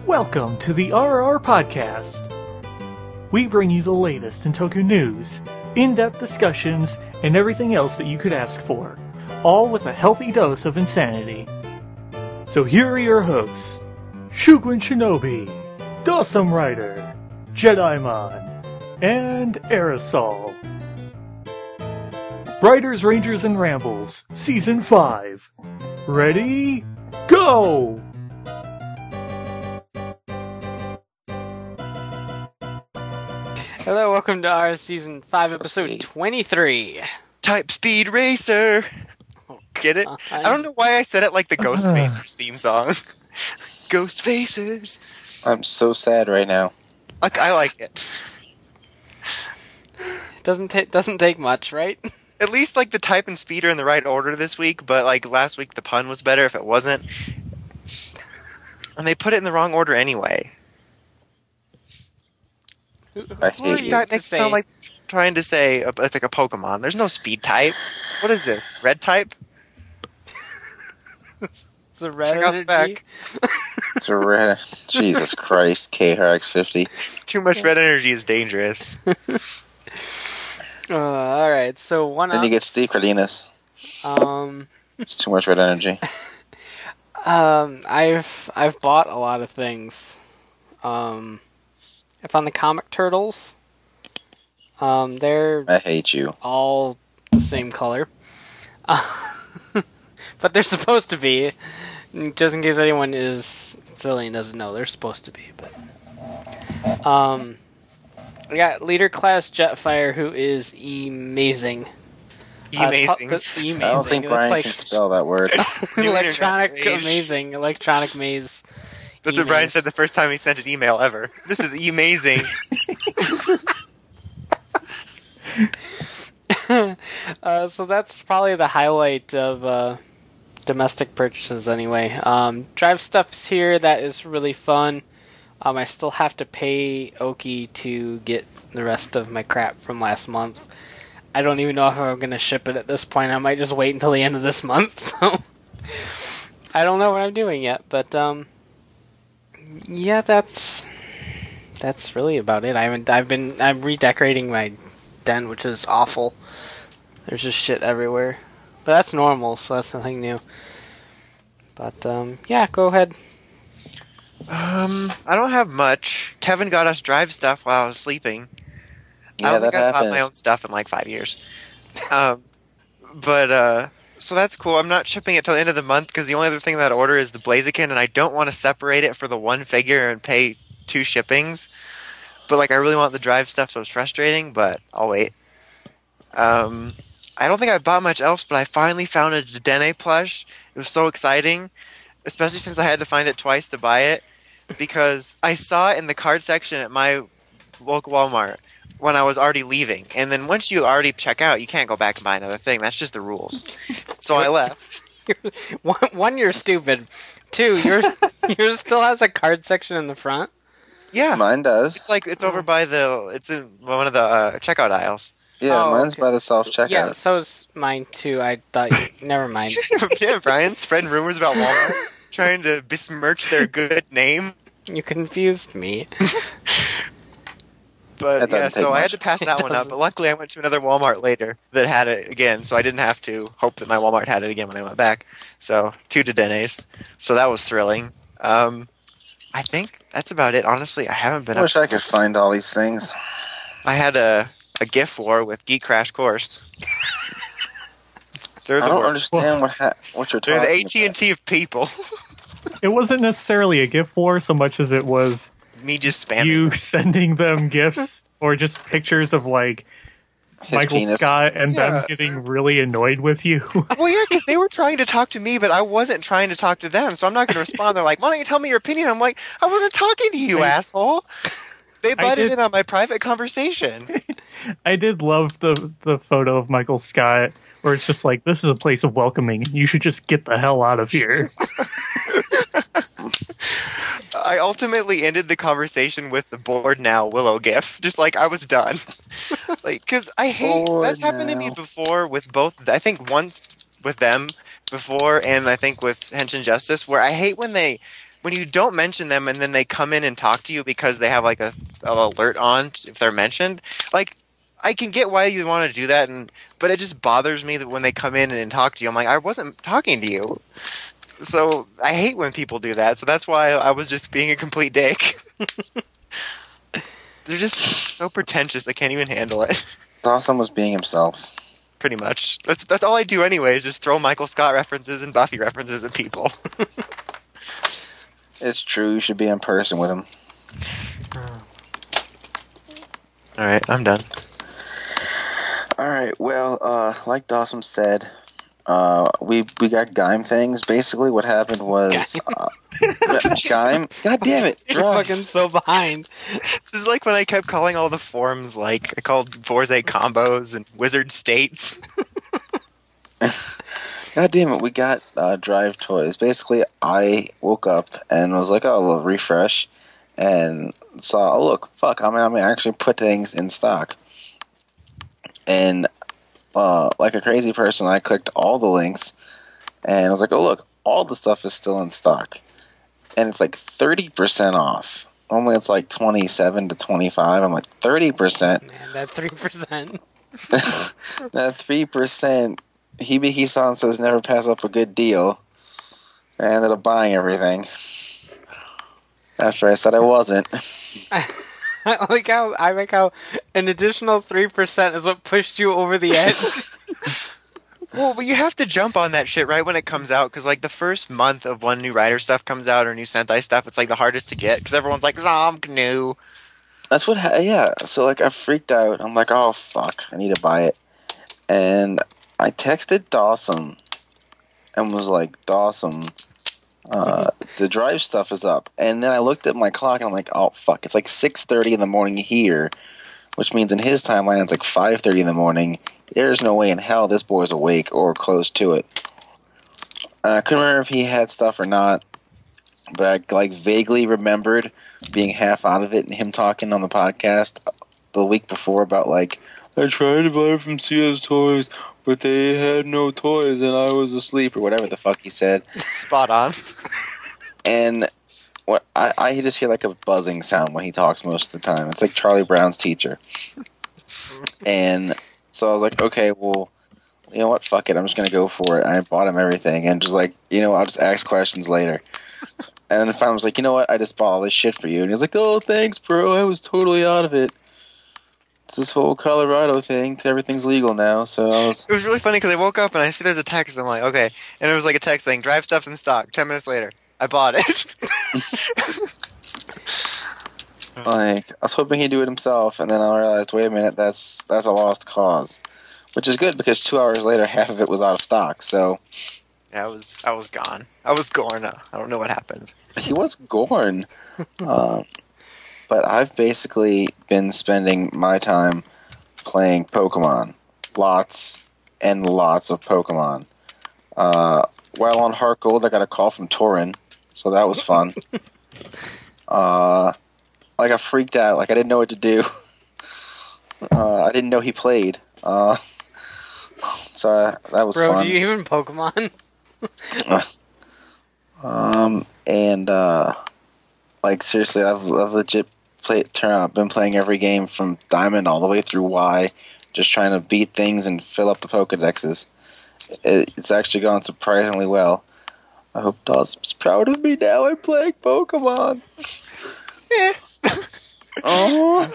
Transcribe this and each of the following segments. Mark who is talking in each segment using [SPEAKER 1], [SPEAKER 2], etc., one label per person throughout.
[SPEAKER 1] Welcome to the RR Podcast. We bring you the latest in Toku news, in-depth discussions, and everything else that you could ask for, all with a healthy dose of insanity. So here are your hosts, Shugun Shinobi, Dawson Rider, Jedimon, and Aerosol. Riders, Rangers, and Rambles, Season 5. Ready? Go!
[SPEAKER 2] Hello, welcome to our Season 5, Episode 23.
[SPEAKER 3] Type Speed Racer! Get it? I don't know why I said it like the Ghostfacers theme song. Ghostfacers!
[SPEAKER 4] I'm so sad right now.
[SPEAKER 3] I like it.
[SPEAKER 2] Doesn't take much, right?
[SPEAKER 3] At least like the type and speed are in the right order this week, but like last week the pun was better if it wasn't. And they put it in the wrong order anyway.
[SPEAKER 4] I hate you.
[SPEAKER 3] Type makes it sound like trying to say it's like a Pokemon. There's no speed type. What is this? Red type?
[SPEAKER 2] It's a red
[SPEAKER 3] Check out the
[SPEAKER 2] energy.
[SPEAKER 3] back.
[SPEAKER 4] It's a red. Jesus Christ, KRX50.
[SPEAKER 3] Too much red energy is dangerous.
[SPEAKER 2] Alright, so one
[SPEAKER 4] Then
[SPEAKER 2] up.
[SPEAKER 4] you get Steve Cardenas. It's too much red energy.
[SPEAKER 2] I've bought a lot of things. I found the Comic Turtles. They're
[SPEAKER 4] I hate you.
[SPEAKER 2] all the same color. But they're supposed to be. Just in case anyone is silly and doesn't know, they're supposed to be. But we got Leader Class Jetfire, who is amazing.
[SPEAKER 3] Amazing.
[SPEAKER 2] Amazing.
[SPEAKER 4] I don't think Brian can spell that word.
[SPEAKER 2] Electronic
[SPEAKER 3] Internet
[SPEAKER 2] amazing. Electronic maze.
[SPEAKER 3] That's what Brian said the first time he sent an email ever. This is amazing.
[SPEAKER 2] So that's probably the highlight of domestic purchases anyway. Drive stuff's here. That is really fun. I still have to pay Oki to get the rest of my crap from last month. I don't even know if I'm going to ship it at this point. I might just wait until the end of this month. So I don't know what I'm doing yet, but yeah, that's really about it. I'm redecorating my den, which is awful. There's just shit everywhere. But that's normal, so that's nothing new. But yeah, go ahead.
[SPEAKER 3] I don't have much. Kevin got us drive stuff while I was sleeping.
[SPEAKER 4] Yeah,
[SPEAKER 3] I don't think
[SPEAKER 4] that
[SPEAKER 3] I've bought
[SPEAKER 4] happened.
[SPEAKER 3] my own stuff in like 5 years. So that's cool. I'm not shipping it till the end of the month because the only other thing that I order is the Blaziken, and I don't want to separate it for the one figure and pay 2 shippings. But like, I really want the drive stuff, so it's frustrating. But I'll wait. I don't think I bought much else, but I finally found a Dene plush. It was so exciting, especially since I had to find it twice to buy it because I saw it in the card section at my local Walmart when I was already leaving. And then once you already check out, you can't go back and buy another thing. That's just the rules. So I left.
[SPEAKER 2] One, you're stupid. 2, yours still has a card section in the front.
[SPEAKER 3] Yeah.
[SPEAKER 4] Mine does.
[SPEAKER 3] It's over by it's in one of the checkout aisles.
[SPEAKER 4] Yeah,
[SPEAKER 2] Oh,
[SPEAKER 4] mine's
[SPEAKER 2] okay.
[SPEAKER 4] by the self-checkout.
[SPEAKER 2] Yeah, so is mine too. I thought. Never mind.
[SPEAKER 3] Yeah, Brian spreading rumors about Walmart, trying to besmirch their good name.
[SPEAKER 2] You confused me.
[SPEAKER 3] But
[SPEAKER 4] That doesn't
[SPEAKER 3] yeah,
[SPEAKER 4] take
[SPEAKER 3] so I had
[SPEAKER 4] much.
[SPEAKER 3] to pass that one up. But luckily, I went to another Walmart later that had it again, so I didn't have to hope that my Walmart had it again when I went back. So 2 Dedenes. So that was thrilling. I think that's about it. Honestly, I haven't been.
[SPEAKER 4] I wish I could find all these things.
[SPEAKER 3] I had a gift war with Geek Crash Course. They're the
[SPEAKER 4] I don't
[SPEAKER 3] worst.
[SPEAKER 4] understand what you're
[SPEAKER 3] They're
[SPEAKER 4] talking
[SPEAKER 3] the AT&T of people.
[SPEAKER 1] It wasn't necessarily a gift war so much as it was
[SPEAKER 3] Me just spamming.
[SPEAKER 1] you sending them gifts or just pictures of like
[SPEAKER 4] His
[SPEAKER 1] Michael
[SPEAKER 4] penis.
[SPEAKER 1] Scott and
[SPEAKER 3] Yeah.
[SPEAKER 1] them getting really annoyed with you.
[SPEAKER 3] Well, yeah, because they were trying to talk to me, but I wasn't trying to talk to them, so I'm not going to respond. They're like, why don't you tell me your opinion? I'm like, I wasn't talking to you, asshole. They butted in on my private conversation.
[SPEAKER 1] I did love the photo of Michael Scott where it's just like, this is a place of welcoming. You should just get the hell out of here.
[SPEAKER 3] I ultimately ended the conversation with the bored now Willow gif. Just like I was done. Like, because I hate
[SPEAKER 4] Bored
[SPEAKER 3] that's happened to me
[SPEAKER 4] now.
[SPEAKER 3] before with both. I think once with them before, and I think with Henshin Justice, where I hate when they when you don't mention them and then they come in and talk to you because they have like a alert on if they're mentioned, like I can get why you want to do that, but it just bothers me that when they come in and talk to you, I'm like, I wasn't talking to you. So I hate when people do that. So that's why I was just being a complete dick. They're just so pretentious. I can't even handle it.
[SPEAKER 4] Dawson was being himself.
[SPEAKER 3] Pretty much. That's all I do anyway, is just throw Michael Scott references and Buffy references at people.
[SPEAKER 4] It's true. You should be in person with him.
[SPEAKER 3] Alright, I'm done.
[SPEAKER 4] Alright, well, like Dawson said, we got Gaim things. Basically, what happened was... Gaim? God damn it.
[SPEAKER 2] You're fucking so behind.
[SPEAKER 3] This is like when I kept calling all the forums, like, I called Forza combos and Wizard States.
[SPEAKER 4] God damn it, we got Drive toys. Basically, I woke up and was like, oh, I'll refresh. And saw, oh, look, fuck, I'm actually put things in stock. And like a crazy person, I clicked all the links. And I was like, oh, look, all the stuff is still in stock. And it's like 30% off. Normally it's like 27 to 25. I'm like, 30%.
[SPEAKER 2] Man, that 3%.
[SPEAKER 4] That 3%. He saw and says never pass up a good deal. I ended up buying everything. After I said I wasn't.
[SPEAKER 2] I like how an additional 3% is what pushed you over the edge.
[SPEAKER 3] Well, but you have to jump on that shit right when it comes out, because like the first month of when new Rider stuff comes out or new Sentai stuff, it's like the hardest to get because everyone's like Zomk new.
[SPEAKER 4] That's what. Yeah. So like I freaked out. I'm like, oh fuck, I need to buy it. And I texted Dawson and was like, Dawson, the Drive stuff is up. And then I looked at my clock and I'm like, oh fuck, it's like 6:30 in the morning here, which means in his timeline it's like 5:30 in the morning. There's no way in hell this boy's awake or close to it. I couldn't remember if he had stuff or not, but I like vaguely remembered being half out of it and him talking on the podcast the week before about like, I tried to buy it from CS Toys, but they had no toys and I was asleep or whatever the fuck he said.
[SPEAKER 3] Spot on.
[SPEAKER 4] And what I just hear like a buzzing sound when he talks most of the time. It's like Charlie Brown's teacher. And so I was like, okay, well, you know what? Fuck it. I'm just going to go for it. And I bought him everything and just like, you know, I'll just ask questions later. And then finally I was like, you know what? I just bought all this shit for you. And he was like, oh, thanks, bro. I was totally out of it. It's this whole Colorado thing. Everything's legal now. So It
[SPEAKER 3] was really funny because I woke up and I see there's a text. I'm like, okay. And it was like a text saying, Drive stuff in stock. 10 minutes later, I bought it.
[SPEAKER 4] Like, I was hoping he'd do it himself, and then I realized, wait a minute, that's a lost cause. Which is good, because 2 hours later, half of it was out of stock, so...
[SPEAKER 3] Yeah, I was gone. I was Gorn. I don't know what happened.
[SPEAKER 4] He was Gorn. But I've basically been spending my time playing Pokemon. Lots and lots of Pokemon. While on Heart Gold, I got a call from Torin, so that was fun. Like, I freaked out. Like, I didn't know what to do. I didn't know he played. So that was fun.
[SPEAKER 2] Bro, do you even Pokemon?
[SPEAKER 4] Like, seriously, I've legit been playing every game from Diamond all the way through Y, just trying to beat things and fill up the Pokedexes. It's actually gone surprisingly well. I hope Dawson's proud of me now. I'm playing Pokemon.
[SPEAKER 3] Yeah.
[SPEAKER 4] Oh.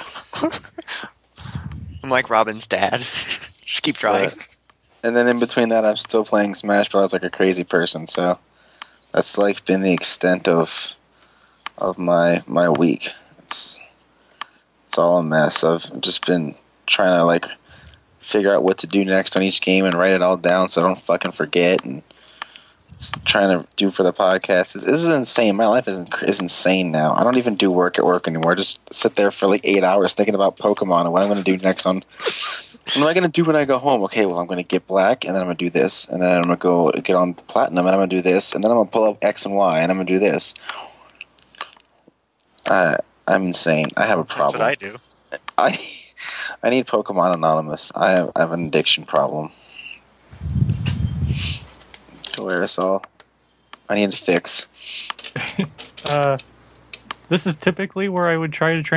[SPEAKER 3] I'm like Robin's dad. Just keep trying.
[SPEAKER 4] And then in between that, I'm still playing Smash Bros. Like a crazy person. So that's like been the extent of my week. It's all a mess. I've just been trying to like figure out what to do next on each game and write it all down so I don't fucking forget. And trying to do for the podcast. This is insane. My life is insane now. I don't even do work at work anymore. I just sit there for like 8 hours thinking about Pokemon and what I'm going to do next on. What am I going to do when I go home? Okay, well, I'm going to get black, and then I'm going to do this, and then I'm going to go get on platinum, and I'm going to do this, and then I'm going to pull up X and Y, and I'm going to do this. I'm insane. I have a problem.
[SPEAKER 3] That's what I do.
[SPEAKER 4] I need Pokemon Anonymous. I have an addiction problem. Aerosol. I need to fix.
[SPEAKER 1] This is typically where I would try to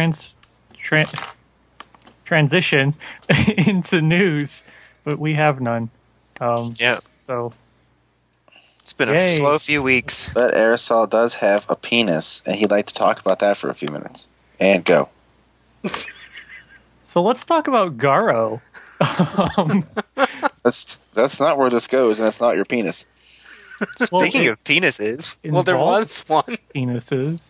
[SPEAKER 1] transition into news, but we have none.
[SPEAKER 3] Yeah.
[SPEAKER 1] So
[SPEAKER 3] It's been
[SPEAKER 1] Yay.
[SPEAKER 3] a slow few weeks.
[SPEAKER 4] But Aerosol does have a penis, and he'd like to talk about that for a few minutes. And go.
[SPEAKER 1] So let's talk about Garo.
[SPEAKER 4] That's not where this goes, and it's not your penis.
[SPEAKER 3] Speaking of penises,
[SPEAKER 2] Well, there was one.
[SPEAKER 1] penises.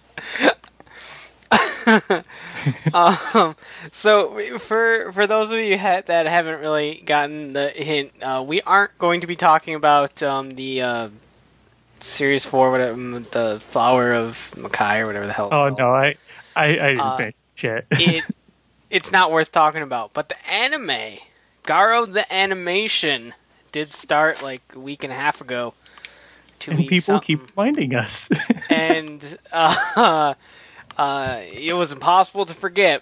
[SPEAKER 2] So for those of you that haven't really gotten the hint, we aren't going to be talking about the Series 4, whatever, the Flower of Makai or whatever the hell.
[SPEAKER 1] Oh
[SPEAKER 2] it's
[SPEAKER 1] no,
[SPEAKER 2] called.
[SPEAKER 1] I didn't finish shit.
[SPEAKER 2] It's not worth talking about. But the anime, Garo the animation, did start like a week and a half ago. 2
[SPEAKER 1] And
[SPEAKER 2] weeks
[SPEAKER 1] people
[SPEAKER 2] something.
[SPEAKER 1] keep finding us.
[SPEAKER 2] And it was impossible to forget.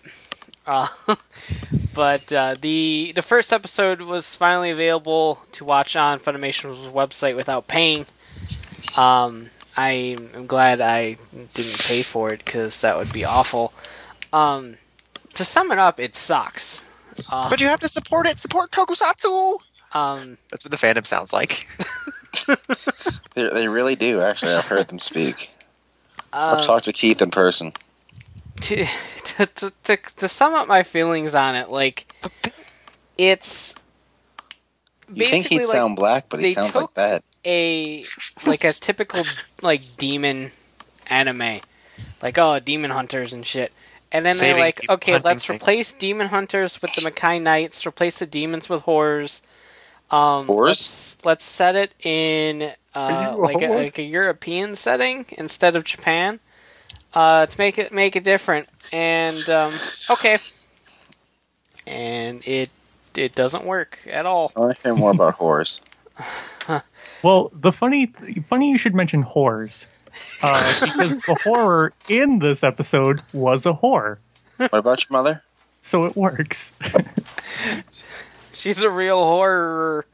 [SPEAKER 2] But the first episode was finally available to watch on Funimation's website without paying. I am glad I didn't pay for it because that would be awful. To sum it up, it sucks.
[SPEAKER 3] but you have to support it. Support Tokusatsu. That's what the fandom sounds like.
[SPEAKER 4] They really do, actually. I've heard them speak. I've talked to Keith in person.
[SPEAKER 2] To sum up my feelings on it, like, it's
[SPEAKER 4] You think he'd
[SPEAKER 2] basically
[SPEAKER 4] sound black, but he
[SPEAKER 2] they
[SPEAKER 4] sounds
[SPEAKER 2] took
[SPEAKER 4] like that.
[SPEAKER 2] a typical like demon anime, like demon hunters and shit. And then
[SPEAKER 3] Saving
[SPEAKER 2] they're like,
[SPEAKER 3] people,
[SPEAKER 2] okay,
[SPEAKER 3] hunting
[SPEAKER 2] let's
[SPEAKER 3] things.
[SPEAKER 2] replace demon hunters with the Makai Knights, replace the demons with horrors.
[SPEAKER 4] Horrors?
[SPEAKER 2] Let's set it in
[SPEAKER 3] Are you
[SPEAKER 2] like a European setting instead of Japan. To make it different. And okay. And it doesn't work at all.
[SPEAKER 4] I want to hear more about horrors.
[SPEAKER 1] Well, the funny you should mention whores, because the horror in this episode was a whore,
[SPEAKER 4] What about your mother?
[SPEAKER 1] so it works.
[SPEAKER 2] She's a real horror.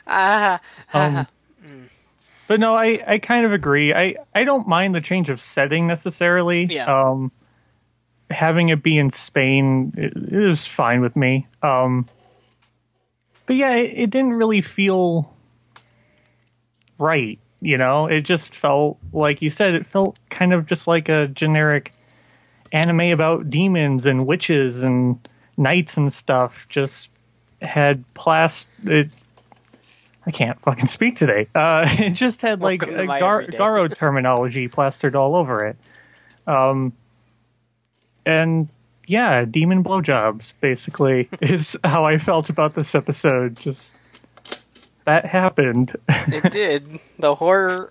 [SPEAKER 1] But no, I kind of agree. I don't mind the change of setting necessarily.
[SPEAKER 2] Yeah.
[SPEAKER 1] Having it be in Spain it was fine with me. But yeah, it didn't really feel right. You know, it just felt like you said. It felt kind of just like a generic anime about demons and witches and knights and stuff. Just had I can't fucking speak today. It just had like
[SPEAKER 2] Welcome to my everyday.
[SPEAKER 1] Garo terminology plastered all over it. And yeah, demon blowjobs basically is how I felt about this episode. Just that happened.
[SPEAKER 2] It did. The horror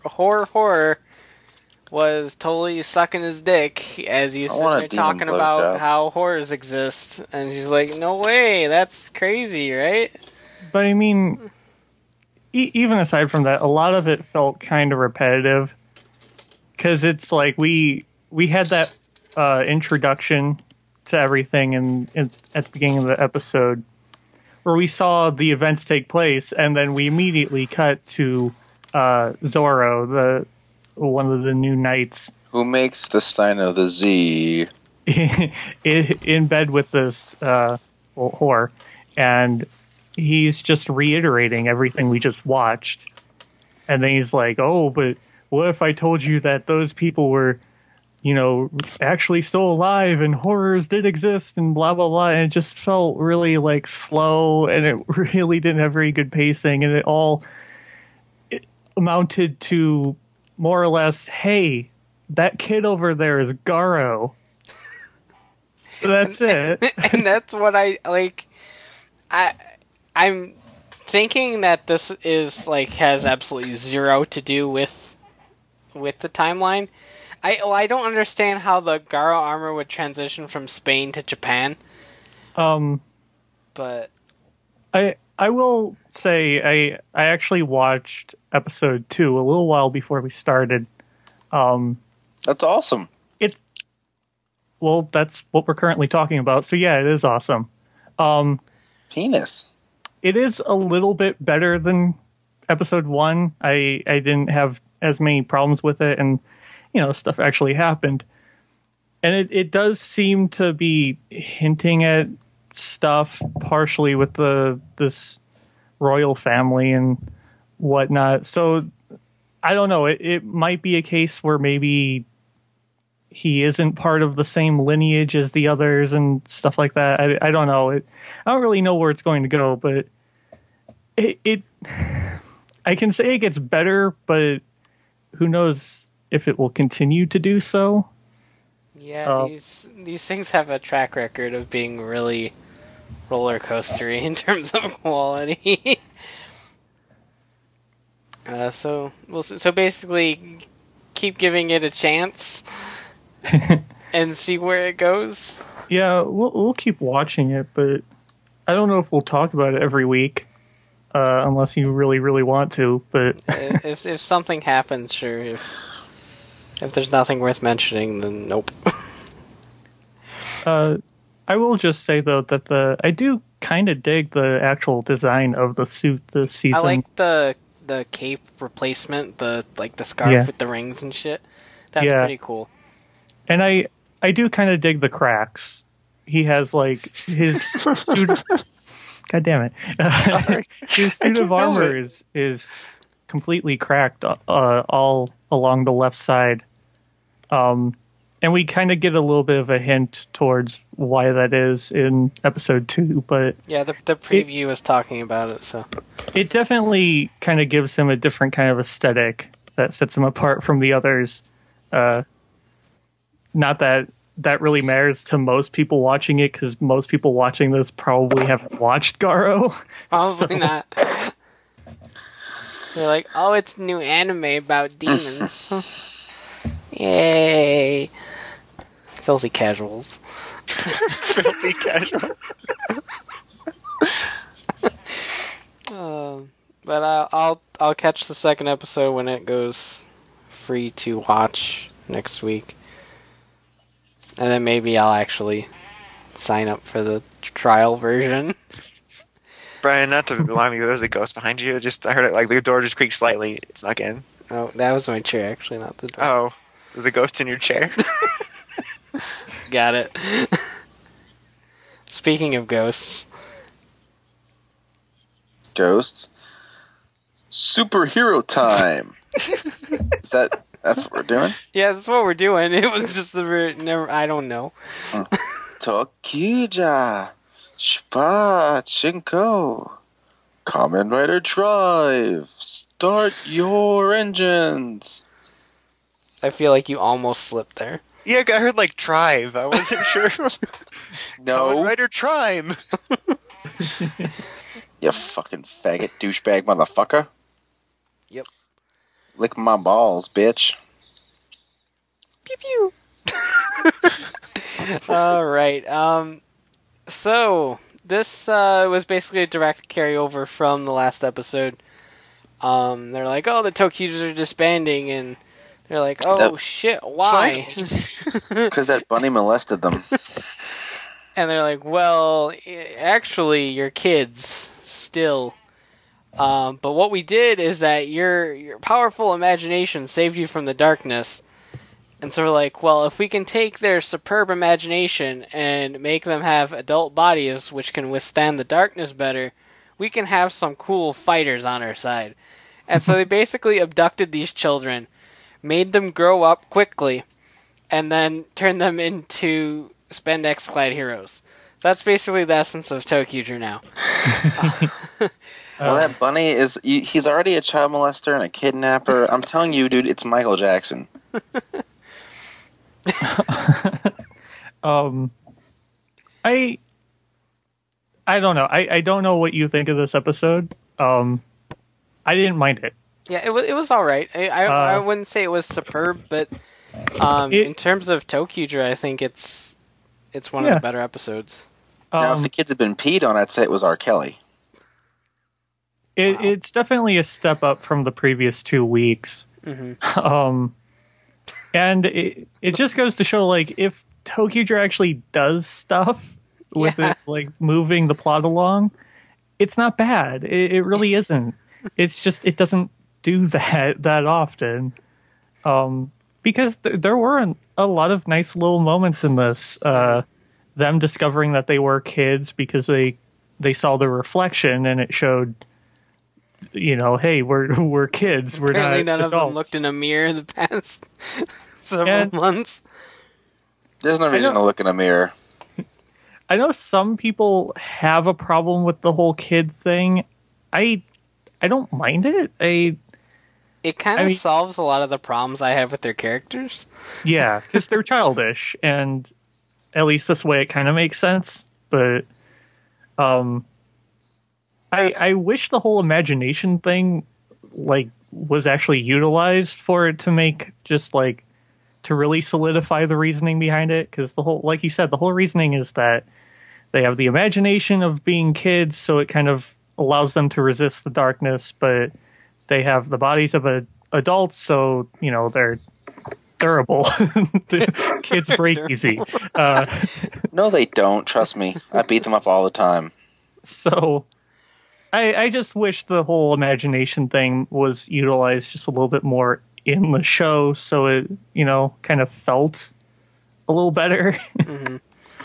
[SPEAKER 2] was totally sucking his dick as he's
[SPEAKER 4] I want a
[SPEAKER 2] sitting there
[SPEAKER 4] demon
[SPEAKER 2] talking about
[SPEAKER 4] blowjob.
[SPEAKER 2] how horrors exist, and she's like, "No way, that's crazy, right?"
[SPEAKER 1] But I mean, even aside from that, a lot of it felt kind of repetitive because it's like we had that introduction to everything at the beginning of the episode where we saw the events take place, and then we immediately cut to Zoro, one of the new knights,
[SPEAKER 4] Who makes the sign of the Z?
[SPEAKER 1] in bed with this whore, and he's just reiterating everything we just watched. And then he's like, oh, but what if I told you that those people were, you know, actually still alive and horrors did exist and blah, blah, blah. And it just felt really like slow, and it really didn't have very good pacing. And it amounted to more or less, hey, that kid over there is Garo. That's it.
[SPEAKER 2] And that's what I like. I'm thinking that this is like has absolutely zero to do with the timeline. I don't understand how the Garo armor would transition from Spain to Japan. But
[SPEAKER 1] I will say I actually watched episode 2 a little while before we started.
[SPEAKER 4] That's awesome.
[SPEAKER 1] Well, that's what we're currently talking about. So yeah, it is awesome.
[SPEAKER 4] Penis.
[SPEAKER 1] It is a little bit better than episode 1. I didn't have as many problems with it, and stuff actually happened. And it does seem to be hinting at stuff partially with this royal family and whatnot. So I don't know. It might be a case where maybe he isn't part of the same lineage as the others and stuff like that. I don't know. I don't really know where it's going to go, but I can say it gets better, but who knows if it will continue to do so.
[SPEAKER 2] Yeah, these things have a track record of being really roller coastery in terms of quality. So basically, keep giving it a chance and see where it goes.
[SPEAKER 1] Yeah, we'll keep watching it, but I don't know if we'll talk about it every week, unless you really, really want to. But
[SPEAKER 2] if something happens, sure. If there's nothing worth mentioning, then nope.
[SPEAKER 1] I will just say though that I do kind of dig the actual design of the suit this season.
[SPEAKER 2] I like the cape replacement, the scarf with the rings and shit. That's pretty cool.
[SPEAKER 1] And I do kind of dig the cracks. He has like his suit. God damn it! His suit of armor is completely cracked all along the left side. And we kind of get a little bit of a hint towards why that is in episode 2, but
[SPEAKER 2] yeah, the preview was talking about it, so
[SPEAKER 1] it definitely kind of gives him a different kind of aesthetic that sets him apart from the others. Not that really matters to most people watching it, because most people watching this probably haven't watched Garo.
[SPEAKER 2] Probably not. They're like, oh, it's a new anime about demons. Yay! Filthy casuals.
[SPEAKER 3] Filthy casual.
[SPEAKER 2] But I'll catch the second episode when it goes free to watch next week, and then maybe I'll actually sign up for the trial version.
[SPEAKER 3] Brian, not to alarm you, there's a ghost behind you. I heard it like the door just creaked slightly. It snuck in.
[SPEAKER 2] Oh, that was my chair, actually, not the door.
[SPEAKER 3] Oh, there's a ghost in your chair.
[SPEAKER 2] Got it. Speaking of ghosts.
[SPEAKER 4] Ghosts. Superhero time. That's what we're doing?
[SPEAKER 2] Yeah, that's what we're doing. It was just I don't know.
[SPEAKER 4] Tokija. Spachinko. Kamen Rider Drive. Start your engines.
[SPEAKER 2] I feel like you almost slipped there.
[SPEAKER 3] Yeah, I heard like Tribe. I wasn't sure.
[SPEAKER 4] No.
[SPEAKER 3] Kamen Rider Tribe.
[SPEAKER 4] You fucking faggot douchebag motherfucker.
[SPEAKER 2] Yep.
[SPEAKER 4] Lick my balls, bitch.
[SPEAKER 3] Pew pew.
[SPEAKER 2] Alright, so this was basically a direct carryover from the last episode. They're like, oh, the Tokijos are disbanding, and they're like, oh, shit, why?
[SPEAKER 4] Because that bunny molested them.
[SPEAKER 2] And they're like, well, actually, you're kids still. But what we did is that your powerful imagination saved you from the darkness. And so we're like, well, if we can take their superb imagination and make them have adult bodies which can withstand the darkness better, we can have some cool fighters on our side. And so they basically abducted these children, made them grow up quickly, and then turned them into Spandex Clad heroes. That's basically the essence of Tokyo now.
[SPEAKER 4] Well, that bunny he's already a child molester and a kidnapper. I'm telling you, dude, it's Michael Jackson.
[SPEAKER 1] I don't know. I don't know what you think of this episode. I didn't mind it.
[SPEAKER 2] Yeah, it was all right. I wouldn't say it was superb, but in terms of Tokyo, I think it's one of the better episodes.
[SPEAKER 4] Now, if the kids had been peed on, I'd say it was R. Kelly.
[SPEAKER 1] It's definitely a step up from the previous 2 weeks.
[SPEAKER 2] Mm-hmm.
[SPEAKER 1] And it just goes to show, like, if Tokyo actually does stuff with it, like moving the plot along, it's not bad. It really isn't. It's just it doesn't do that often. because there were a lot of nice little moments in this. Them discovering that they were kids because they saw the reflection and it showed, hey, we're kids. We're
[SPEAKER 2] Apparently
[SPEAKER 1] not
[SPEAKER 2] none of them
[SPEAKER 1] adults.
[SPEAKER 2] looked in a mirror the past several months.
[SPEAKER 4] There's no reason to look in a mirror.
[SPEAKER 1] I know some people have a problem with the whole kid thing. I don't mind it.
[SPEAKER 2] It kind of solves a lot of the problems I have with their characters.
[SPEAKER 1] Yeah, because they're childish, and at least this way it kind of makes sense. But I wish the whole imagination thing was actually utilized for it to make to really solidify the reasoning behind it. Because like you said, the whole reasoning is that they have the imagination of being kids, so it kind of allows them to resist the darkness, but they have the bodies of adults, so they're durable. The kids break easy.
[SPEAKER 4] No, they don't. Trust me. I beat them up all the time.
[SPEAKER 1] So I just wish the whole imagination thing was utilized just a little bit more in the show, so it kind of felt a little better.
[SPEAKER 2] Mm-hmm.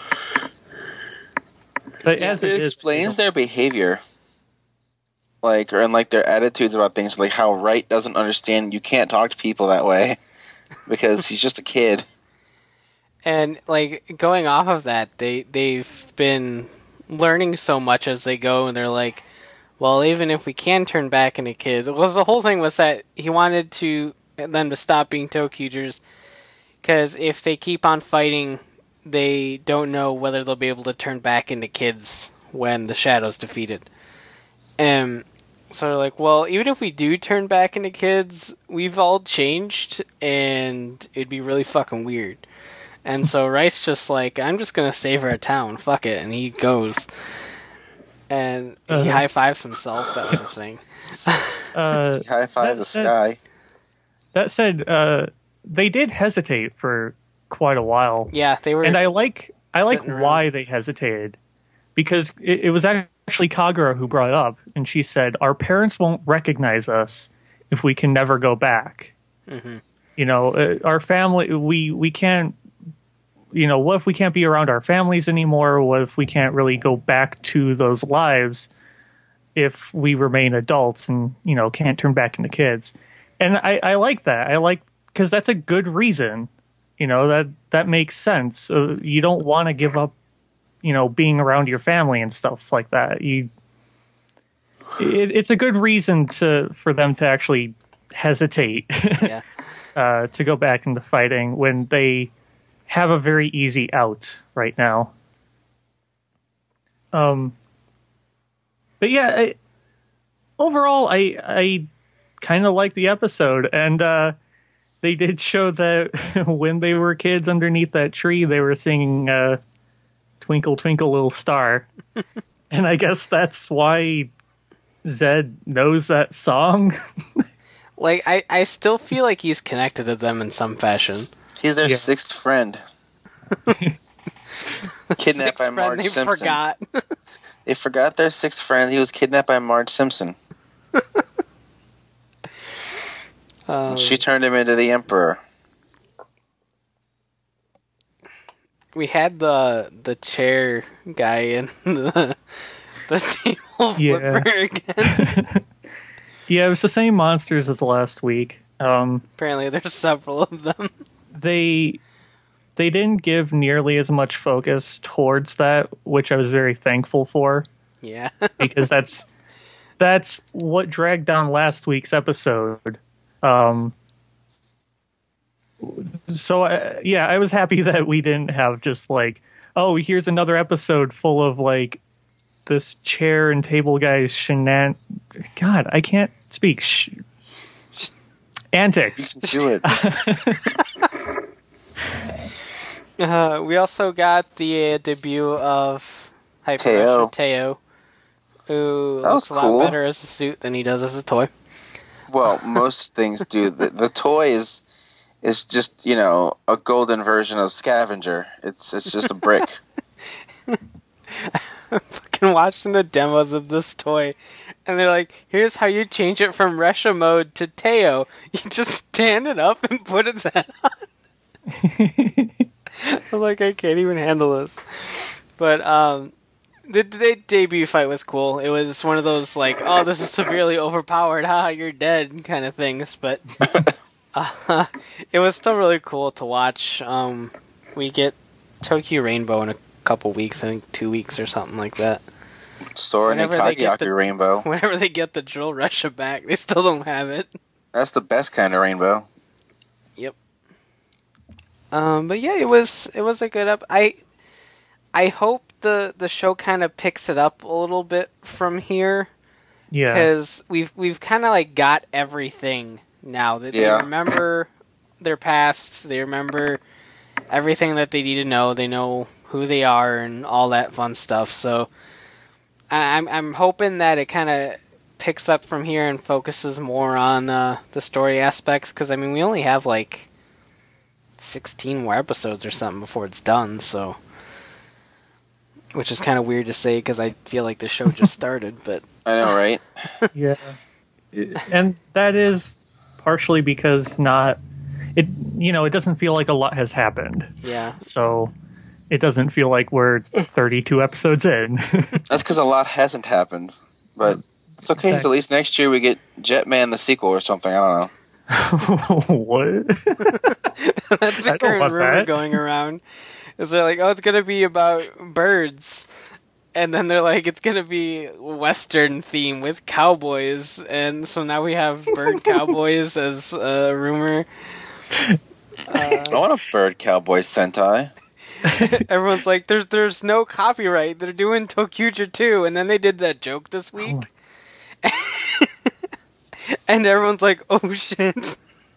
[SPEAKER 1] But as
[SPEAKER 4] it explains their behavior. And their attitudes about things, like how Wright doesn't understand you can't talk to people that way because he's just a kid.
[SPEAKER 2] And going off of that, they've been learning so much as they go, and they're like, well, even if we can turn back into kids, the whole thing was that he wanted them to stop being Tokyugers, because if they keep on fighting, they don't know whether they'll be able to turn back into kids when the Shadow's defeated. So they're like, well, even if we do turn back into kids, we've all changed, and it'd be really fucking weird. And so Rice just I'm just gonna save our town, fuck it, and he goes. And he high-fives himself, that sort of thing.
[SPEAKER 4] He high-fived the sky.
[SPEAKER 1] That said, they did hesitate for quite a while.
[SPEAKER 2] Yeah, they were.
[SPEAKER 1] And I like why they hesitated, because it was actually Kagura who brought it up, and she said, our parents won't recognize us if we can never go back. Mm-hmm. Our family, we can't, what if we can't be around our families anymore? What if we can't really go back to those lives if we remain adults and, can't turn back into kids? And I like that. Because that's a good reason. That makes sense. You don't want to give up, being around your family and stuff like that. It's a good reason for them to actually hesitate to go back into fighting when they have a very easy out right now. But yeah, overall, I kind of like the episode, and they did show that when they were kids underneath that tree, they were singing Twinkle, Twinkle, Little Star. And I guess that's why Zed knows that song.
[SPEAKER 2] I still feel like he's connected to them in some fashion.
[SPEAKER 4] He's their sixth friend. Kidnapped by Marge Simpson.
[SPEAKER 2] Forgot.
[SPEAKER 4] They forgot their sixth friend. He was kidnapped by Marge Simpson. She turned him into the Emperor.
[SPEAKER 2] We had the chair guy in the table flipper again.
[SPEAKER 1] Yeah, it was the same monsters as last week.
[SPEAKER 2] Apparently there's several of them.
[SPEAKER 1] They didn't give nearly as much focus towards that, which I was very thankful for.
[SPEAKER 2] Yeah.
[SPEAKER 1] Because that's what dragged down last week's episode. So I was happy that we didn't have just here's another episode full of this chair and table guy's God, I can't speak. Antics.
[SPEAKER 4] Do it.
[SPEAKER 2] We also got the debut of Teo, who looks a lot better as a suit than he does as a toy.
[SPEAKER 4] Well, most things do. The toy is just, a golden version of Scavenger. It's just a brick.
[SPEAKER 2] I'm fucking watching the demos of this toy, And they're like, here's how you change it from Resha mode to Teo. You just stand it up and put its head on. I'm like, I can't even handle this. But the debut fight was cool. It was one of those like, oh, this is severely overpowered, haha, you're dead kind of things. But it was still really cool to watch. We get Tokyo Rainbow in a couple weeks, I think 2 weeks or something like that.
[SPEAKER 4] Sora and Kageaki Rainbow.
[SPEAKER 2] Whenever they get the Drill Resha back, they still don't have it.
[SPEAKER 4] That's the best kind of rainbow.
[SPEAKER 2] Yep. But yeah, it was a good up. I hope the show kind of picks it up a little bit from here.
[SPEAKER 1] Yeah.
[SPEAKER 2] Because we've kind of like got everything now. They remember their past. They remember everything that they need to know. They know who they are and all that fun stuff. So I'm hoping that it kind of picks up from here and focuses more on the story aspects. Because I mean, we only have like 16 more episodes or something before it's done. So, which is kind of weird to say because I feel like the show just started. But
[SPEAKER 4] I know, right?
[SPEAKER 1] Yeah, and that is partially because it doesn't feel like a lot has happened.
[SPEAKER 2] Yeah.
[SPEAKER 1] So it doesn't feel like we're 32 episodes in.
[SPEAKER 4] That's because a lot hasn't happened. But it's okay, 'cause at least next year we get Jetman the sequel or something. I don't know.
[SPEAKER 1] What?
[SPEAKER 2] That's a current rumor going around. Is they're like, oh, it's gonna be about birds, and then they're like, it's gonna be Western theme with cowboys, and so now we have bird cowboys as a rumor.
[SPEAKER 4] I want a bird cowboy Sentai.
[SPEAKER 2] Everyone's like, there's no copyright. They're doing Tokyuja 2, and then they did that joke this week. And everyone's like, oh shit.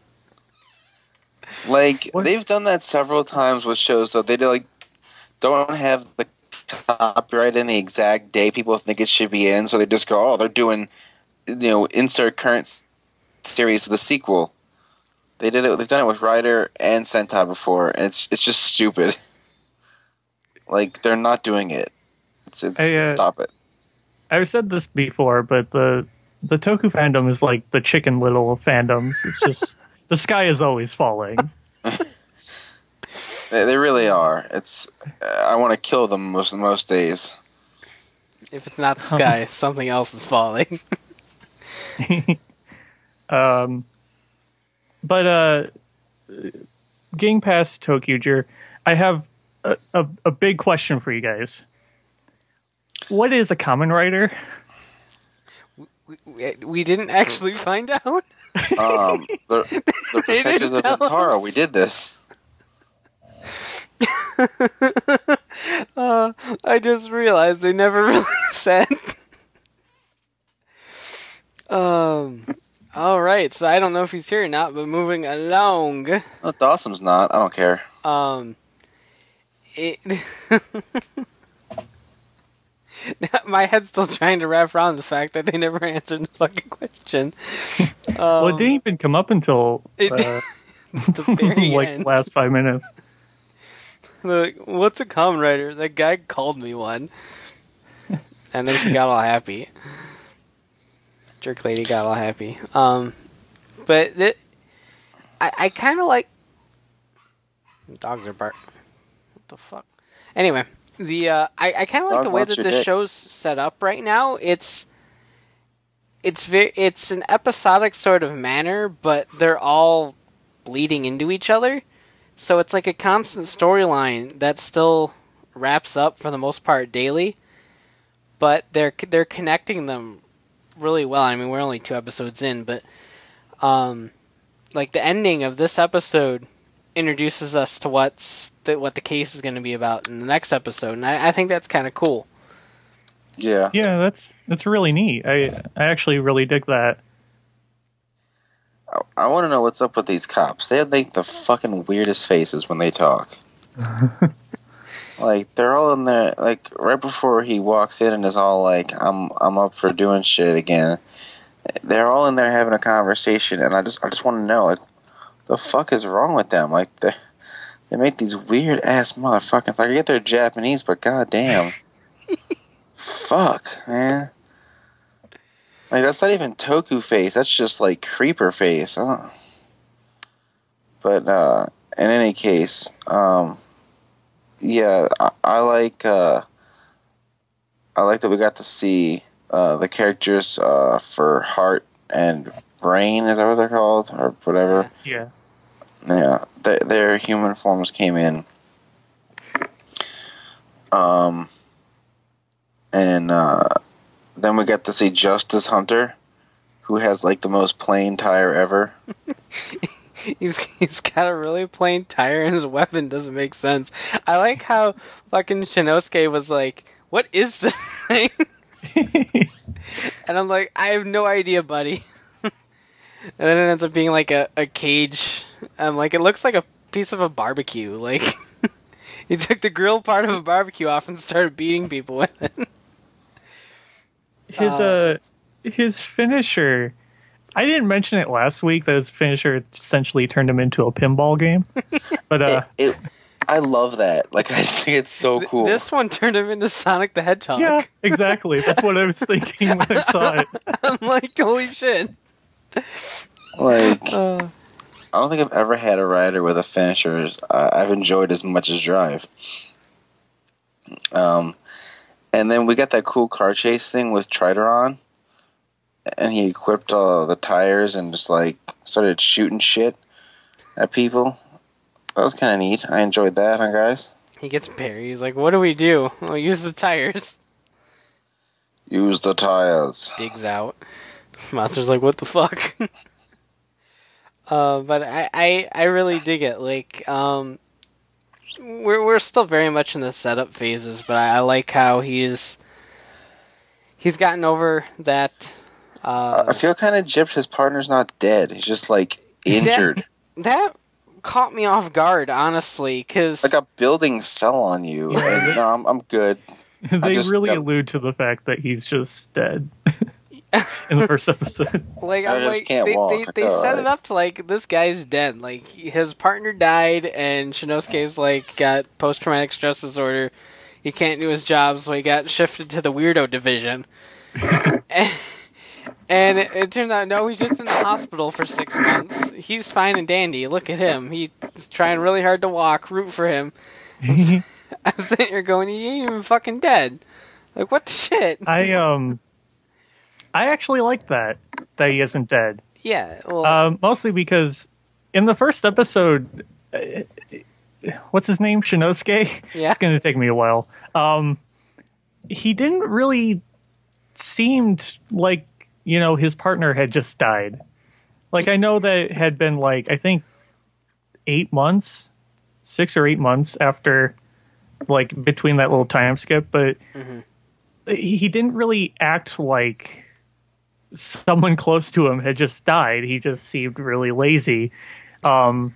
[SPEAKER 4] Like,
[SPEAKER 1] What?
[SPEAKER 4] they've done that several times with shows, though. They don't have the copyright in the exact day people think it should be in, so they just go, oh, they're doing, insert current series of the sequel. They've done it with Rider and Sentai before, and it's just stupid. Like, they're not doing it. Stop it.
[SPEAKER 1] I've said this before, but the Toku fandom is like the Chicken Little of fandoms. It's just the sky is always falling.
[SPEAKER 4] They really are. I want to kill them most days.
[SPEAKER 2] If it's not the sky, something else is falling.
[SPEAKER 1] But getting past Tokyuger, I have a big question for you guys. What is a Kamen Rider?
[SPEAKER 2] We didn't actually find out.
[SPEAKER 4] The Protectors of Tara. We did this.
[SPEAKER 2] I just realized they never really said. All right, so I don't know if he's here or not, but moving along.
[SPEAKER 4] Oh, Dawson's not. I don't care.
[SPEAKER 2] My head's still trying to wrap around the fact that they never answered the fucking question.
[SPEAKER 1] Well, it didn't even come up until
[SPEAKER 2] the very
[SPEAKER 1] like
[SPEAKER 2] end.
[SPEAKER 1] last 5 minutes.
[SPEAKER 2] Like, what's a Kamen Rider? That guy called me one. And then she got all happy. Jerk lady got all happy. But I kind of like... Dogs are bark. What the fuck? Anyway, I kind of like the way that this show's set up right now. It's an episodic sort of manner, but they're all bleeding into each other. So it's like a constant storyline that still wraps up for the most part daily, but they're connecting them really well. I mean, we're only 2 episodes in, but like the ending of this episode introduces us to what the case is going to be about in the next episode, and I think that's kind of cool.
[SPEAKER 4] Yeah.
[SPEAKER 1] Yeah, that's really neat. I actually really dig that.
[SPEAKER 4] I want to know what's up with these cops. They have like the fucking weirdest faces when they talk. Like, they're all in there, like, right before he walks in and is all like, I'm up for doing shit again. They're all in there having a conversation, and I just want to know, like, the fuck is wrong with them? Like, they make these weird ass motherfucking. I get they're Japanese, but goddamn, fuck, man. Like, that's not even Toku face. That's just, like, creeper face. But, in any case, yeah, I like that we got to see the characters for Heart and Brain, is that what they're called? Or whatever.
[SPEAKER 1] Yeah.
[SPEAKER 4] Yeah, their human forms came in. And then we got to see Justice Hunter, who has like the most plain tire ever.
[SPEAKER 2] He's got a really plain tire and his weapon doesn't make sense. I like how fucking Shinosuke was like, "What is this thing?" And I'm like, "I have no idea, buddy." And then it ends up being like a cage. I'm like, it looks like a piece of a barbecue. Like, he took the grill part of a barbecue off and started beating people with it.
[SPEAKER 1] His finisher. I didn't mention it last week that his finisher essentially turned him into a pinball game. But
[SPEAKER 4] I love that. Like, I just think it's so cool.
[SPEAKER 2] This one turned him into Sonic the Hedgehog.
[SPEAKER 1] yeah, exactly. That's what I was thinking when I saw it.
[SPEAKER 2] I'm like, holy shit.
[SPEAKER 4] Like, I don't think I've ever had a rider with a finisher I've enjoyed as much as Drive. And then we got that cool car chase thing with Trideron, and he equipped the tires and just like started shooting shit at people. That was kind of neat. I enjoyed that, huh, guys?
[SPEAKER 2] He gets buried. He's like, what do we do? Well, use the tires.
[SPEAKER 4] Use the tires.
[SPEAKER 2] Digs out. Monster's like, what the fuck? But I really dig it. Like, we're still very much in the setup phases, but I like how he's gotten over that.
[SPEAKER 4] I feel kind of gypped. His partner's not dead. He's just like injured.
[SPEAKER 2] That caught me off guard, honestly, because
[SPEAKER 4] like a building fell on you. And, no, I'm good.
[SPEAKER 1] They really allude to the fact that he's just dead in the first episode.
[SPEAKER 2] Like,
[SPEAKER 4] I just can't walk.
[SPEAKER 2] They set it up to like this guy's dead. Like, his partner died, and Shinosuke's like got post-traumatic stress disorder. He can't do his job, so he got shifted to the weirdo division. And it turned out, no, he's just in the hospital for 6 months. He's fine and dandy. Look at him. He's trying really hard to walk. Root for him. I'm sitting here going, he ain't even fucking dead. Like, what the shit?
[SPEAKER 1] I actually like that he isn't dead.
[SPEAKER 2] Yeah. Well,
[SPEAKER 1] mostly because in the first episode, what's his name? Shinosuke?
[SPEAKER 2] Yeah.
[SPEAKER 1] It's going to take me a while. He didn't really seemed like, you know, his partner had just died. Like, I know that it had been like, I think 6 or 8 months after, like, between that little time skip, but he didn't really act like someone close to him had just died. He just seemed really lazy. And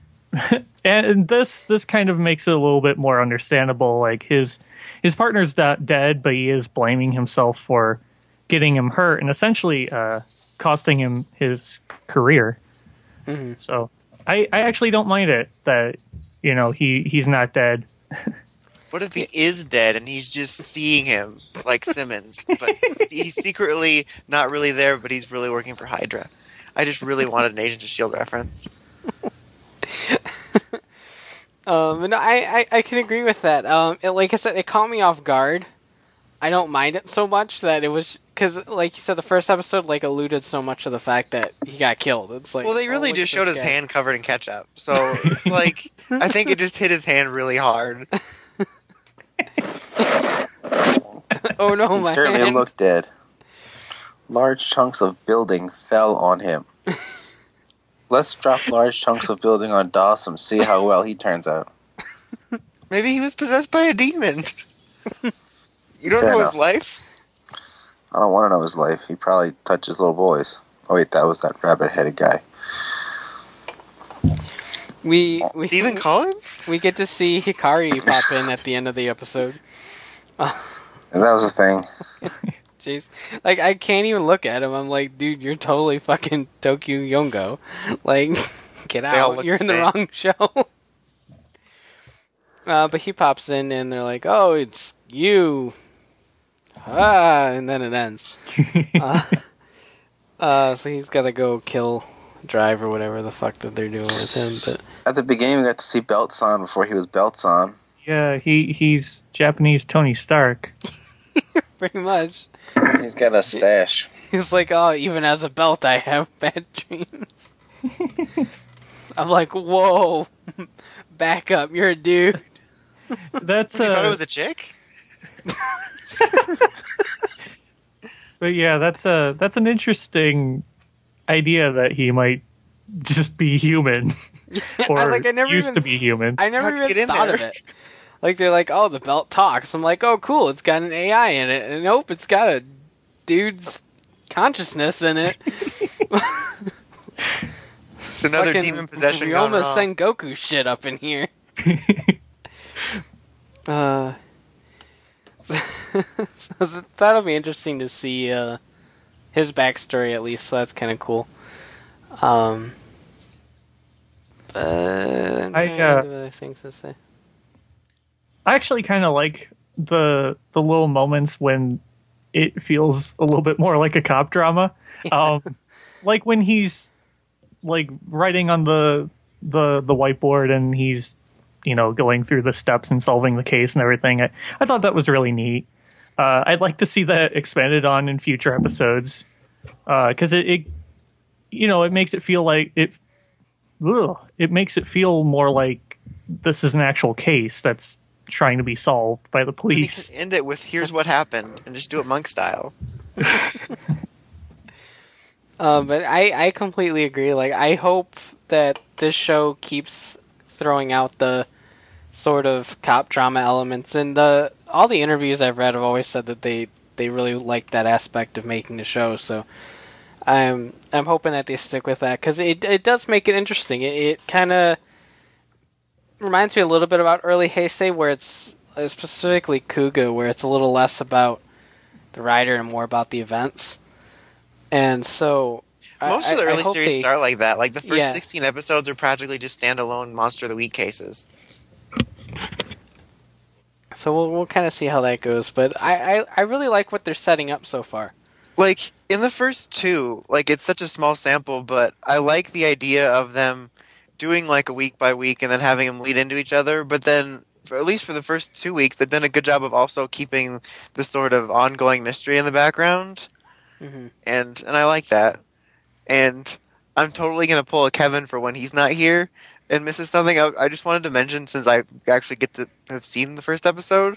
[SPEAKER 1] this kind of makes it a little bit more understandable. Like, his partner's not dead, but he is blaming himself for getting him hurt and essentially costing him his career. So I actually don't mind it that, you know, he's not dead.
[SPEAKER 3] What if he is dead and he's just seeing him like Simmons, but he's secretly not really there, but he's really working for Hydra? I just really wanted an Agents of S.H.I.E.L.D. reference.
[SPEAKER 2] No, I can agree with that. Like I said, it caught me off guard. I don't mind it so much that it was, because, like you said, the first episode like alluded so much to the fact that he got killed. It's like,
[SPEAKER 3] well, they really just showed his hand covered in ketchup, so it's like I think it just hit his hand really hard.
[SPEAKER 2] Oh no,
[SPEAKER 4] He
[SPEAKER 2] my
[SPEAKER 4] certainly
[SPEAKER 2] hand.
[SPEAKER 4] looked dead. Large chunks of building fell on him. Let's drop large chunks of building on Dawson, see how well he turns out.
[SPEAKER 3] Maybe he was possessed by a demon. You don't
[SPEAKER 4] Fair
[SPEAKER 3] know his
[SPEAKER 4] enough.
[SPEAKER 3] life?
[SPEAKER 4] I don't want to know his life. He probably touches little boys. Oh wait, that was that rabbit-headed guy.
[SPEAKER 2] We
[SPEAKER 3] Stephen Collins?
[SPEAKER 2] we get to see Hikari pop in at the end of the episode.
[SPEAKER 4] And that was the thing.
[SPEAKER 2] Jeez, like I can't even look at him. I'm like, dude, you're totally fucking Tokyo Yongo. Like, get
[SPEAKER 3] all
[SPEAKER 2] out.
[SPEAKER 3] look
[SPEAKER 2] You're
[SPEAKER 3] the
[SPEAKER 2] in the
[SPEAKER 3] same.
[SPEAKER 2] wrong show. But he pops in and they're like, oh, it's you. And then it ends. So he's got to go kill Drive or whatever the fuck that they're doing with him. But
[SPEAKER 4] At the beginning, we got to see Beltson before he was Beltson.
[SPEAKER 1] Yeah, he's Japanese Tony Stark.
[SPEAKER 2] pretty much,
[SPEAKER 4] He's got a stash.
[SPEAKER 2] he's like, oh, even as a belt, I have bad dreams. I'm like, whoa, back up, you're a dude.
[SPEAKER 1] That's
[SPEAKER 3] You thought it was a chick?
[SPEAKER 1] But yeah, that's an interesting idea that he might just be human, or
[SPEAKER 2] I never
[SPEAKER 1] used
[SPEAKER 2] even,
[SPEAKER 1] to be human.
[SPEAKER 2] I never
[SPEAKER 3] How'd you get
[SPEAKER 2] even
[SPEAKER 3] in
[SPEAKER 2] thought
[SPEAKER 3] there?
[SPEAKER 2] of it. Like they're like, oh, the belt talks. I'm like, oh, cool, it's got an AI in it, and nope, it's got a dude's consciousness in it.
[SPEAKER 3] It's another
[SPEAKER 2] Fucking
[SPEAKER 3] demon possession gone
[SPEAKER 2] Ryoma
[SPEAKER 3] wrong.
[SPEAKER 2] Sengoku shit up in here. So that'll be interesting to see his backstory at least. So that's kind of cool. But I'm trying to think of other things to say.
[SPEAKER 1] I actually kind of like the little moments when it feels a little bit more like a cop drama, like when he's like writing on the whiteboard and he's going through the steps and solving the case and everything. I thought that was really neat. I'd like to see that expanded on in future episodes because it makes it feel like it makes it feel more like this is an actual case that's trying to be solved by the
[SPEAKER 3] You
[SPEAKER 1] police.
[SPEAKER 3] can end it with "Here's what happened" and just do it monk style.
[SPEAKER 2] But I completely agree. Like, I hope that this show keeps throwing out the sort of cop drama elements. And all the interviews I've read have always said that they really like that aspect of making the show. So I'm hoping that they stick with that because it does make it interesting. It kind of reminds me a little bit about early Heisei, where it's specifically Kuga, where it's a little less about the writer and more about the events. And so
[SPEAKER 3] Most of the early
[SPEAKER 2] hope
[SPEAKER 3] series
[SPEAKER 2] they-
[SPEAKER 3] start like that. Like the first
[SPEAKER 2] Yeah.
[SPEAKER 3] 16 episodes are practically just standalone Monster of the Week cases.
[SPEAKER 2] So we'll kind of see how that goes. But I really like what they're setting up so far.
[SPEAKER 3] Like in the first two, like it's such a small sample, but I like the idea of them doing like a week by week and then having them lead into each other. But then, at least for the first 2 weeks, they've done a good job of also keeping the sort of ongoing mystery in the background.
[SPEAKER 2] Mm-hmm.
[SPEAKER 3] And I like that. And I'm totally gonna pull a Kevin for when he's not here and misses something. I just wanted to mention, since I actually get to have seen the first episode,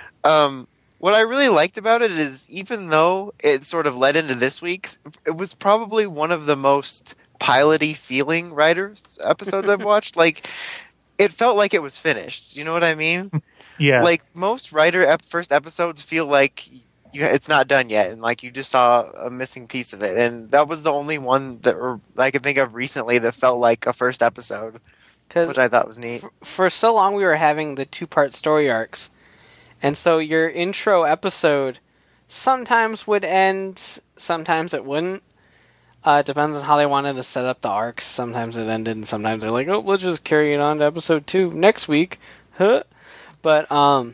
[SPEAKER 3] what I really liked about it is, even though it sort of led into this week's, it was probably one of the most piloty feeling writers episodes I've watched. Like, it felt like it was finished. You know what I mean?
[SPEAKER 1] Yeah.
[SPEAKER 3] Like most first episodes feel like it's not done yet, and like you just saw a missing piece of it, and that was the only one that I could think of recently that felt like a first episode, which I thought was neat.
[SPEAKER 2] For so long we were having the 2-part story arcs, and so your intro episode sometimes would end, sometimes it wouldn't. It depends on how they wanted to set up the arcs. Sometimes it ended, and sometimes they're like, oh, we'll just carry it on to episode 2 next week. Huh? But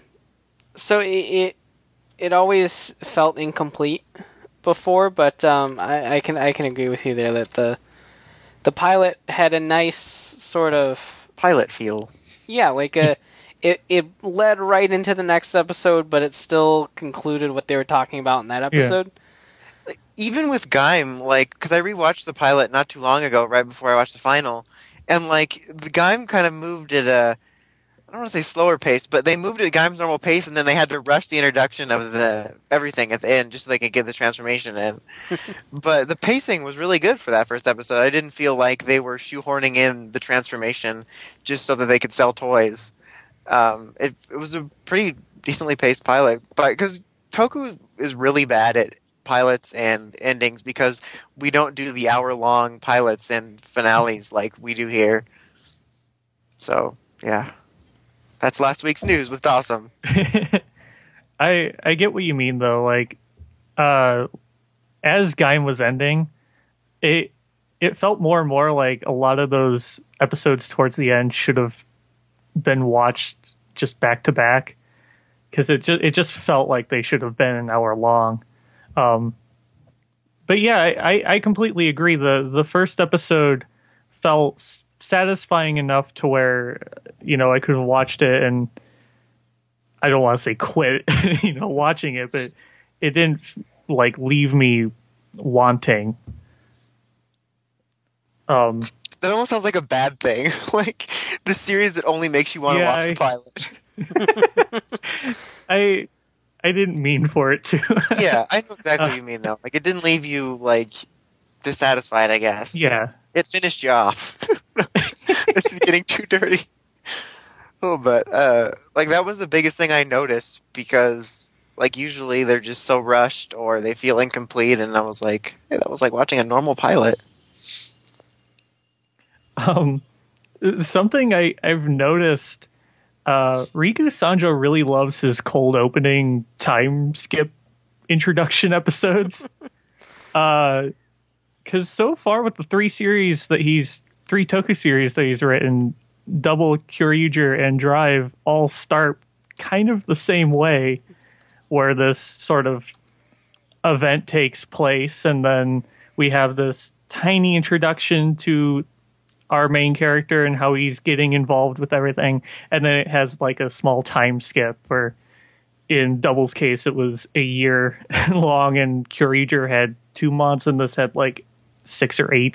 [SPEAKER 2] so it always felt incomplete before, but I can agree with you there that the pilot had a nice sort of
[SPEAKER 3] Pilot feel.
[SPEAKER 2] like it led right into the next episode, but it still concluded what they were talking about in that episode.
[SPEAKER 3] Even with Gaim, like, because I rewatched the pilot not too long ago, right before I watched the final, and like the Gaim kind of moved at a, I don't want to say slower pace, but they moved at Gaim's normal pace, and then they had to rush the introduction of the everything at the end just so they could get the transformation in. But the pacing was really good for that first episode. I didn't feel like they were shoehorning in the transformation just so that they could sell toys. It was a pretty decently paced pilot, but because Toku is really bad at pilots and endings, because we don't do the hour-long pilots and finales like we do here. So, yeah. That's last week's news with Dawson.
[SPEAKER 1] I get what you mean though. Like, as Gaim was ending, it felt more and more like a lot of those episodes towards the end should have been watched just back to back, because it just felt like they should have been an hour long. But But yeah, I completely agree. The first episode felt satisfying enough to where, I could have watched it, and I don't want to say quit, watching it, but it didn't like leave me wanting.
[SPEAKER 3] That almost sounds like a bad thing. Like the series that only makes you want to watch the pilot.
[SPEAKER 1] I didn't mean for it to.
[SPEAKER 3] Yeah, I know exactly what you mean though. Like it didn't leave you like dissatisfied, I guess.
[SPEAKER 1] Yeah.
[SPEAKER 3] It finished you off. This is getting too dirty. Oh, but like that was the biggest thing I noticed, because like usually they're just so rushed or they feel incomplete, and I was like, hey, that was like watching a normal pilot.
[SPEAKER 1] Something I've noticed, Riku Sanjo really loves his cold opening time skip introduction episodes. Because so far with the three Toku series that he's written, Double, Kyoryuger, and Drive all start kind of the same way, where this sort of event takes place, and then we have this tiny introduction to our main character and how he's getting involved with everything, and then it has like a small time skip where in Double's case it was a year long, and Kyoryuger had 2 months, and this had like 6 or 8.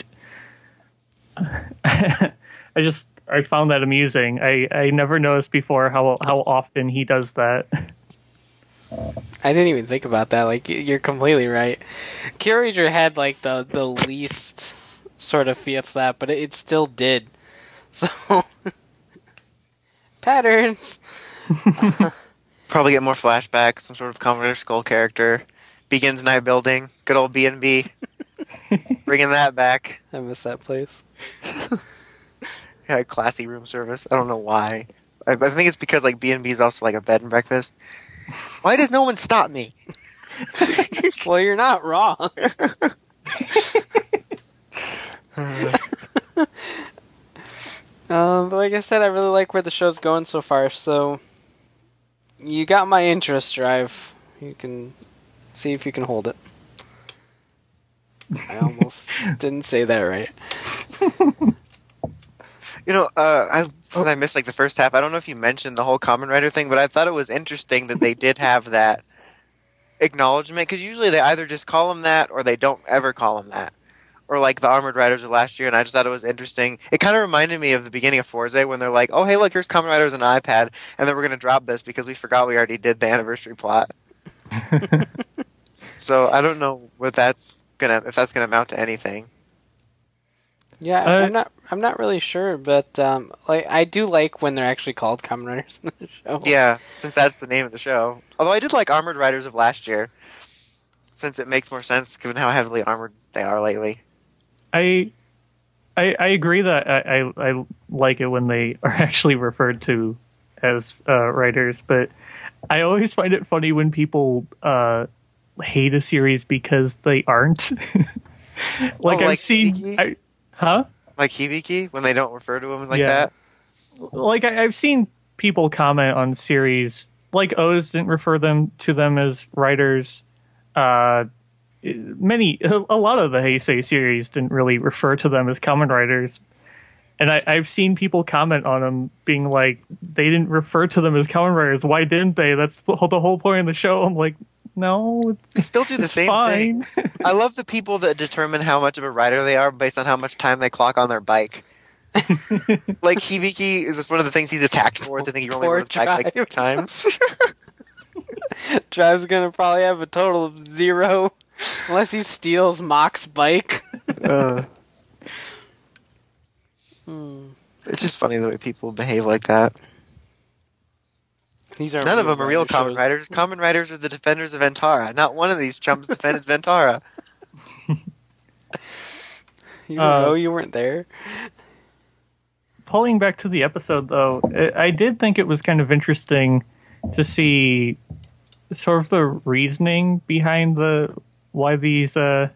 [SPEAKER 1] I found that amusing. I never noticed before how often he does that.
[SPEAKER 2] I didn't even think about that. Like, you're completely right. Kyoryuger had like the least sort of feel to that, but it still did. So patterns.
[SPEAKER 3] Probably get more flashbacks, some sort of Kamen Rider Skull character. Begins Night Building, good old B&B. Bringing that back.
[SPEAKER 2] I miss that place.
[SPEAKER 3] Yeah, classy room service. I don't know why. I think it's because like B&B is also like a bed and breakfast. Why does no one stop me?
[SPEAKER 2] Well, you're not wrong. But like I said, I really like where the show's going so far. So you got my interest, Drive. You can see if you can hold it. I almost didn't say that right.
[SPEAKER 3] I missed like the first half. I don't know if you mentioned the whole Kamen Rider thing, but I thought it was interesting that they did have that acknowledgement, because usually they either just call them that or they don't ever call them that. Or like the Armored Riders of last year, and I just thought it was interesting. It kind of reminded me of the beginning of Forza when they're like, oh, hey, look, here's Kamen Riders on iPad, and then we're going to drop this because we forgot we already did the anniversary plot. So I don't know if that's gonna amount to anything.
[SPEAKER 2] Yeah, I'm not really sure, but like I do like when they're actually called Kamen Riders in the show.
[SPEAKER 3] Yeah, since that's the name of the show. Although I did like Armored Riders of last year, since it makes more sense given how heavily armored they are lately.
[SPEAKER 1] I agree that I like it when they are actually referred to as writers, but I always find it funny when people hate a series because they aren't. I've seen,
[SPEAKER 3] like Hibiki when they don't refer to him like that.
[SPEAKER 1] Like I've seen people comment on series like O's didn't refer to them as writers. A lot of the Heisei series didn't really refer to them as Kamen Riders, and I've seen people comment on them being like, they didn't refer to them as Kamen Riders. Why didn't they? That's the whole point of the show. I'm like, no,
[SPEAKER 3] they still do the same
[SPEAKER 1] fine.
[SPEAKER 3] thing. I love the people that determine how much of a rider they are based on how much time they clock on their bike. Like Hibiki is just one of the things he's attacked for. I think he only rode his bike like 3 times.
[SPEAKER 2] Drive's gonna probably have a total of 0 unless he steals Mock's bike.
[SPEAKER 3] It's just funny the way people behave like that. None of them are real Kamen Riders. Kamen Riders are the defenders of Ventara. Not one of these chumps defended Ventara.
[SPEAKER 2] You don't know, you weren't there.
[SPEAKER 1] Pulling back to the episode, though, I did think it was kind of interesting to see sort of the reasoning behind why these. I'm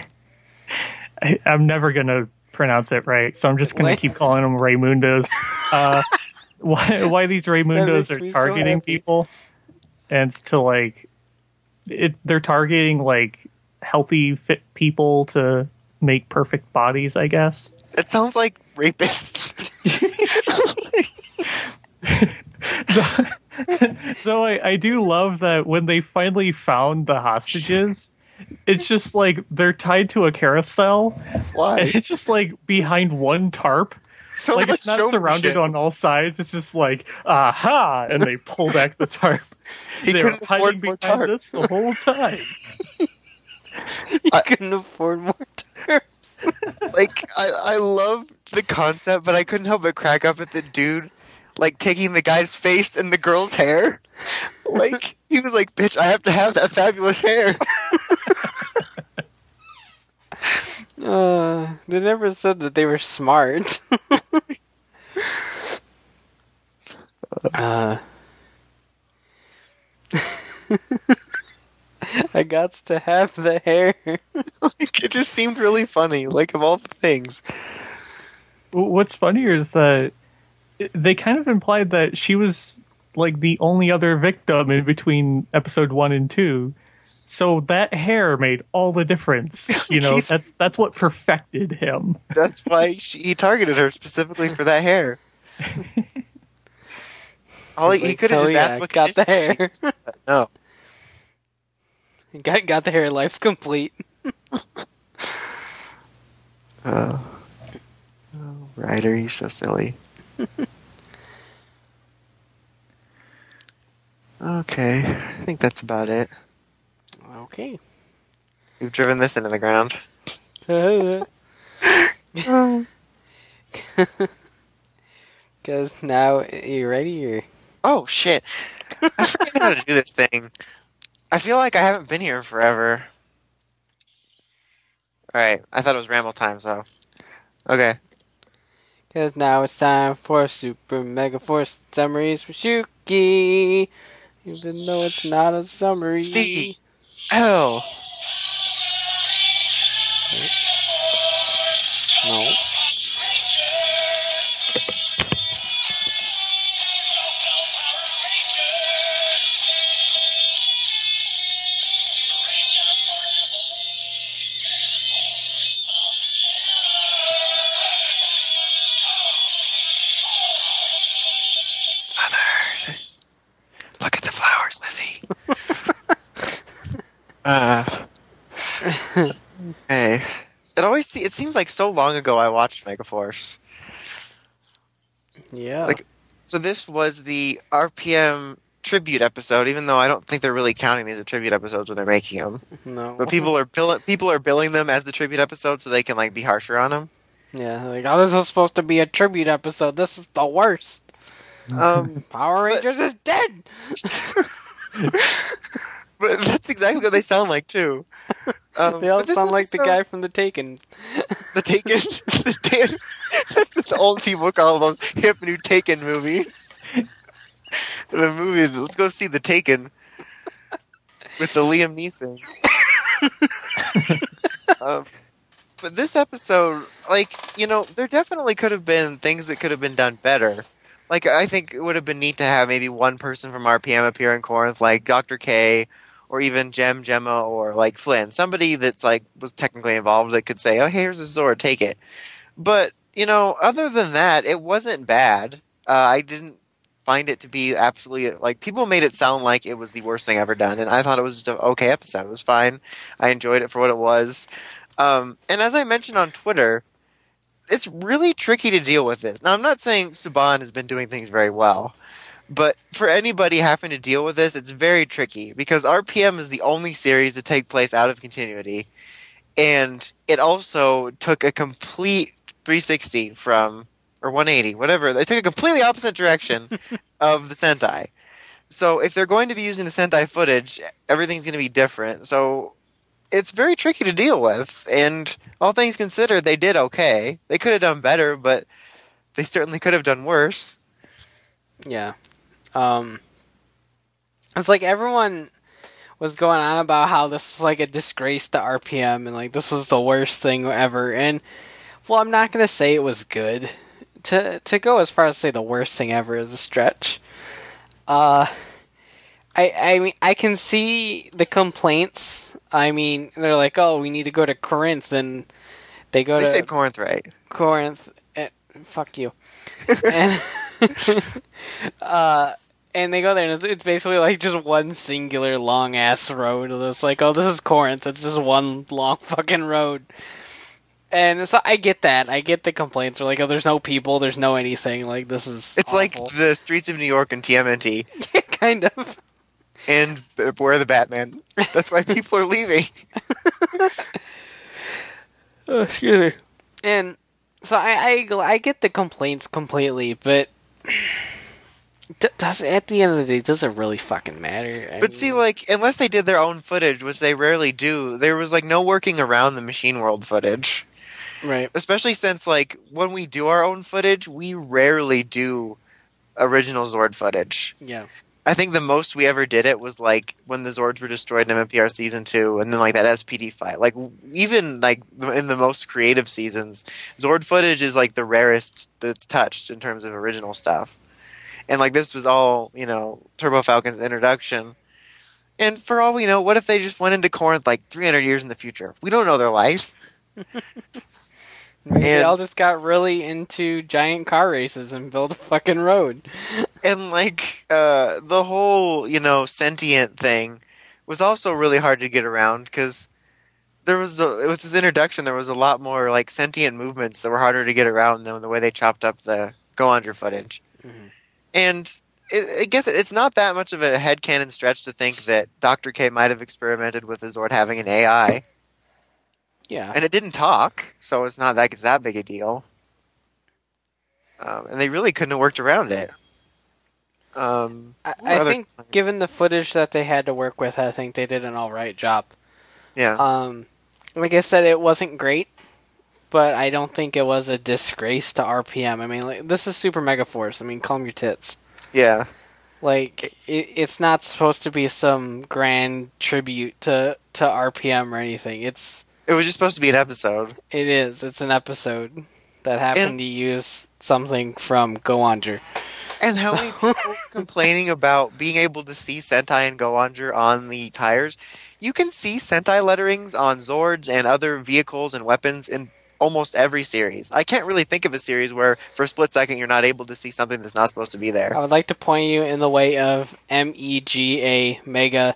[SPEAKER 1] never gonna pronounce it right, so I'm just gonna keep calling them Raymundos. Why these Raymundos are targeting people, and to like they're targeting like healthy, fit people to make perfect bodies, I guess.
[SPEAKER 3] It sounds like rapists.
[SPEAKER 1] Though I do love that when they finally found the hostages, it's just like they're tied to a carousel.
[SPEAKER 3] Why?
[SPEAKER 1] And it's just like behind one tarp.
[SPEAKER 3] So
[SPEAKER 1] Like
[SPEAKER 3] much
[SPEAKER 1] it's not surrounded
[SPEAKER 3] showmanship.
[SPEAKER 1] on all sides. It's just like, aha! And they pull back the tarp.
[SPEAKER 3] He
[SPEAKER 1] They were
[SPEAKER 3] couldn't
[SPEAKER 1] hiding
[SPEAKER 3] afford more
[SPEAKER 1] behind
[SPEAKER 3] tarps.
[SPEAKER 1] this the whole time.
[SPEAKER 2] You couldn't afford more terms.
[SPEAKER 3] Like, I love the concept, but I couldn't help but crack up at the dude, like, taking the guy's face and the girl's hair. Like, he was like, bitch, I have to have that fabulous hair.
[SPEAKER 2] They never said that they were smart. I got to have the hair.
[SPEAKER 3] Like, it just seemed really funny, like, of all the things.
[SPEAKER 1] What's funnier is that they kind of implied that she was like the only other victim in between episode 1 and 2. So that hair made all the difference. You know, that's what perfected him.
[SPEAKER 3] That's why he targeted her specifically for that hair. He could have just asked what
[SPEAKER 2] got the
[SPEAKER 3] condition
[SPEAKER 2] hair.
[SPEAKER 3] she was in, but no.
[SPEAKER 2] Got the hair. Life's complete.
[SPEAKER 3] Oh, Ryder, you're so silly. Okay, I think that's about it.
[SPEAKER 2] Okay.
[SPEAKER 3] We've driven this into the ground.
[SPEAKER 2] Because now, you ready? Or...
[SPEAKER 3] Oh, shit. I forget how to do this thing. I feel like I haven't been here forever. Alright, I thought it was ramble time, so... Okay.
[SPEAKER 2] Because now it's time for Super Mega Force Summaries for Shuki. Even though it's not a summary.
[SPEAKER 3] Steve. Oh.
[SPEAKER 2] No.
[SPEAKER 3] Smothered. Look at the flowers, Lizzie. Hey. It seems like so long ago I watched Megaforce.
[SPEAKER 2] Yeah.
[SPEAKER 3] Like, so this was the RPM tribute episode, even though I don't think they're really counting these as tribute episodes when they're making them.
[SPEAKER 2] No.
[SPEAKER 3] But people are billing them as the tribute episode so they can like be harsher on them.
[SPEAKER 2] Yeah, like, oh, this was supposed to be a tribute episode. This is the worst. Power Rangers is dead!
[SPEAKER 3] But that's exactly what they sound like too.
[SPEAKER 2] They all
[SPEAKER 3] but this
[SPEAKER 2] sound like the
[SPEAKER 3] episode-
[SPEAKER 2] guy from The Taken.
[SPEAKER 3] The Taken. That's what the old people call those hip new Taken movies. The movie. Let's go see The Taken with the Liam Neeson. But this episode, like, you know, there definitely could have been things that could have been done better. Like, I think it would have been neat to have maybe one person from RPM appear in Corinth, like Dr. K, or even Gemma, or like Flynn. Somebody that's like was technically involved that could say, "Oh, here's a Zord, take it." But you know, other than that, it wasn't bad. I didn't find it to be absolutely like people made it sound like it was the worst thing ever done, and I thought it was just an okay episode. It was fine. I enjoyed it for what it was. And as I mentioned on Twitter, it's really tricky to deal with this. Now, I'm not saying Saban has been doing things very well, but for anybody having to deal with this, it's very tricky because RPM is the only series to take place out of continuity, and it also took a complete 360 from, or 180, whatever. They took a completely opposite direction of the Sentai. So if they're going to be using the Sentai footage, everything's going to be different. So it's very tricky to deal with, and all things considered, they did okay. They could have done better, but they certainly could have done worse.
[SPEAKER 2] Yeah. It's like everyone was going on about how this was like a disgrace to RPM and like this was the worst thing ever. And well, I'm not gonna say it was good. To go as far as say the worst thing ever is a stretch. I mean, I can see the complaints. I mean, they're like, oh, we need to go to Corinth, and they go
[SPEAKER 3] They
[SPEAKER 2] to
[SPEAKER 3] said Corinth right.
[SPEAKER 2] Corinth. Fuck you. And and they go there, and it's basically like just one singular long ass road. And it's like, oh, this is Corinth. It's just one long fucking road. And so I get that. I get the complaints. They're like, oh, there's no people, there's no anything. Like, this is
[SPEAKER 3] It's like
[SPEAKER 2] awful.
[SPEAKER 3] the streets of New York and TMNT
[SPEAKER 2] Kind of.
[SPEAKER 3] and Beware the Batman. That's why people are leaving.
[SPEAKER 2] Oh, excuse me. And so I get the complaints completely, but does at the end of the day, does it really fucking matter?
[SPEAKER 3] But see, like, unless they did their own footage, which they rarely do, there was like no working around the Machine World footage.
[SPEAKER 2] right?
[SPEAKER 3] Especially since, like, when we do our own footage, we rarely do original Zord footage.
[SPEAKER 2] Yeah.
[SPEAKER 3] I think the most we ever did it was, like, when the Zords were destroyed in MMPR Season 2, and then, like, that SPD fight. Like, even, like, in the most creative seasons, Zord footage is, like, the rarest that's touched in terms of original stuff. And, like, this was all, you know, Turbo Falcon's introduction. And for all we know, what if they just went into Corinth, like, 300 years in the future? We don't know their life.
[SPEAKER 2] Maybe they
[SPEAKER 3] And-
[SPEAKER 2] all just got really into giant car races and built a fucking road.
[SPEAKER 3] And, like, the whole, you know, sentient thing was also really hard to get around, because there was, with his introduction, there was a lot more, like, sentient movements that were harder to get around than the way they chopped up the Go Under footage.
[SPEAKER 2] Mhm.
[SPEAKER 3] And I guess it's not that much of a headcanon stretch to think that Dr. K might have experimented with the Zord having an AI.
[SPEAKER 2] Yeah.
[SPEAKER 3] And it didn't talk, so it's not like it's that big a deal. And they really couldn't have worked around it. What
[SPEAKER 2] I
[SPEAKER 3] other
[SPEAKER 2] think,
[SPEAKER 3] complaints?
[SPEAKER 2] given the footage that they had to work with, I think they did an alright job.
[SPEAKER 3] Yeah.
[SPEAKER 2] Like I said, it wasn't great, but I don't think it was a disgrace to RPM. I mean, like, this is Super Mega Force. I mean, calm your tits.
[SPEAKER 3] Yeah.
[SPEAKER 2] Like, it's not supposed to be some grand tribute to RPM or anything.
[SPEAKER 3] It was just supposed to be an episode.
[SPEAKER 2] It is. It's an episode that happened
[SPEAKER 3] And-
[SPEAKER 2] to use something from Go Under.
[SPEAKER 3] And how many people complaining about being able to see Sentai and Go-Onger on the tires? You can see Sentai letterings on Zords and other vehicles and weapons in almost every series. I can't really think of a series where, for a split second, you're not able to see something that's not supposed to be there.
[SPEAKER 2] I would like to point you in the way of MEGA Mega.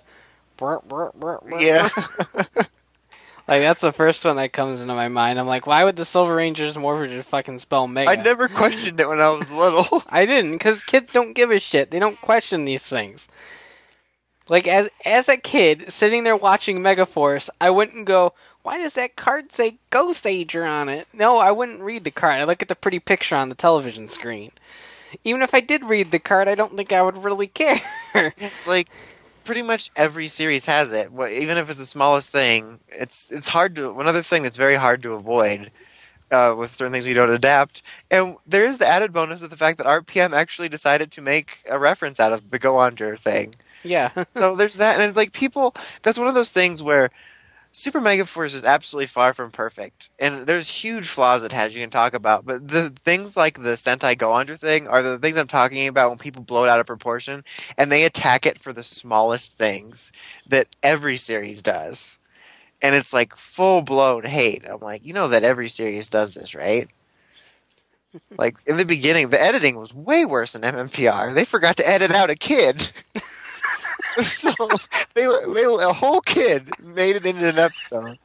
[SPEAKER 3] Yeah.
[SPEAKER 2] Like, that's the first one that comes into my mind. I'm like, why would the Silver Rangers Morpher fucking spell Mega?
[SPEAKER 3] I never questioned it when I was little.
[SPEAKER 2] I didn't, because kids don't give a shit. They don't question these things. Like, as a kid, sitting there watching Megaforce, I wouldn't go, why does that card say Ghost Ager on it? No, I wouldn't read the card. I look at the pretty picture on the television screen. Even if I did read the card, I don't think I would really care.
[SPEAKER 3] It's like pretty much every series has it. Even if it's the smallest thing, it's hard to. One other thing that's very hard to avoid with certain things we don't adapt. And there is the added bonus of the fact that RPM actually decided to make a reference out of the Go Under thing.
[SPEAKER 2] Yeah.
[SPEAKER 3] So there's that, and it's like people. That's one of those things where Super Mega Force is absolutely far from perfect, and there's huge flaws it has you can talk about. But the things like the Sentai Go Under thing are the things I'm talking about when people blow it out of proportion, and they attack it for the smallest things that every series does, and it's like full blown hate. I'm like, you know that every series does this, right? Like in the beginning, the editing was way worse than MMPR. They forgot to edit out a kid. So a whole kid made it into an episode.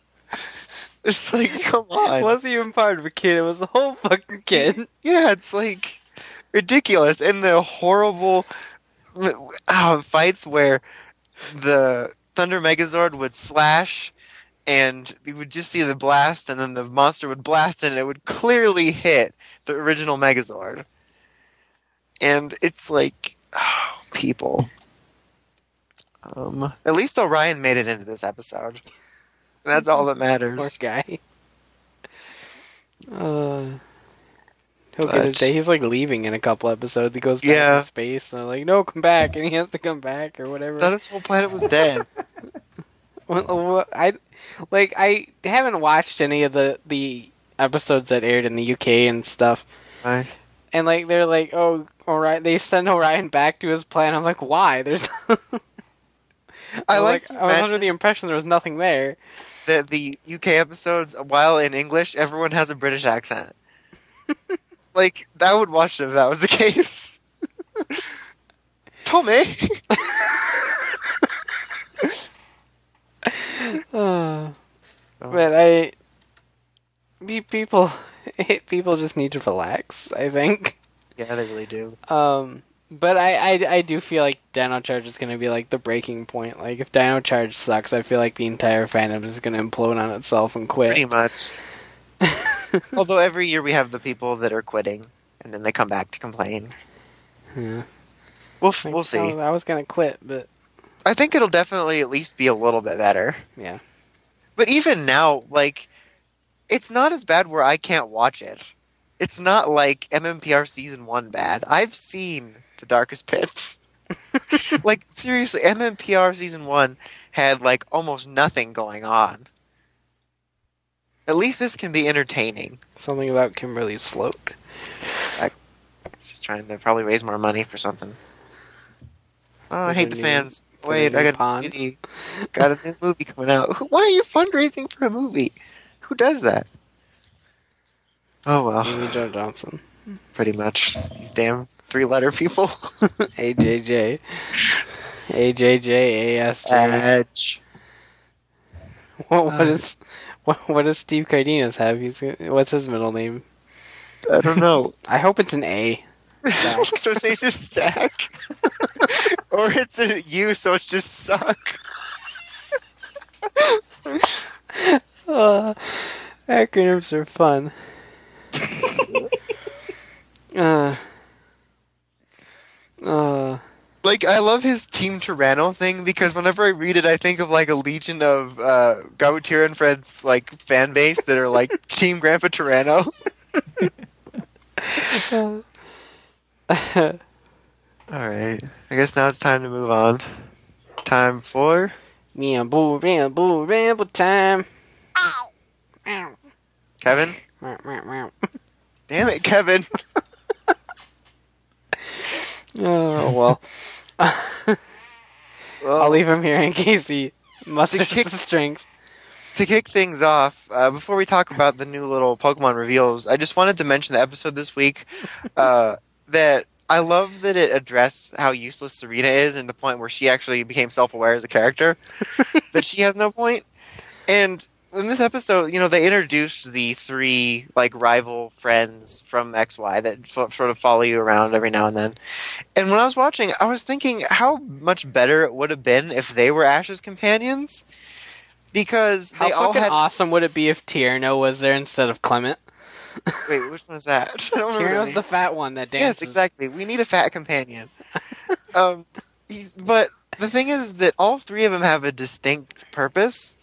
[SPEAKER 3] It's like, come on.
[SPEAKER 2] It wasn't even part of a kid. It was a whole fucking kid.
[SPEAKER 3] Yeah, it's like ridiculous. And the horrible fights where the Thunder Megazord would slash and you would just see the blast and then the monster would blast and it would clearly hit the original Megazord. And it's like, oh, people. At least Orion made it into this episode. That's all that
[SPEAKER 2] Poor
[SPEAKER 3] matters.
[SPEAKER 2] guy. He'll get his day. He's like leaving in a couple episodes. He goes back
[SPEAKER 3] Yeah.
[SPEAKER 2] to space, and they're like, "No, come back," and he has to come back or whatever.
[SPEAKER 3] I thought his whole planet was dead.
[SPEAKER 2] I haven't watched any of the episodes that aired in the UK and stuff,
[SPEAKER 3] Right.
[SPEAKER 2] And like they're like, oh, Orion. They send Orion back to his planet. I'm like, why? There's.
[SPEAKER 3] I like.
[SPEAKER 2] I was under the impression there was nothing there.
[SPEAKER 3] That the UK episodes, while in English, everyone has a British accent. Like, I would watch it if that was the case. Tommy!
[SPEAKER 2] But people just need to relax, I think.
[SPEAKER 3] Yeah, they really do.
[SPEAKER 2] But I do feel like Dino Charge is going to be like the breaking point. Like if Dino Charge sucks, I feel like the entire fandom is going to implode on itself and quit.
[SPEAKER 3] Pretty much. Although every year we have the people that are quitting, and then they come back to complain.
[SPEAKER 2] Yeah.
[SPEAKER 3] We'll see.
[SPEAKER 2] I was going to quit, but
[SPEAKER 3] I think it'll definitely at least be a little bit better.
[SPEAKER 2] yeah.
[SPEAKER 3] But even now, like, it's not as bad where I can't watch it. It's not like MMPR Season 1 bad. I've seen The Darkest Pits. Like, seriously, MMPR Season 1 had, like, almost nothing going on. At least this can be entertaining.
[SPEAKER 2] Something about Kimberly's float.
[SPEAKER 3] She's trying to probably raise more money for something. Oh, I
[SPEAKER 2] With
[SPEAKER 3] hate
[SPEAKER 2] a
[SPEAKER 3] the
[SPEAKER 2] new-
[SPEAKER 3] fans.
[SPEAKER 2] with a
[SPEAKER 3] Wait,
[SPEAKER 2] new
[SPEAKER 3] I got
[SPEAKER 2] pond.
[SPEAKER 3] a CD. Got a new movie coming out. Why are you fundraising for a movie? Who does that? Oh, well.
[SPEAKER 2] Amy Jo Johnson.
[SPEAKER 3] Pretty much. These damn 3-letter people.
[SPEAKER 2] AJJ. AJJ, ASJ.
[SPEAKER 3] Edge.
[SPEAKER 2] What does Steve Cardenas have? What's his middle name?
[SPEAKER 3] I don't know.
[SPEAKER 2] I hope it's an A.
[SPEAKER 3] So it's just sack. Or it's a U, so it's just suck.
[SPEAKER 2] Acronyms are fun.
[SPEAKER 3] Like, I love his Team Tyranno thing because whenever I read it, I think of like a legion of Gautier and Fred's like fan base that are like Team Grandpa Tyranno. Alright, I guess now it's time to move on. Time for...
[SPEAKER 2] Ramble time. Ow.
[SPEAKER 3] Kevin? Damn it, Kevin.
[SPEAKER 2] Oh, well. I'll leave him here in case he musters the strings.
[SPEAKER 3] To kick things off, before we talk about the new little Pokemon reveals, I just wanted to mention the episode this week that I love that it addressed how useless Serena is and the point where she actually became self-aware as a character, that she has no point. And in this episode, you know, they introduced the 3 like rival friends from XY that sort of follow you around every now and then. And when I was watching, I was thinking how much better it would have been if they were Ash's companions. Because
[SPEAKER 2] How
[SPEAKER 3] they all
[SPEAKER 2] fucking
[SPEAKER 3] had...
[SPEAKER 2] awesome would it be if Tierno was there instead of Clement?
[SPEAKER 3] Wait, which one is that? I don't remember.
[SPEAKER 2] Tierno's the fat one that dances.
[SPEAKER 3] Yes, exactly. We need a fat companion. But the thing is that all 3 of them have a distinct purpose.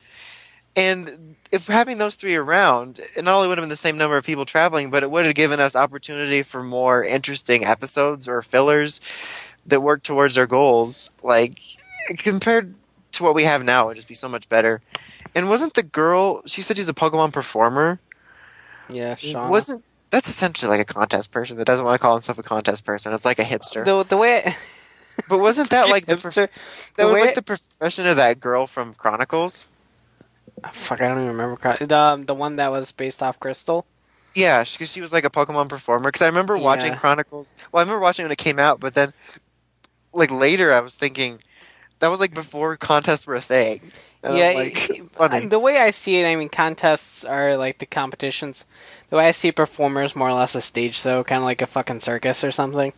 [SPEAKER 3] And if having those 3 around, it not only would have been the same number of people traveling, but it would have given us opportunity for more interesting episodes or fillers that work towards our goals. Like, compared to what we have now, it would just be so much better. And wasn't the girl, she said she's a Pokemon performer?
[SPEAKER 2] Yeah, Shauna.
[SPEAKER 3] That's essentially like a contest person that doesn't want to call himself a contest person. It's like a hipster.
[SPEAKER 2] The way...
[SPEAKER 3] But wasn't that like the
[SPEAKER 2] Hipster.
[SPEAKER 3] like the profession of that girl from Chronicles?
[SPEAKER 2] Fuck, I don't even remember. The one that was based off Crystal?
[SPEAKER 3] Yeah, because she was like a Pokemon performer. Because I remember watching
[SPEAKER 2] Yeah.
[SPEAKER 3] Chronicles. Well, I remember watching it when it came out, but then like later I was thinking that was like before contests were a thing. And
[SPEAKER 2] Yeah,
[SPEAKER 3] I'm like, funny.
[SPEAKER 2] the way I see it, I mean, contests are like the competitions. The way I see performers, more or less a stage show, kind of like a fucking circus or something.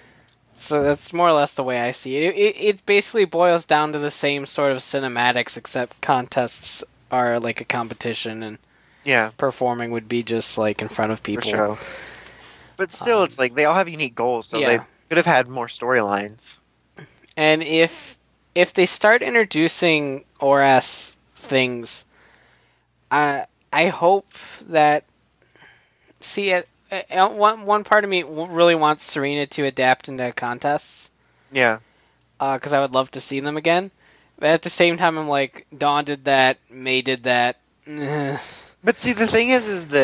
[SPEAKER 2] So that's more or less the way I see it. It basically boils down to the same sort of cinematics, except contests are like a competition, and
[SPEAKER 3] Yeah,
[SPEAKER 2] performing would be just like in front of
[SPEAKER 3] for
[SPEAKER 2] people.
[SPEAKER 3] sure. But still, it's like they all have unique goals, so
[SPEAKER 2] Yeah.
[SPEAKER 3] they could have had more storylines.
[SPEAKER 2] And if they start introducing ORAS things, I hope that... See, one part of me really wants Serena to adapt into contests,
[SPEAKER 3] Yeah.
[SPEAKER 2] because I would love to see them again. But at the same time, I'm like, Dawn did that, May did that.
[SPEAKER 3] But see, the thing is that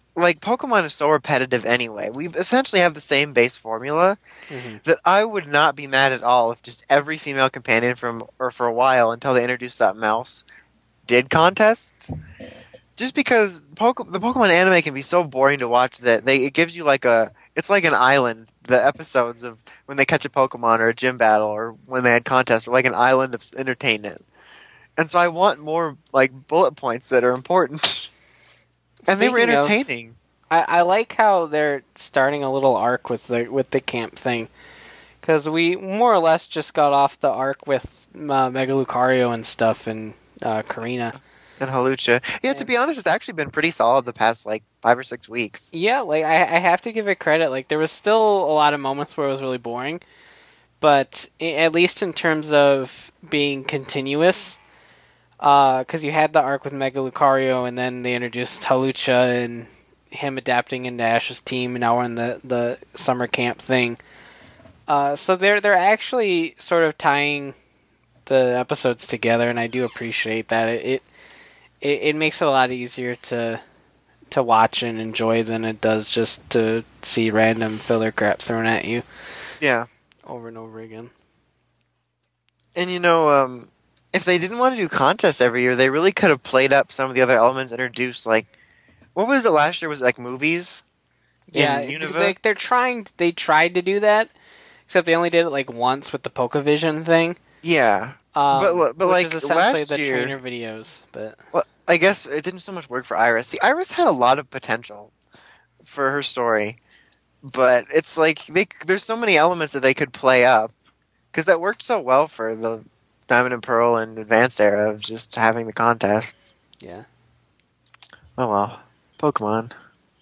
[SPEAKER 3] like Pokemon is so repetitive anyway. We essentially have the same base formula that I would not be mad at all if just every female companion for a while until they introduced that mouse did contests. Just because the Pokemon anime can be so boring to watch that it gives you it's like an island. The episodes of when they catch a Pokemon or a gym battle or when they had contests are like an island of entertainment. And so I want more like bullet points that are important. And they were
[SPEAKER 2] Speaking of,
[SPEAKER 3] entertaining.
[SPEAKER 2] I like how they're starting a little arc with the camp thing, because we more or less just got off the arc with Mega Lucario and stuff and Karina.
[SPEAKER 3] And Hawlucha. Yeah, to be honest, it's actually been pretty solid the past, 5 or 6 weeks.
[SPEAKER 2] Yeah, like, I have to give it credit. Like, there was still a lot of moments where it was really boring, but at least in terms of being continuous, because you had the arc with Mega Lucario, and then they introduced Hawlucha and him adapting into Ash's team, and now we're in the summer camp thing. So they're actually sort of tying the episodes together, and I do appreciate that. It makes it a lot easier to watch and enjoy than it does just to see random filler crap thrown at you.
[SPEAKER 3] Yeah.
[SPEAKER 2] Over and over again.
[SPEAKER 3] And if they didn't want to do contests every year, they really could have played up some of the other elements introduced. Like, what was it last year? Was it like movies?
[SPEAKER 2] Yeah,
[SPEAKER 3] in Unova?
[SPEAKER 2] they tried to do that, except they only did it once with the Pokevision thing.
[SPEAKER 3] Yeah. But
[SPEAKER 2] which
[SPEAKER 3] like
[SPEAKER 2] is essentially
[SPEAKER 3] last
[SPEAKER 2] the
[SPEAKER 3] year,
[SPEAKER 2] trainer videos. But
[SPEAKER 3] well, I guess it didn't so much work for Iris. See, Iris had a lot of potential for her story, but it's like there's so many elements that they could play up because that worked so well for the Diamond and Pearl and Advanced era of just having the contests.
[SPEAKER 2] yeah.
[SPEAKER 3] Oh well, Pokemon.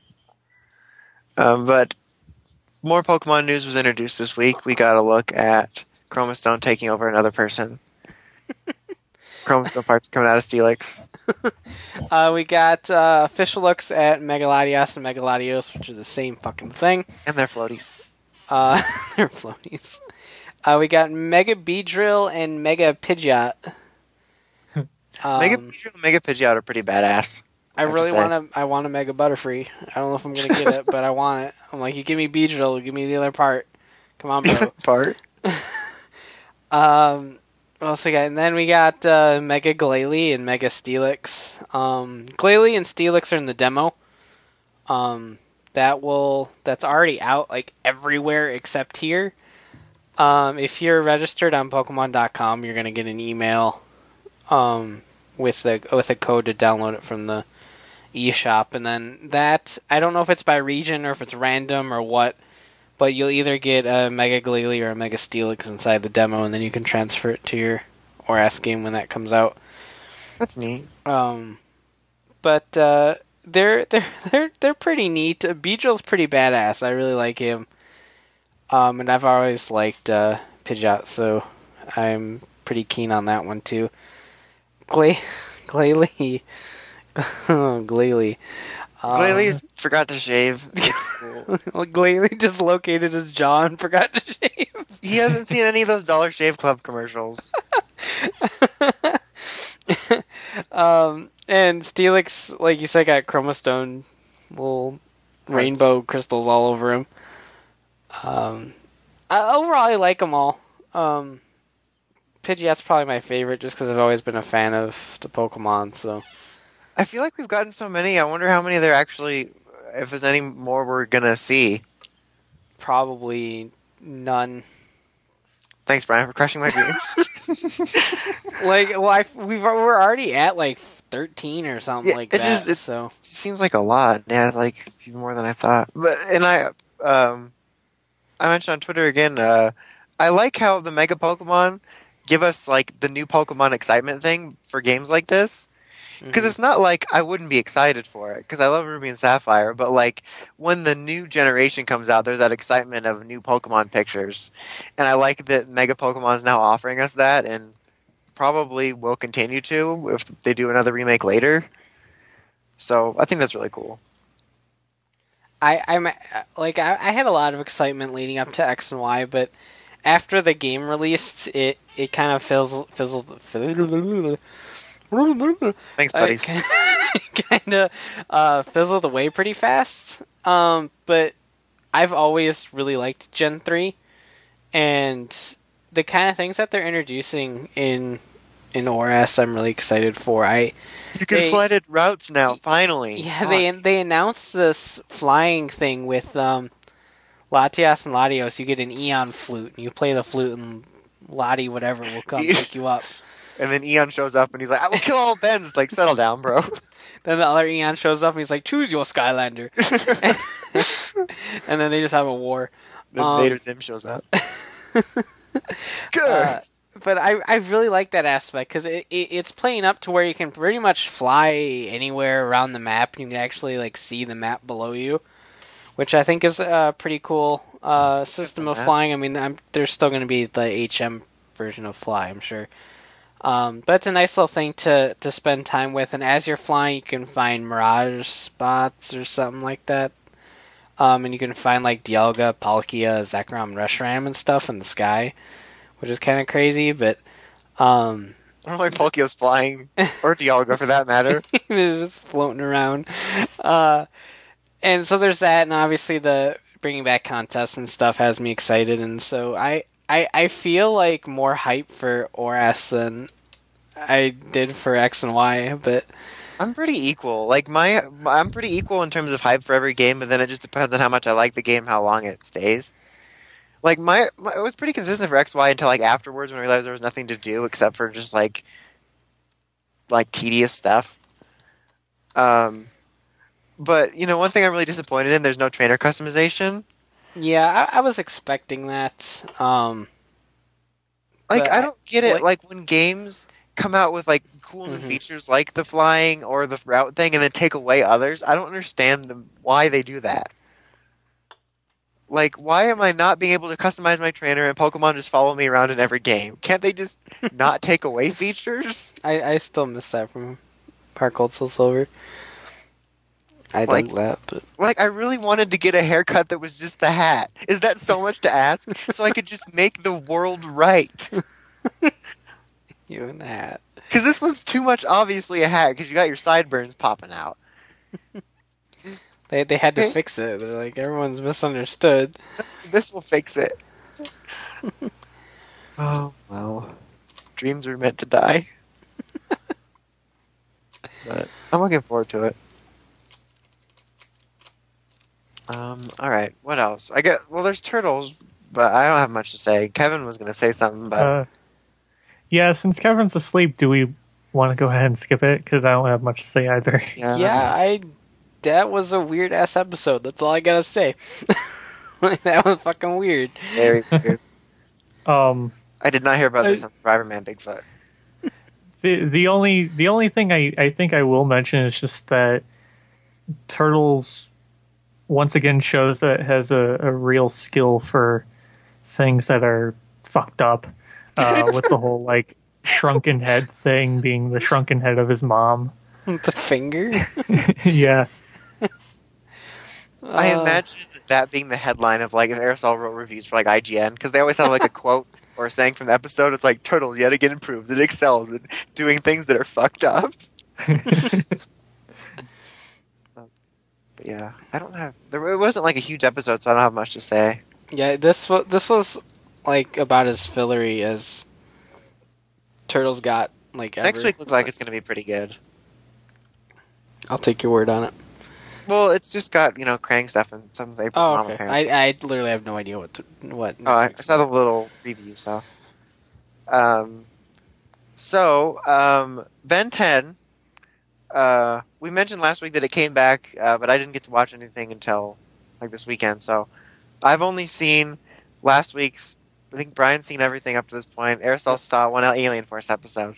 [SPEAKER 3] But more Pokemon news was introduced this week. We got a look at Chromastone taking over another person. Chromastone parts coming out of Steelix.
[SPEAKER 2] We got official looks at Megaladios and Megaladios, which are the same fucking thing.
[SPEAKER 3] And they're floaties.
[SPEAKER 2] They're floaties. We got Mega Beedrill and Mega Pidgeot.
[SPEAKER 3] Mega Beedrill and Mega Pidgeot are pretty badass.
[SPEAKER 2] I really want a Mega Butterfree. I don't know if I'm gonna get it, but I want it. I'm like, you give me Beedrill, give me the other part. Come on, bro.
[SPEAKER 3] Part.
[SPEAKER 2] What else we got? And then we got Mega Glalie and Mega Steelix. Glalie and Steelix are in the demo. That's already out everywhere except here. If you're registered on Pokemon.com, you're gonna get an email with a code to download it from the eShop, and then that I don't know if it's by region or if it's random or what. But you'll either get a Mega Glalie or a Mega Steelix inside the demo, and then you can transfer it to your ORAS game when that comes out.
[SPEAKER 3] That's neat.
[SPEAKER 2] But they're pretty neat. Beedrill's pretty badass. I really like him. And I've always liked Pidgeot, so I'm pretty keen on that one too. Glalie. Glalie.
[SPEAKER 3] Glalie forgot to shave. Cool.
[SPEAKER 2] Glalie dislocated his jaw and forgot to shave.
[SPEAKER 3] He hasn't seen any of those Dollar Shave Club commercials.
[SPEAKER 2] And Steelix, like you said, got Chromastone, little rainbow crystals all over him. Overall, I like them all. Pidgeot's probably my favorite, just because I've always been a fan of the Pokemon. So
[SPEAKER 3] I feel like we've gotten so many. I wonder how many there actually, if there's any more we're gonna see.
[SPEAKER 2] Probably none.
[SPEAKER 3] Thanks, Brian, for crushing my dreams.
[SPEAKER 2] We're already at 13 or something like that.
[SPEAKER 3] It seems like a lot. Yeah, it's even more than I thought. I mentioned on Twitter again. I like how the Mega Pokemon give us the new Pokemon excitement thing for games like this. Because it's not like I wouldn't be excited for it, because I love Ruby and Sapphire, but when the new generation comes out, there's that excitement of new Pokemon pictures. And I like that Mega Pokemon is now offering us that, and probably will continue to if they do another remake later. So I think that's really cool.
[SPEAKER 2] I had a lot of excitement leading up to X and Y, but after the game released, it kind of fizzled
[SPEAKER 3] Thanks, buddies.
[SPEAKER 2] Kind of fizzled away pretty fast. But I've always really liked Gen 3, and the kind of things that they're introducing in ORS, I'm really excited for.
[SPEAKER 3] You can flooded routes now, finally.
[SPEAKER 2] Yeah,
[SPEAKER 3] Fuck.
[SPEAKER 2] they announced this flying thing with Latias and Latios. You get an Eon flute, and you play the flute, and Lati whatever will come pick you up.
[SPEAKER 3] And then Eon shows up, and he's like, I will kill all Bens. Like, settle down, bro.
[SPEAKER 2] Then the other Eon shows up, and he's like, choose your Skylander. And then they just have a war.
[SPEAKER 3] Then Vader Zim shows up. Good.
[SPEAKER 2] But I really like that aspect, because it's playing up to where you can pretty much fly anywhere around the map, and you can actually like see the map below you, which I think is a pretty cool system of flying. I mean, there's still going to be the HM version of Fly, I'm sure. But it's a nice little thing to spend time with, and as you're flying, you can find mirage spots or something like that. And you can find like Dialga, Palkia, Zekrom, Reshiram and stuff in the sky, which is kind of crazy, but
[SPEAKER 3] I don't know why Palkia's flying, or Dialga for that matter.
[SPEAKER 2] They're just floating around. And so there's that, and obviously the bringing back contests and stuff has me excited, and so I feel like more hype for ORAS than I did for X and Y, but
[SPEAKER 3] I'm pretty equal. Like I'm pretty equal in terms of hype for every game, but then it just depends on how much I like the game, how long it stays. Like it was pretty consistent for XY until like afterwards when I realized there was nothing to do except for just like tedious stuff. But one thing I'm really disappointed in, there's no trainer customization.
[SPEAKER 2] Yeah, I was expecting that.
[SPEAKER 3] I don't get it. Like when games come out with like cool new features like the flying or the route thing and then take away others, I don't understand why they do that. Like, why am I not being able to customize my trainer and Pokemon just follow me around in every game? Can't they just not take away features?
[SPEAKER 2] I still miss that from Heart Gold Soul Silver. I like that, but
[SPEAKER 3] I really wanted to get a haircut that was just the hat. Is that so much to ask? So I could just make the world right.
[SPEAKER 2] You and the hat.
[SPEAKER 3] Because this one's too much obviously a hat, because you got your sideburns popping out.
[SPEAKER 2] They had to fix it. They're like, everyone's misunderstood.
[SPEAKER 3] This will fix it. Oh, well. Dreams are meant to die. But I'm looking forward to it. Alright, what else? There's Turtles, but I don't have much to say. Kevin was going to say something, but...
[SPEAKER 1] yeah, since Kevin's asleep, do we want to go ahead and skip it? Because I don't have much to say either.
[SPEAKER 2] Yeah, that was a weird-ass episode. That's all I gotta say. That was fucking weird.
[SPEAKER 3] Very weird.
[SPEAKER 1] I
[SPEAKER 3] did not hear about this on Survivor Man Bigfoot.
[SPEAKER 1] The only thing I think I will mention is just that Turtles once again shows that it has a real skill for things that are fucked up, with the whole like shrunken head thing being the shrunken head of his mom.
[SPEAKER 2] The finger?
[SPEAKER 1] Yeah.
[SPEAKER 3] I imagine that being the headline of like if Aerosol wrote reviews for like IGN, because they always have like a quote or a saying from the episode. It's like, Turtle yet again improves. It excels at doing things that are fucked up. But yeah, it wasn't like a huge episode, so I don't have much to say.
[SPEAKER 2] Yeah, this was like about as fillery as Turtles got like ever.
[SPEAKER 3] Next week looks like it's going to be pretty good.
[SPEAKER 2] I'll take your word on it.
[SPEAKER 3] Well, it's just got, Krang stuff and some of April's mom,
[SPEAKER 2] okay.
[SPEAKER 3] apparently.
[SPEAKER 2] I literally have no idea what.
[SPEAKER 3] I saw the little preview, so. Ben 10. We mentioned last week that it came back, but I didn't get to watch anything until like this weekend. So I've only seen last week's. I think Brian's seen everything up to this point. Aerosol saw one Alien Force episode.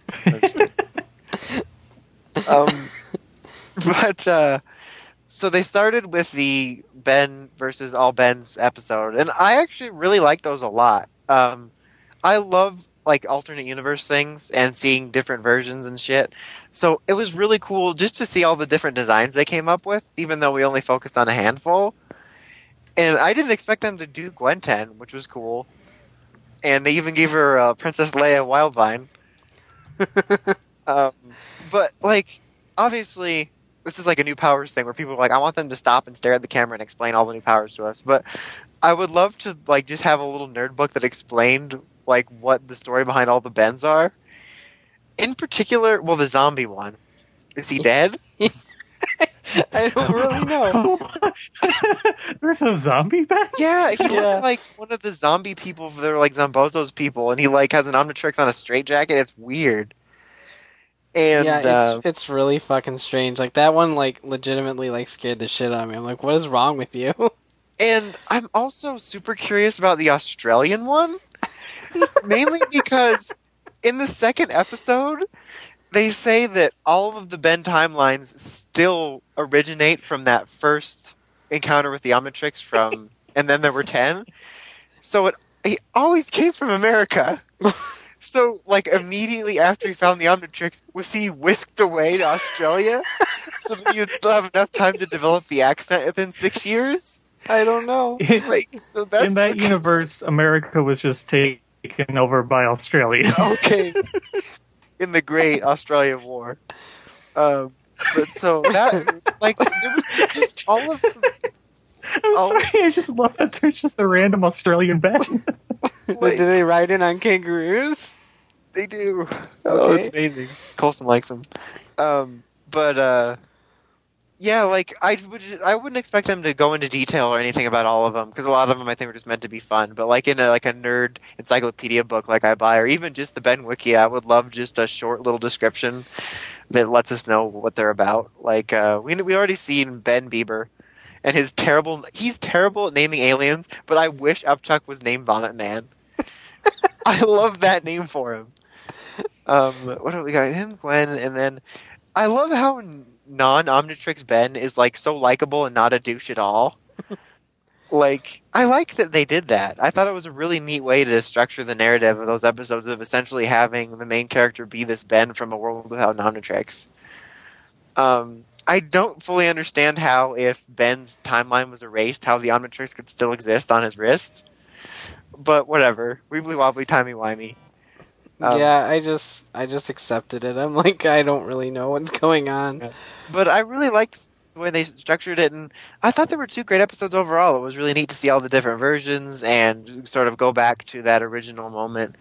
[SPEAKER 3] So they started with the Ben versus all Bens episode, and I actually really like those a lot. I love like alternate universe things and seeing different versions and shit. So it was really cool just to see all the different designs they came up with, even though we only focused on a handful. And I didn't expect them to do Gwen 10, which was cool. And they even gave her Princess Leia Wildvine. Um, but like, obviously, this is like a new powers thing where people are like, I want them to stop and stare at the camera and explain all the new powers to us. But I would love to like just have a little nerd book that explained like what the story behind all the Bens are. In particular, well, the zombie one. Is he dead?
[SPEAKER 2] I don't really know.
[SPEAKER 1] There's a zombie Ben?
[SPEAKER 3] Yeah, he
[SPEAKER 2] Yeah.
[SPEAKER 3] looks like one of the zombie people that are like Zombozo's people, and he like has an Omnitrix on a straitjacket. It's weird. And
[SPEAKER 2] Yeah, it's really fucking strange. Like that one, like legitimately, like scared the shit out of me. I'm like, what is wrong with you?
[SPEAKER 3] and I'm also super curious about the Australian one, mainly because in the second episode, they say that all of the Ben timelines still originate from that first encounter with the Omnitrix from, and then there were 10. So he always came from America. So, like, immediately after he found the Omnitrix, was he whisked away to Australia so that you'd still have enough time to develop the accent within 6 years?
[SPEAKER 2] I don't know.
[SPEAKER 3] Like, so that's
[SPEAKER 1] In that universe, America was just taken over by Australia.
[SPEAKER 3] okay. In the Great Australian War. But so that, like, there was just all of the,
[SPEAKER 1] I'm sorry, I just love that there's just a random Australian Ben.
[SPEAKER 3] like,
[SPEAKER 2] Did they ride in on kangaroos?
[SPEAKER 3] they do. Oh,
[SPEAKER 2] Okay.
[SPEAKER 3] it's amazing. Coulson likes them. Yeah, like, I wouldn't expect them to go into detail or anything about all of them, because a lot of them I think were just meant to be fun, but like in a nerd encyclopedia book like I buy, or even just the Ben Wiki, I would love just a short little description that lets us know what they're about. Like, we already seen Ben Bieber, and he's terrible at naming aliens, but I wish Upchuck was named Vomit Man. I love that name for him. What do we got? Him, Gwen, and then I love how non-Omnitrix Ben is like so likable and not a douche at all. Like, I like that they did that. I thought it was a really neat way to structure the narrative of those episodes of essentially having the main character be this Ben from a world without an Omnitrix. I don't fully understand how, if Ben's timeline was erased, how the Omnitrix could still exist on his wrist. But whatever. Wibbly wobbly, timey wimey.
[SPEAKER 2] Yeah, I just accepted it. I'm like, I don't really know what's going on.
[SPEAKER 3] Yeah. But I really liked the way they structured it, and I thought there were 2 great episodes overall. It was really neat to see all the different versions and sort of go back to that original moment.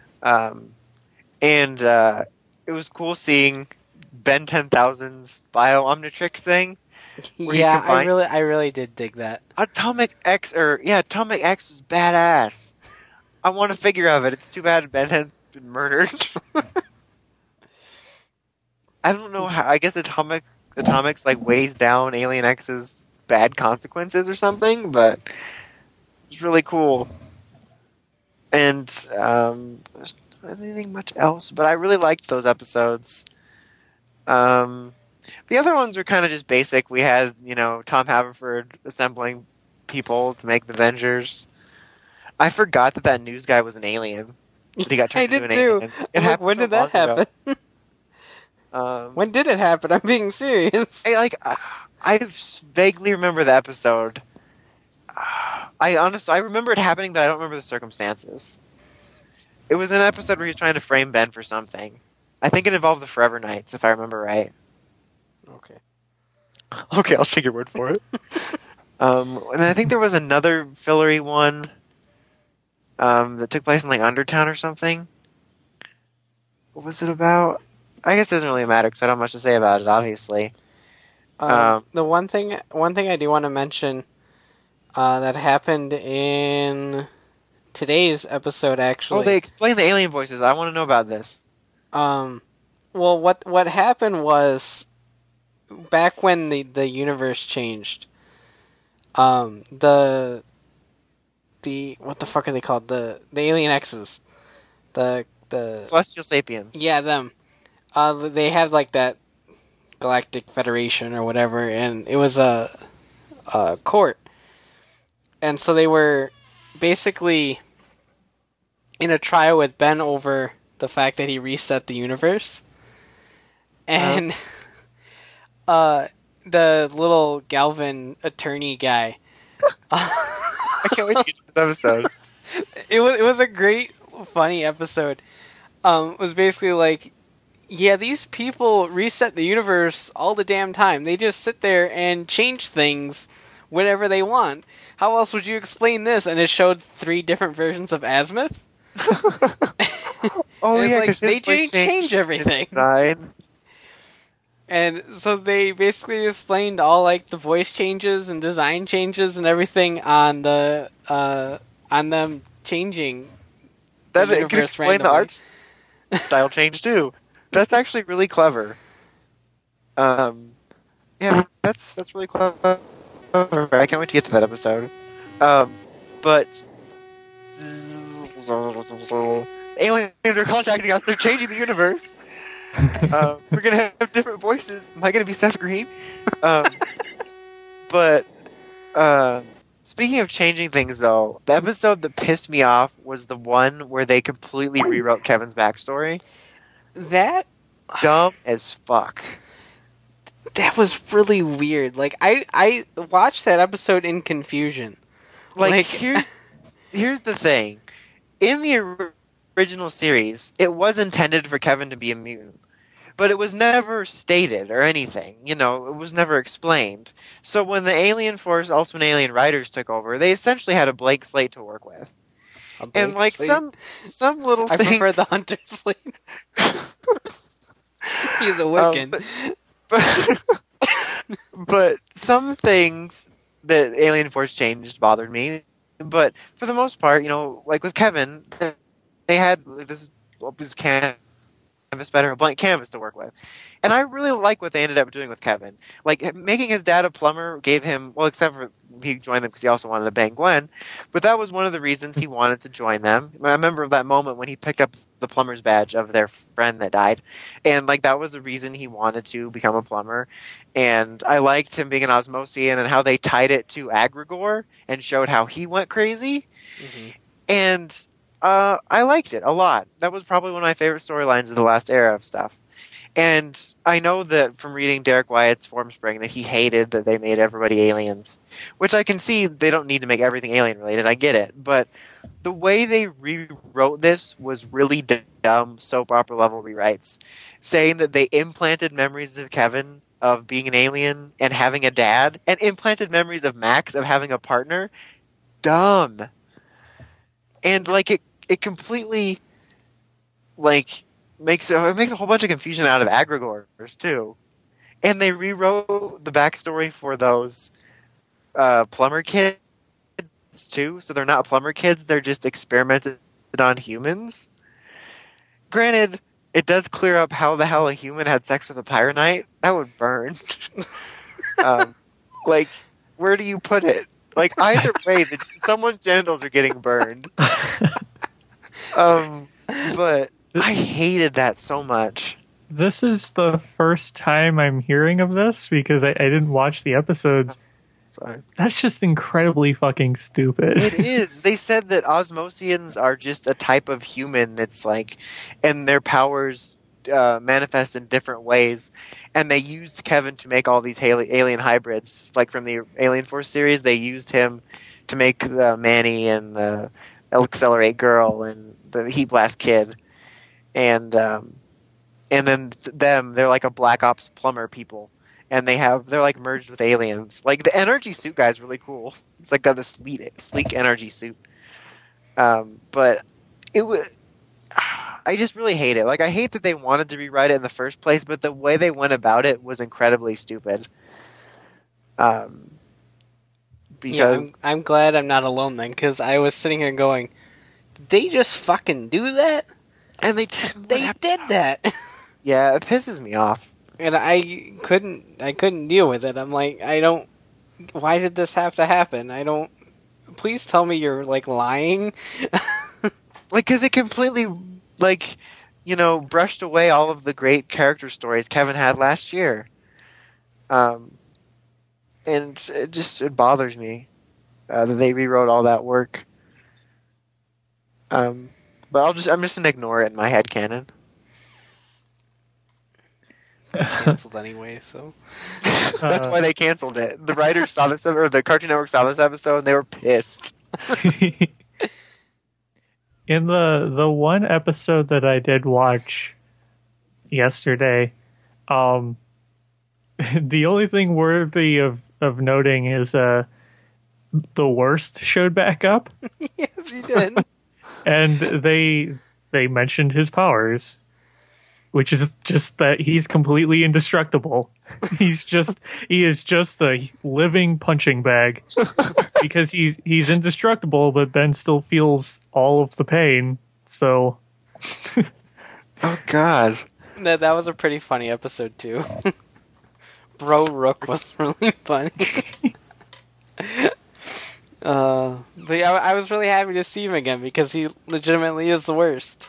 [SPEAKER 3] It was cool seeing Ben 10,000's Bio Omnitrix thing. Where he
[SPEAKER 2] Yeah,
[SPEAKER 3] combines
[SPEAKER 2] I really did dig that.
[SPEAKER 3] Atomic X is badass. I want a figure of it. It's too bad Ben has been murdered. I don't know how. I guess Atomics like weighs down Alien X's bad consequences or something, but it's really cool. And there's not anything much else, but I really liked those episodes. The other ones were kind of just basic. We had, Tom Haverford assembling people to make the Avengers. I forgot that news guy was an alien. That he got turned
[SPEAKER 2] I
[SPEAKER 3] into
[SPEAKER 2] did
[SPEAKER 3] an
[SPEAKER 2] too.
[SPEAKER 3] alien.
[SPEAKER 2] I'm like, when did that happen? When did it happen? I'm being serious.
[SPEAKER 3] I vaguely remember the episode. I remember it happening, but I don't remember the circumstances. It was an episode where he was trying to frame Ben for something. I think it involved the Forever Knights, if I remember right.
[SPEAKER 2] Okay.
[SPEAKER 3] Okay, I'll take your word for it. And I think there was another fillery one that took place in like Undertown or something. What was it about? I guess it doesn't really matter because I don't have much to say about it, obviously.
[SPEAKER 2] The one thing I do want to mention that happened in today's episode, actually.
[SPEAKER 3] Oh, they explained the alien voices. I want to know about this.
[SPEAKER 2] Well, what happened was back when the universe changed. The what the fuck are they called? The Alien X's. The
[SPEAKER 3] Celestial Sapiens.
[SPEAKER 2] Yeah, them. They had like that Galactic Federation or whatever, and it was a court. And so they were basically in a trial with Ben over the fact that he reset the universe. And the little Galvin attorney guy.
[SPEAKER 3] I can't wait to get to this episode.
[SPEAKER 2] It was a great, funny episode. It was basically like Yeah, these people reset the universe all the damn time. They just sit there and change things whenever they want. How else would you explain this? And it showed 3 different versions of Azimuth?
[SPEAKER 3] Oh
[SPEAKER 2] It's
[SPEAKER 3] yeah,
[SPEAKER 2] like,
[SPEAKER 3] because
[SPEAKER 2] they change everything. And so they basically explained all like the voice changes and design changes and everything on the on them changing the
[SPEAKER 3] That it could
[SPEAKER 2] universe
[SPEAKER 3] explain the
[SPEAKER 2] randomly.
[SPEAKER 3] art style change too. That's actually really clever. Yeah, that's really clever. I can't wait to get to that episode. But aliens are contacting us. They're changing the universe. We're gonna have different voices. Am I gonna be Seth Green? But speaking of changing things, though, the episode that pissed me off was the one where they completely rewrote Kevin's backstory.
[SPEAKER 2] That
[SPEAKER 3] Dumb as fuck.
[SPEAKER 2] that was really weird. Like I watched that episode in confusion.
[SPEAKER 3] Like here's the thing. In the original series, it was intended for Kevin to be a mutant. But it was never stated or anything. You know, it was never explained. So when the Alien Force Ultimate Alien writers took over, they essentially had a blank slate to work with. And like some little
[SPEAKER 2] I
[SPEAKER 3] things.
[SPEAKER 2] prefer the Hunter slate. He's a Wiccan.
[SPEAKER 3] But some things that Alien Force changed bothered me. But for the most part, you know, like with Kevin, they had this canvas better, a blank canvas to work with. And I really like what they ended up doing with Kevin. Like, making his dad a plumber gave him, well, except for he joined them because he also wanted to bang Gwen, but that was one of the reasons he wanted to join them. I remember that moment when he picked up the plumber's badge of their friend that died, and, like, that was the reason he wanted to become a plumber. And I liked him being an Osmosian and how they tied it to Agrigor and showed how he went crazy.
[SPEAKER 2] Mm-hmm.
[SPEAKER 3] And I liked it a lot. That was probably one of my favorite storylines of the last era of stuff. And I know that from reading Derek Wyatt's Formspring that he hated that they made everybody aliens, which I can see they don't need to make everything alien related. I get it. But the way they rewrote this was really dumb soap opera level rewrites, saying that they implanted memories of Kevin of being an alien and having a dad, and implanted memories of Max of having a partner. Dumb. And like it completely like makes a whole bunch of confusion out of Agrigors too. And they rewrote the backstory for those plumber kids too, so they're not plumber kids, they're just experimented on humans. Granted, it does clear up how the hell a human had sex with a Pyronite. That would burn. Like, where do you put it? Like, either way, someone's genitals are getting burned. But I hated that so much.
[SPEAKER 1] This is the first time I'm hearing of this because I didn't watch the episodes.
[SPEAKER 3] Sorry.
[SPEAKER 1] That's just incredibly fucking stupid.
[SPEAKER 3] It is. They said that Osmosians are just a type of human that's like, and their powers manifest in different ways. And they used Kevin to make all these alien hybrids. Like from the Alien Force series, they used him to make the Manny and the Accelerate Girl and the Heat Blast Kid. And then they're like a Black Ops plumber people. And they're like merged with aliens. Like the NRG suit guy's really cool. It's like got this sleek NRG suit. But it was, I just really hate it. Like I hate that they wanted to rewrite it in the first place, but the way they went about it was incredibly stupid. Because
[SPEAKER 2] yeah, I'm glad I'm not alone then, because I was sitting here going, did they just fucking do that?
[SPEAKER 3] And they
[SPEAKER 2] did that.
[SPEAKER 3] Yeah, it pisses me off.
[SPEAKER 2] And I couldn't deal with it. I'm like, why did this have to happen? Please tell me you're, like, lying.
[SPEAKER 3] Like, because it completely, like, you know, brushed away all of the great character stories Kevin had last year. And it bothers me that they rewrote all that work. But I'm just gonna ignore it in my headcanon.
[SPEAKER 2] Canceled anyway, so
[SPEAKER 3] that's why they canceled it. The writers saw this, or the Cartoon Network saw this episode, and they were pissed.
[SPEAKER 1] In the one episode that I did watch, yesterday. The only thing worthy of noting is the worst showed back up.
[SPEAKER 2] Yes, he did.
[SPEAKER 1] And they mentioned his powers, which is just that he's completely indestructible. He is just a living punching bag because he's indestructible, but then still feels all of the pain. So,
[SPEAKER 3] Oh God.
[SPEAKER 2] That was a pretty funny episode too. Bro Rook was really funny. But yeah, I was really happy to see him again because he legitimately is the worst.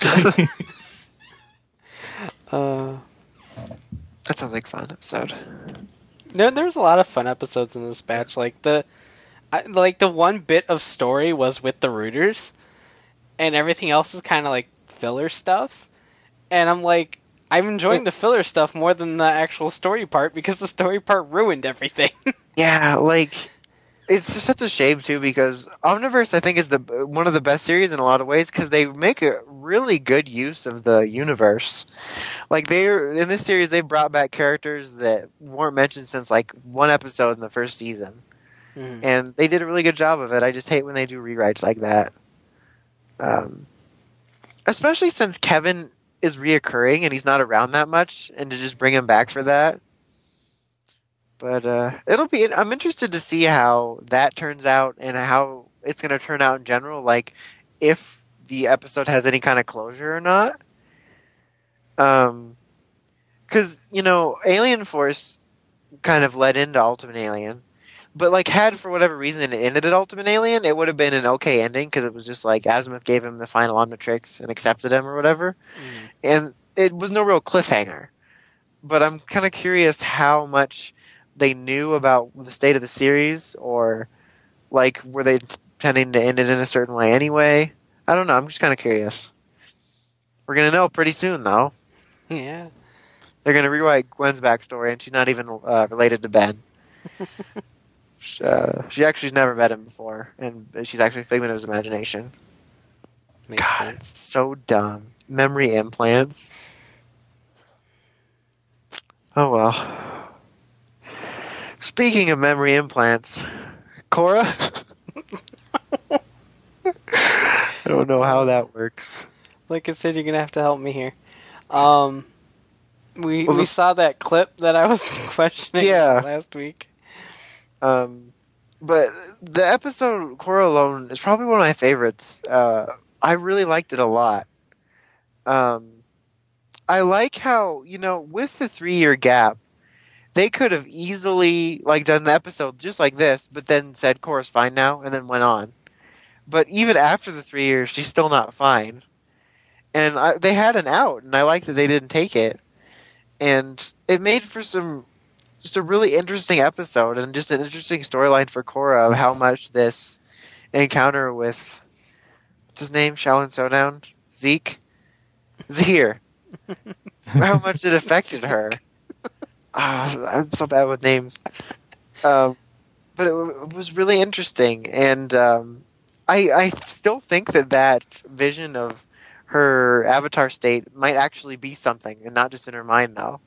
[SPEAKER 3] That sounds like a fun episode.
[SPEAKER 2] There's a lot of fun episodes in this batch. Like the one bit of story was with the rooters, and everything else is kind of like filler stuff. And I'm like, I'm enjoying the filler stuff more than the actual story part because the story part ruined everything.
[SPEAKER 3] Yeah, like it's just such a shame too because Omniverse I think is one of the best series in a lot of ways because they make a really good use of the universe. Like in this series they brought back characters that weren't mentioned since like one episode in the first season, and they did a really good job of it. I just hate when they do rewrites like that, especially since Kevin is reoccurring and he's not around that much, and to just bring him back for that. But I'm interested to see how that turns out and how it's going to turn out in general. Like, if the episode has any kind of closure or not. Because, Alien Force kind of led into Ultimate Alien. But, like, had for whatever reason it ended at Ultimate Alien, it would have been an okay ending because it was just like Azimuth gave him the final Omnitrix and accepted him or whatever. And it was no real cliffhanger. But I'm kind of curious how much they knew about the state of the series, or like were they intending to end it in a certain way anyway? I don't know. I'm just kind of curious. We're gonna know pretty soon, though.
[SPEAKER 2] Yeah.
[SPEAKER 3] They're gonna rewrite Gwen's backstory, and she's not even related to Ben. She actually's never met him before, and she's actually a figment of his imagination.
[SPEAKER 2] Makes
[SPEAKER 3] God,
[SPEAKER 2] sense.
[SPEAKER 3] so dumb. Memory implants. Oh well. Speaking of memory implants, Cora? I don't know how that works.
[SPEAKER 2] Like I said, you're gonna have to help me here. We saw that clip that I was questioning last week.
[SPEAKER 3] But the episode Cora Alone is probably one of my favorites. I really liked it a lot. I like how, with the 3-year gap, they could have easily done the episode just like this, but then said Cora's fine now, and then went on. But even after the 3 years, she's still not fine. And they had an out, and I like that they didn't take it. And it made for just a really interesting episode, and just an interesting storyline for Cora of how much this encounter with, what's his name? Shaolin Showdown? Zahir. How much it affected her. I'm so bad with names. But it was really interesting, and I still think that vision of her avatar state might actually be something, and not just in her mind, though.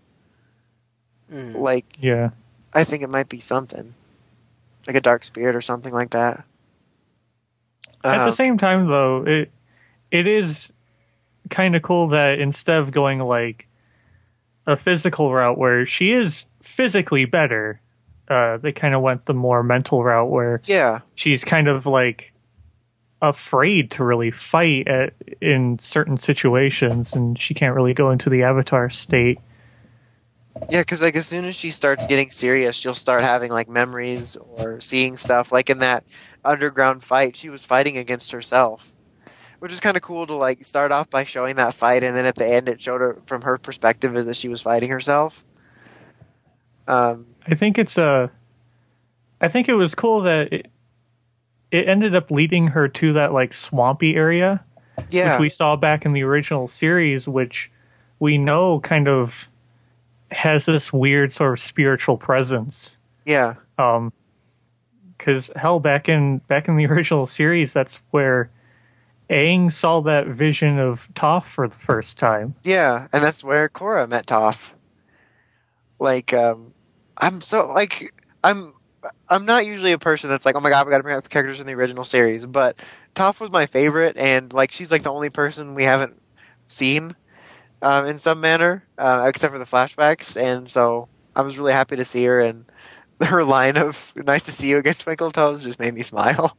[SPEAKER 1] Yeah.
[SPEAKER 3] I think it might be something. Like a dark spirit or something like that.
[SPEAKER 1] At the same time, though, it is kind of cool that instead of going like a physical route where she is physically better, they kind of went the more mental route where she's kind of like afraid to really fight in certain situations, and she can't really go into the avatar state.
[SPEAKER 3] Yeah, because as soon as she starts getting serious, she'll start having memories or seeing stuff. Like in that underground fight, she was fighting against herself, which is kind of cool to start off by showing that fight, and then at the end it showed her from her perspective as that she was fighting herself.
[SPEAKER 1] I think it was cool that it ended up leading her to that swampy area, which we saw back in the original series, which we know kind of has this weird sort of spiritual presence.
[SPEAKER 3] Yeah.
[SPEAKER 1] Because back in the original series, that's where Aang saw that vision of Toph for the first time.
[SPEAKER 3] Yeah, and that's where Korra met Toph. Like, I'm so like I'm not usually a person that's like, oh my god, we got to bring up characters from the original series, but Toph was my favorite, and like she's like the only person we haven't seen in some manner, except for the flashbacks, and so I was really happy to see her, and her line of "Nice to see you again, Twinkle Toes" just made me smile.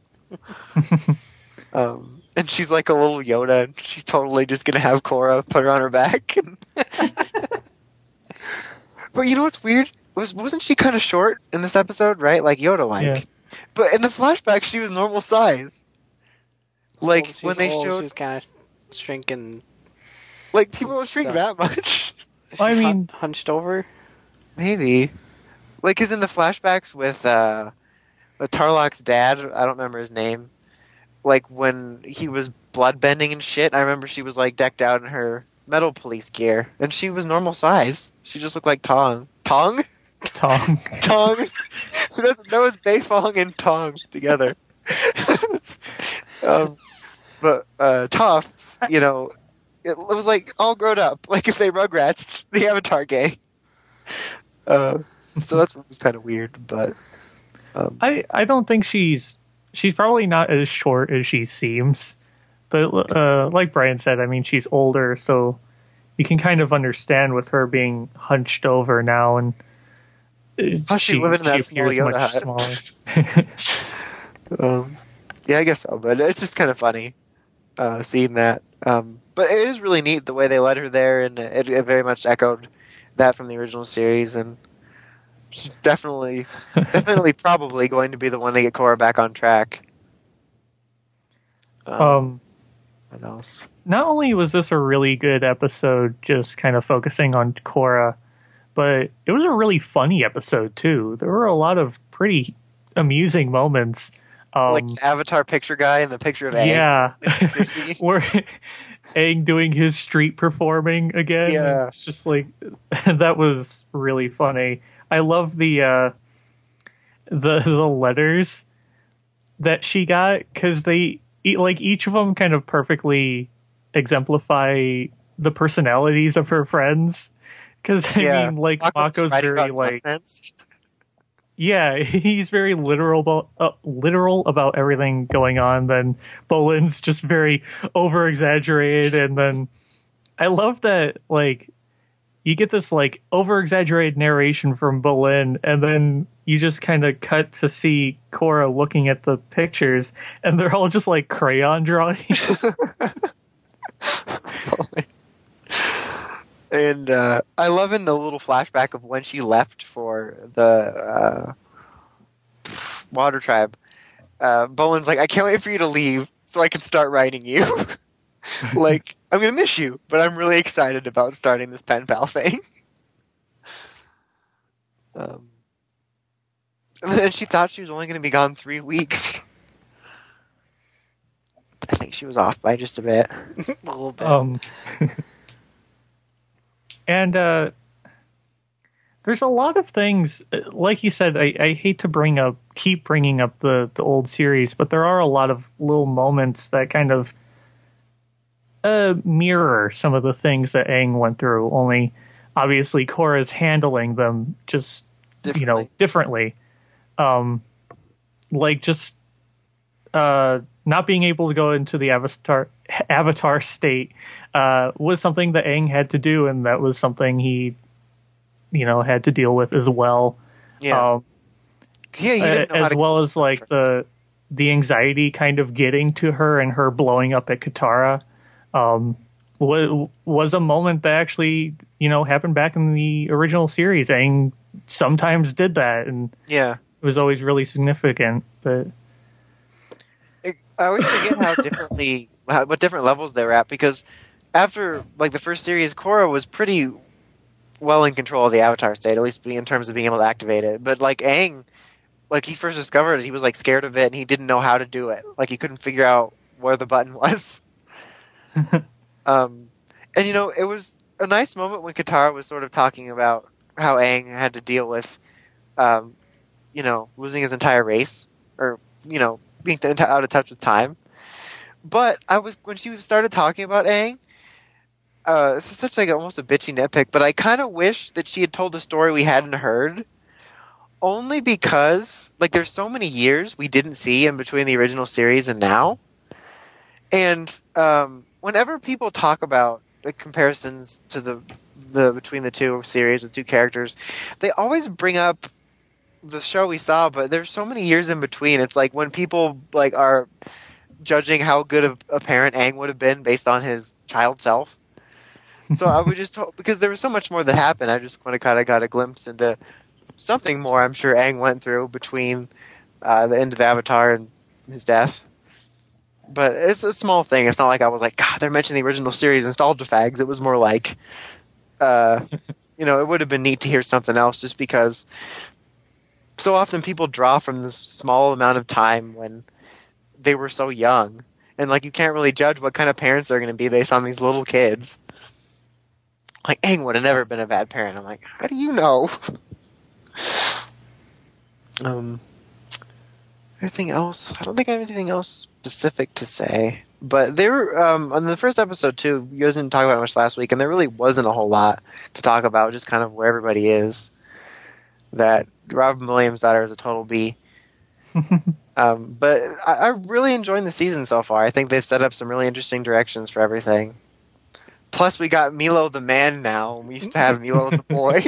[SPEAKER 3] And she's like a little Yoda, and she's totally just gonna have Korra put her on her back. But you know what's weird? Wasn't she kind of short in this episode, right? Like Yoda-like.
[SPEAKER 1] Yeah.
[SPEAKER 3] But in the flashback, she was normal size. Like
[SPEAKER 2] She's
[SPEAKER 3] when they
[SPEAKER 2] old,
[SPEAKER 3] showed,
[SPEAKER 2] she's kind of shrinking.
[SPEAKER 3] like people don't shrink that much.
[SPEAKER 1] I mean-
[SPEAKER 2] hunched over.
[SPEAKER 3] Maybe, like, cause in the flashbacks with Tarlok's dad, I don't remember his name. Like when he was bloodbending and shit, I remember she was like decked out in her metal police gear, and she was normal size. She just looked like Tong. Tong?
[SPEAKER 1] Tong.
[SPEAKER 3] Tong. That was Beifong and Tong together. But Toph, you know, it was like all grown up. Like if they Rugrats the Avatar gang. So that's what was kind of weird, but
[SPEAKER 1] I don't think she's probably not as short as she seems, but like Brian said, I mean she's older, so you can kind of understand with her being hunched over now, and
[SPEAKER 3] plus she's living in that small
[SPEAKER 1] appears
[SPEAKER 3] Yoda
[SPEAKER 1] much
[SPEAKER 3] hut.
[SPEAKER 1] smaller.
[SPEAKER 3] Yeah, I guess so, but it's just kind of funny seeing that. But it is really neat the way they let her there, and it very much echoed that from the original series, and she's definitely probably going to be the one to get Korra back on track. What else?
[SPEAKER 1] Not only was this a really good episode, just kind of focusing on Korra, but it was a really funny episode too. There were a lot of pretty amusing moments.
[SPEAKER 3] Like the Avatar picture guy and the picture of Aang.
[SPEAKER 1] Yeah, where Aang doing his street performing again.
[SPEAKER 3] Yeah.
[SPEAKER 1] It's just like that was really funny. I love the letters that she got, because they like each of them kind of perfectly exemplify the personalities of her friends. Because I mean, like Mako's very like
[SPEAKER 3] nonsense.
[SPEAKER 1] Yeah, he's very literal about everything going on. Then Bolin's just very over exaggerated, and then I love that like you get this like over exaggerated narration from Bolin, and then you just kind of cut to see Korra looking at the pictures, and they're all just like crayon drawings.
[SPEAKER 3] And I love in the little flashback of when she left for the Water Tribe. Bolin's like, I can't wait for you to leave so I can start writing you. Like, I'm going to miss you, but I'm really excited about starting this pen pal thing. And then she thought she was only going to be gone 3 weeks. I think she was off by just a bit.
[SPEAKER 2] A little bit.
[SPEAKER 1] And there's a lot of things, like you said, I hate to keep bringing up the old series, but there are a lot of little moments that kind of mirror some of the things that Aang went through, only obviously Korra's handling them just, differently. Like just not being able to go into the Avatar state was something that Aang had to do, and that was something he, had to deal with as well.
[SPEAKER 3] Yeah. He didn't know
[SPEAKER 1] as well as like the anxiety kind of getting to her and her blowing up at Katara was a moment that actually happened back in the original series. Aang sometimes did that, and
[SPEAKER 3] it
[SPEAKER 1] was always really significant. But
[SPEAKER 3] I always forget what different levels they were at, because after like the first series, Korra was pretty well in control of the Avatar state, at least in terms of being able to activate it. But like Aang, like he first discovered it, he was like scared of it, and he didn't know how to do it. Like he couldn't figure out where the button was. And it was a nice moment when Katara was sort of talking about how Aang had to deal with, losing his entire race, or being out of touch with time. But when she started talking about Aang, this is such like almost a bitchy nitpick, but I kind of wish that she had told a story we hadn't heard. Only because, like, there's so many years we didn't see in between the original series and now. And whenever people talk about the comparisons to the between the two series, the two characters, they always bring up the show we saw, but there's so many years in between. It's like when people like are judging how good of a parent Aang would have been based on his child self. So I would just hope, because there was so much more that happened, I just kind of got a glimpse into something more I'm sure Aang went through between the end of the Avatar and his death. But it's a small thing. It's not like I was like, God, they're mentioning the original series nostalgia fags. It was more like, it would have been neat to hear something else, just because so often people draw from this small amount of time when they were so young. And like, you can't really judge what kind of parents they're going to be based on these little kids. Like, Aang would have never been a bad parent. I'm like, how do you know? Anything else? I don't think I have anything else specific to say. But there, on the first episode too, you guys didn't talk about it much last week, and there really wasn't a whole lot to talk about. Just kind of where everybody is. That Robin Williams' daughter is a total B. But I'm really enjoying the season so far. I think they've set up some really interesting directions for everything. Plus, we got Milo the man now. We used to have Milo the boy.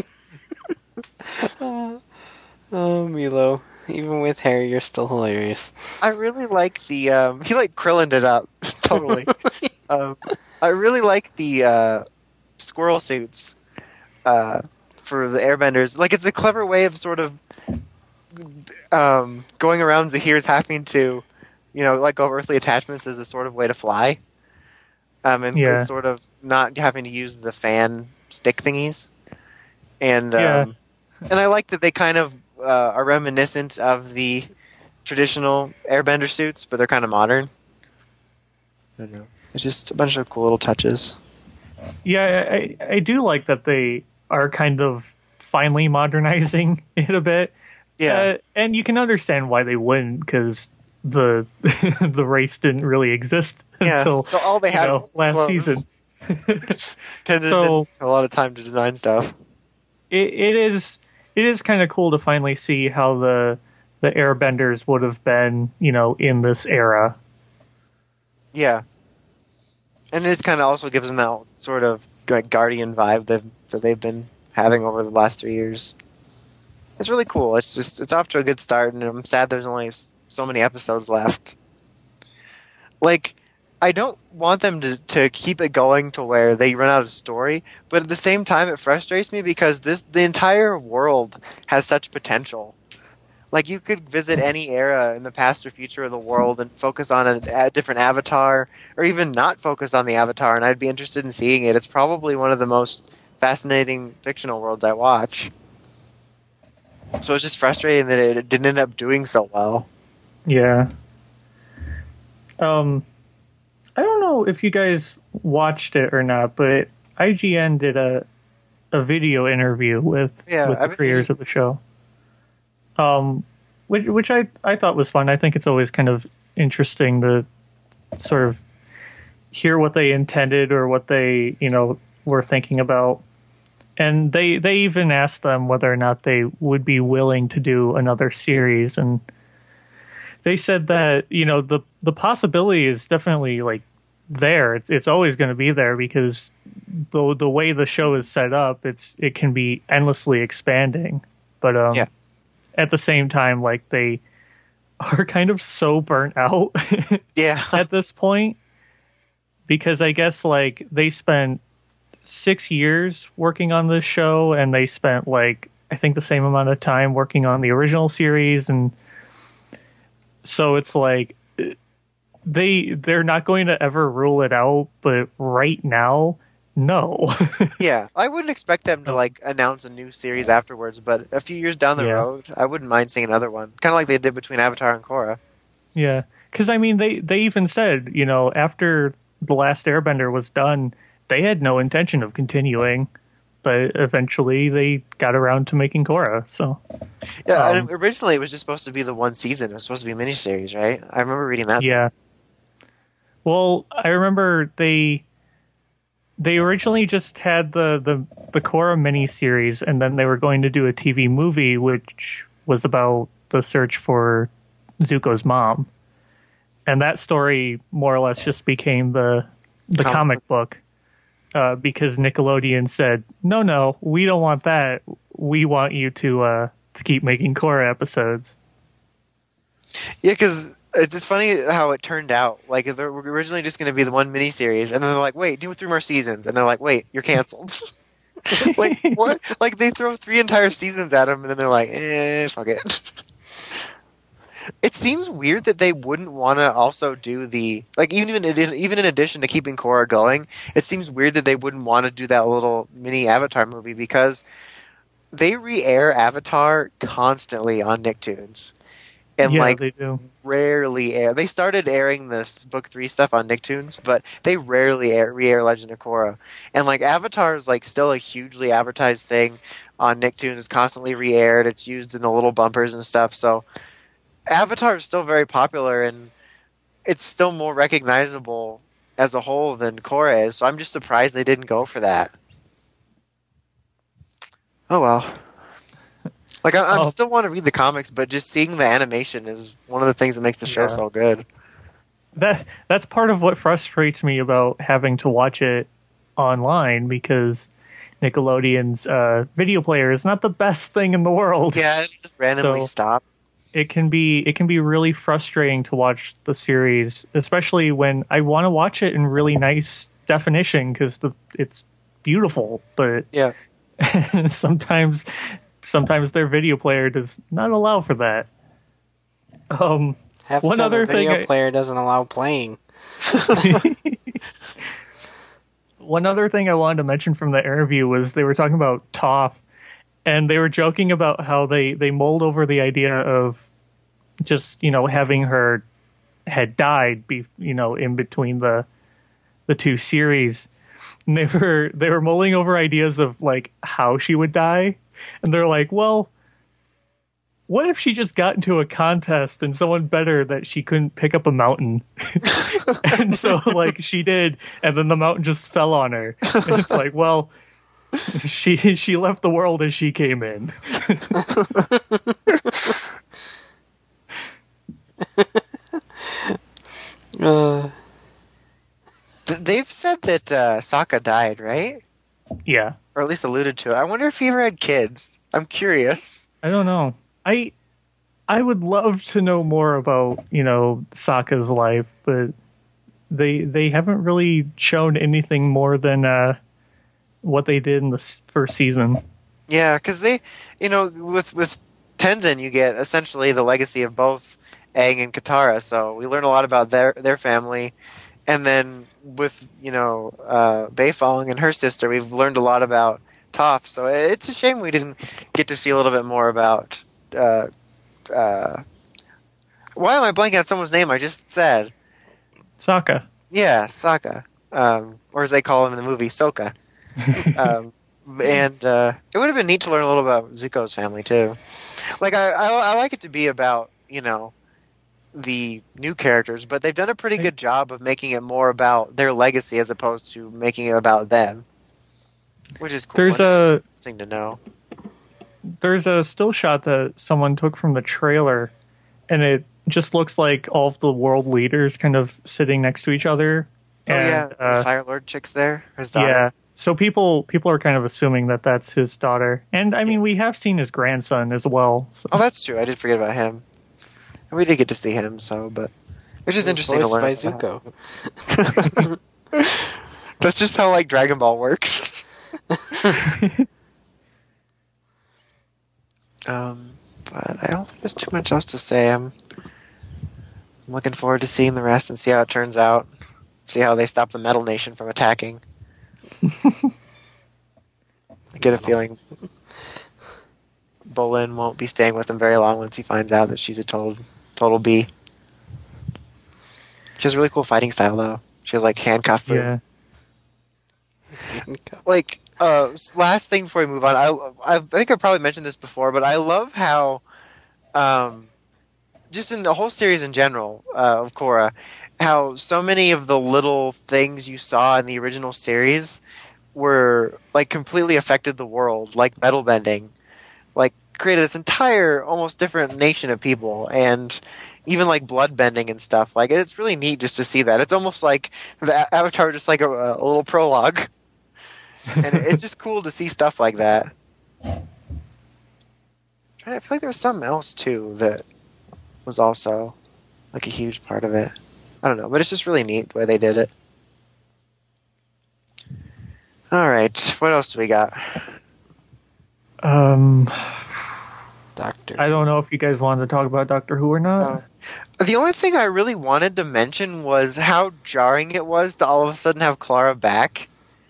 [SPEAKER 2] Oh, Milo. Even with hair, you're still hilarious.
[SPEAKER 3] I really like the he like Krillin'd it up totally. I really like the squirrel suits for the airbenders. Like, it's a clever way of sort of going around Zahir's having to, let go of earthly attachments as a sort of way to fly. And sort of not having to use the fan stick thingies. And and I like that they kind of are reminiscent of the traditional airbender suits, but they're kind of modern. I don't know. It's just a bunch of cool little touches.
[SPEAKER 1] Yeah, I do like that they are kind of finally modernizing it a bit.
[SPEAKER 3] Yeah.
[SPEAKER 1] And you can understand why they wouldn't, because the the race didn't really exist until
[SPEAKER 3] so all they had was
[SPEAKER 1] last
[SPEAKER 3] clothes.
[SPEAKER 1] season.
[SPEAKER 3] Because it didn't have a lot of time to design stuff.
[SPEAKER 1] It is kind of cool to finally see how the airbenders would have been, in this era.
[SPEAKER 3] Yeah. And it kind of also gives them that sort of like Guardian vibe that they've been having over the last 3 years. It's really cool. It's off to a good start, and I'm sad there's only so many episodes left. Like, I don't want them to keep it going to where they run out of story, but at the same time it frustrates me because the entire world has such potential. Like, you could visit any era in the past or future of the world and focus on a different avatar, or even not focus on the avatar, and I'd be interested in seeing it. It's probably one of the most fascinating fictional worlds I watch. So it's just frustrating that it didn't end up doing so well.
[SPEAKER 1] Yeah. I don't know if you guys watched it or not, but IGN did a video interview with the creators of the show. Which I thought was fun. I think it's always kind of interesting to sort of hear what they intended or what they, were thinking about. And they even asked them whether or not they would be willing to do another series, and they said that, the possibility is definitely like there. It's always going to be there because the way the show is set up, it can be endlessly expanding. But at the same time, like, they are kind of so burnt out at this point, because I guess like they spent 6 years working on this show, and they spent like I think the same amount of time working on the original series, and so it's like they're not going to ever rule it out, but right now, no.
[SPEAKER 3] Yeah, I wouldn't expect them to like announce a new series afterwards, but a few years down the road, I wouldn't mind seeing another one. Kind of like they did between Avatar and Korra.
[SPEAKER 1] Yeah, because I mean, they even said, after The Last Airbender was done, they had no intention of continuing, but eventually they got around to making Korra. So
[SPEAKER 3] yeah, and originally it was just supposed to be the one season. It was supposed to be a miniseries, right? I remember reading that.
[SPEAKER 1] Yeah. Well, I remember they originally just had the Korra miniseries, and then they were going to do a TV movie, which was about the search for Zuko's mom. And that story more or less just became the comic book, because Nickelodeon said, no, we don't want that. We want you to keep making Korra episodes.
[SPEAKER 3] Yeah, because it's funny how it turned out. Like, they were originally just going to be the one miniseries, and then they're like, wait, do 3 more seasons. And they're like, wait, you're canceled. Like, what? Like, they throw 3 entire seasons at them, and then they're like, fuck it. It seems weird that they wouldn't want to also do the... Like, even in addition to keeping Korra going, it seems weird that they wouldn't want to do that little mini Avatar movie, because they re-air Avatar constantly on Nicktoons. And
[SPEAKER 1] Yeah, they do.
[SPEAKER 3] rarely air. They started airing this Book 3 stuff on Nicktoons, but they rarely re-air Legend of Korra. And like Avatar is like still a hugely advertised thing on Nicktoons. It's constantly re-aired. It's used in the little bumpers and stuff. So Avatar is still very popular, and it's still more recognizable as a whole than Korra is. So I'm just surprised they didn't go for that. Oh well. Like, I still want to read the comics, but just seeing the animation is one of the things that makes the show so good.
[SPEAKER 1] That's part of what frustrates me about having to watch it online, because Nickelodeon's video player is not the best thing in the world.
[SPEAKER 3] Yeah, it just randomly stopped.
[SPEAKER 1] It can be really frustrating to watch the series, especially when I want to watch it in really nice definition, because it's beautiful, but
[SPEAKER 3] yeah.
[SPEAKER 1] sometimes their video player does not allow for that.
[SPEAKER 2] Half
[SPEAKER 1] one
[SPEAKER 2] the
[SPEAKER 1] other
[SPEAKER 2] video
[SPEAKER 1] thing
[SPEAKER 2] player doesn't allow playing.
[SPEAKER 1] One other thing I wanted to mention from the interview was they were talking about Toph, and they were joking about how they mulled over the idea of just, having her had died, in between the two series. And they were mulling over ideas of like how she would die. And they're like, well, what if she just got into a contest and someone bet her that she couldn't pick up a mountain? And so, like, she did, and then the mountain just fell on her. And it's like, well, she left the world as she came in.
[SPEAKER 3] They've said that Sokka died, right?
[SPEAKER 1] Yeah.
[SPEAKER 3] Or at least alluded to it. I wonder if he ever had kids. I'm curious.
[SPEAKER 1] I don't know. I would love to know more about, Sokka's life, but they haven't really shown anything more than what they did in the first season.
[SPEAKER 3] Yeah, because they, with Tenzin, you get essentially the legacy of both Aang and Katara, so we learn a lot about their family. And then with, Beifong and her sister, we've learned a lot about Toph. So it's a shame we didn't get to see a little bit more about... why am I blanking on someone's name I just said?
[SPEAKER 1] Sokka.
[SPEAKER 3] Yeah, Sokka. Or as they call him in the movie, Sokka. And it would have been neat to learn a little about Zuko's family, too. Like, I like it to be about, the new characters, but they've done a pretty good job of making it more about their legacy as opposed to making it about them, which is cool.
[SPEAKER 1] There's
[SPEAKER 3] interesting to know.
[SPEAKER 1] There's a still shot that someone took from the trailer, and it just looks like all of the world leaders kind of sitting next to each other.
[SPEAKER 3] Oh,
[SPEAKER 1] and,
[SPEAKER 3] yeah, the Fire Lord chick's there, his daughter.
[SPEAKER 1] Yeah, so people are kind of assuming that that's his daughter, and I mean we have seen his grandson as well. So.
[SPEAKER 3] Oh, that's true. I did forget about him. And we did get to see him, but it's just interesting to learn.
[SPEAKER 2] By Zuko.
[SPEAKER 3] That's just how like Dragon Ball works. But I don't think there's too much else to say. I'm looking forward to seeing the rest and see how it turns out. See how they stop the Metal Nation from attacking. I get a feeling Bolin won't be staying with him very long once he finds out that she's a total B. She has a really cool fighting style, though. She has, like, handcuff food.
[SPEAKER 1] Yeah.
[SPEAKER 3] Like, last thing before we move on, I think I probably mentioned this before, but I love how, just in the whole series in general, of Korra, how so many of the little things you saw in the original series were like completely affected the world, like metal bending, like created this entire almost different nation of people, and even like blood bending and stuff. Like it's really neat just to see that. It's almost like the Avatar, just like a little prologue, and it's just cool to see stuff like that. I feel like there was something else too that was also like a huge part of it. I don't know, but it's just really neat the way they did it. All right, what else do we got?
[SPEAKER 2] Doctor.
[SPEAKER 1] I don't know if you guys wanted to talk about Doctor Who or not.
[SPEAKER 3] The only thing I really wanted to mention was how jarring it was to all of a sudden have Clara back.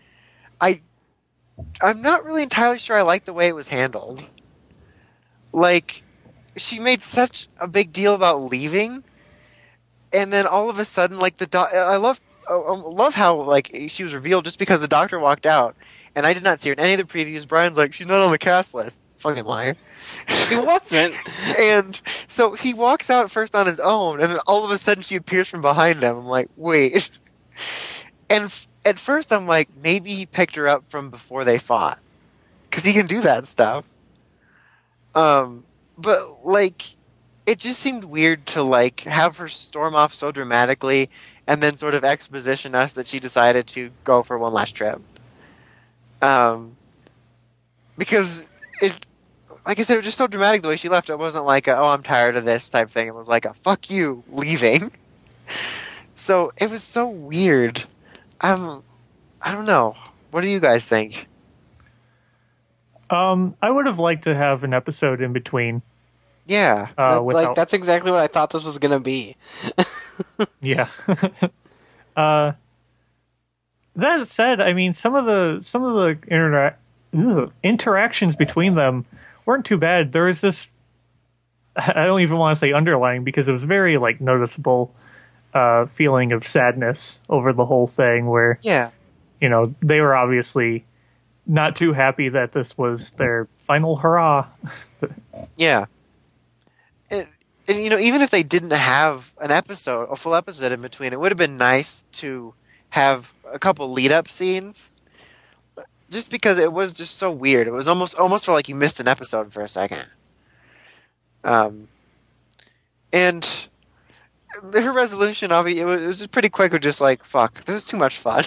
[SPEAKER 3] I'm not really entirely sure I like the way it was handled. Like, she made such a big deal about leaving, and then all of a sudden, like I love how like she was revealed just because the Doctor walked out, and I did not see her in any of the previews. Brian's like, she's not on the cast list. Fucking liar.
[SPEAKER 2] She wasn't.
[SPEAKER 3] And so he walks out first on his own, and then all of a sudden she appears from behind him. I'm like, wait. And at first I'm like, maybe he picked her up from before they fought, because he can do that stuff. But like, it just seemed weird to like have her storm off so dramatically, and then sort of exposition us that she decided to go for one last trip. Because it, like I said, it was just so dramatic the way she left. It wasn't like a, oh, I'm tired of this type thing. It was like a fuck you, leaving. So it was so weird. I don't know. What do you guys think?
[SPEAKER 1] I would have liked to have an episode in between.
[SPEAKER 3] Yeah.
[SPEAKER 2] That's exactly what I thought this was gonna be.
[SPEAKER 1] Yeah. That said, I mean, some of the interactions between them weren't too bad. There was this, I don't even want to say underlying, because it was very like noticeable feeling of sadness over the whole thing, where you know, they were obviously not too happy that this was their final hurrah.
[SPEAKER 3] Yeah. And you know, even if they didn't have a full episode in between, it would have been nice to have a couple lead-up scenes. Just because it was just so weird. It was almost felt like you missed an episode for a second. And her resolution, obviously, it was just pretty quick. With just like, fuck, this is too much fun.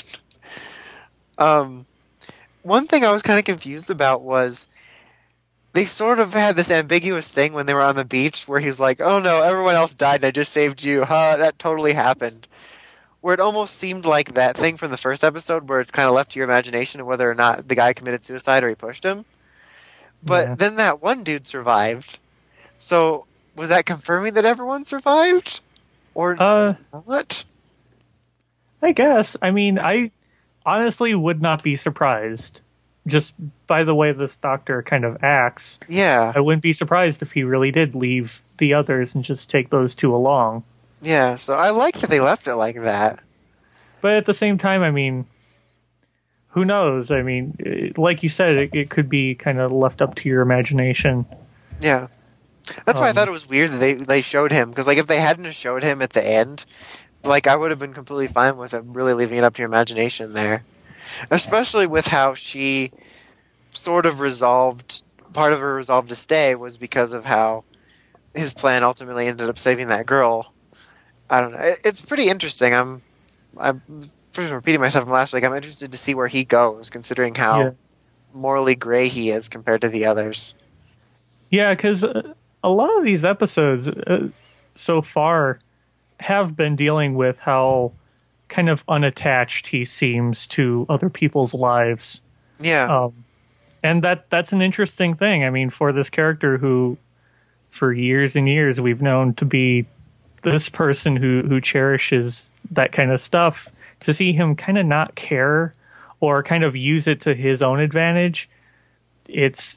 [SPEAKER 3] One thing I was kind of confused about was they sort of had this ambiguous thing when they were on the beach where he's like, oh no, everyone else died and I just saved you. That totally happened. Where it almost seemed like that thing from the first episode where it's kind of left to your imagination of whether or not the guy committed suicide or he pushed him. But then that one dude survived. So was that confirming that everyone survived? Or not?
[SPEAKER 1] I guess. I mean, I honestly would not be surprised. Just by the way this Doctor kind of acts.
[SPEAKER 3] Yeah.
[SPEAKER 1] I wouldn't be surprised if he really did leave the others and just take those two along.
[SPEAKER 3] Yeah, so I like that they left it like that.
[SPEAKER 1] But at the same time, I mean, who knows? I mean, like you said, it could be kind of left up to your imagination.
[SPEAKER 3] Yeah. That's why I thought it was weird that they showed him. Because like, if they hadn't showed him at the end, like, I would have been completely fine with it, really leaving it up to your imagination there. Especially with how she sort of part of her resolve to stay was because of how his plan ultimately ended up saving that girl. I don't know. It's pretty interesting. I'm first repeating myself from last week. I'm interested to see where he goes, considering how morally gray he is compared to the others.
[SPEAKER 1] Yeah, because a lot of these episodes so far have been dealing with how kind of unattached he seems to other people's lives.
[SPEAKER 3] Yeah.
[SPEAKER 1] And that's an interesting thing. I mean, for this character who, for years and years, we've known to be this person who cherishes that kind of stuff, to see him kind of not care or kind of use it to his own advantage, it's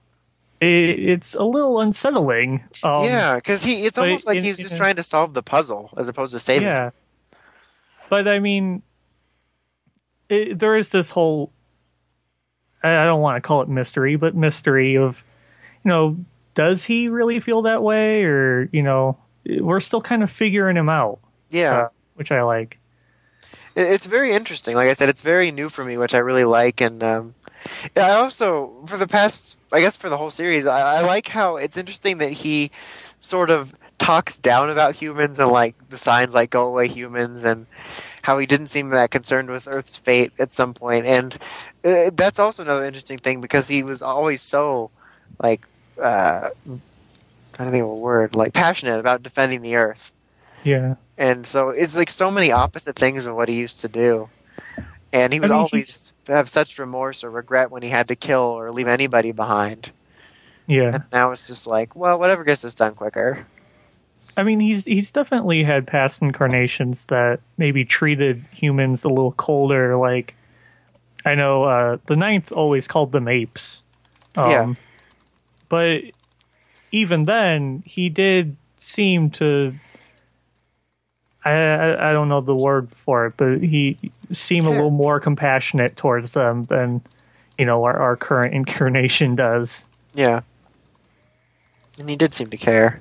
[SPEAKER 1] a little unsettling.
[SPEAKER 3] Yeah, because it's almost like he's just trying to solve the puzzle as opposed to saving.
[SPEAKER 1] Yeah. But I mean, there is this whole, I don't want to call it mystery, but mystery of, you know, does he really feel that way? Or, you know, we're still kind of figuring him out.
[SPEAKER 3] Yeah.
[SPEAKER 1] which I like.
[SPEAKER 3] It's very interesting. Like I said, it's very new for me, which I really like. And yeah, I also, for the past, I guess for the whole series, I like how it's interesting that he sort of talks down about humans and like the signs like "Go away, humans," and how he didn't seem that concerned with Earth's fate at some point. And that's also another interesting thing because he was always so like trying to think of a word, like passionate about defending the Earth.
[SPEAKER 1] Yeah.
[SPEAKER 3] And so it's like so many opposite things of what he used to do. And he would
[SPEAKER 1] I mean,
[SPEAKER 3] always have such remorse or regret when he had to kill or leave anybody behind.
[SPEAKER 1] Yeah.
[SPEAKER 3] And now it's just like, well, whatever gets this done quicker.
[SPEAKER 1] I mean, he's definitely had past incarnations that maybe treated humans a little colder. Like, I know the Ninth always called them apes.
[SPEAKER 3] Yeah.
[SPEAKER 1] But even then, he did seem to... I don't know the word for it, but he seemed a little more compassionate towards them than, our current incarnation does.
[SPEAKER 3] Yeah. And he did seem to care.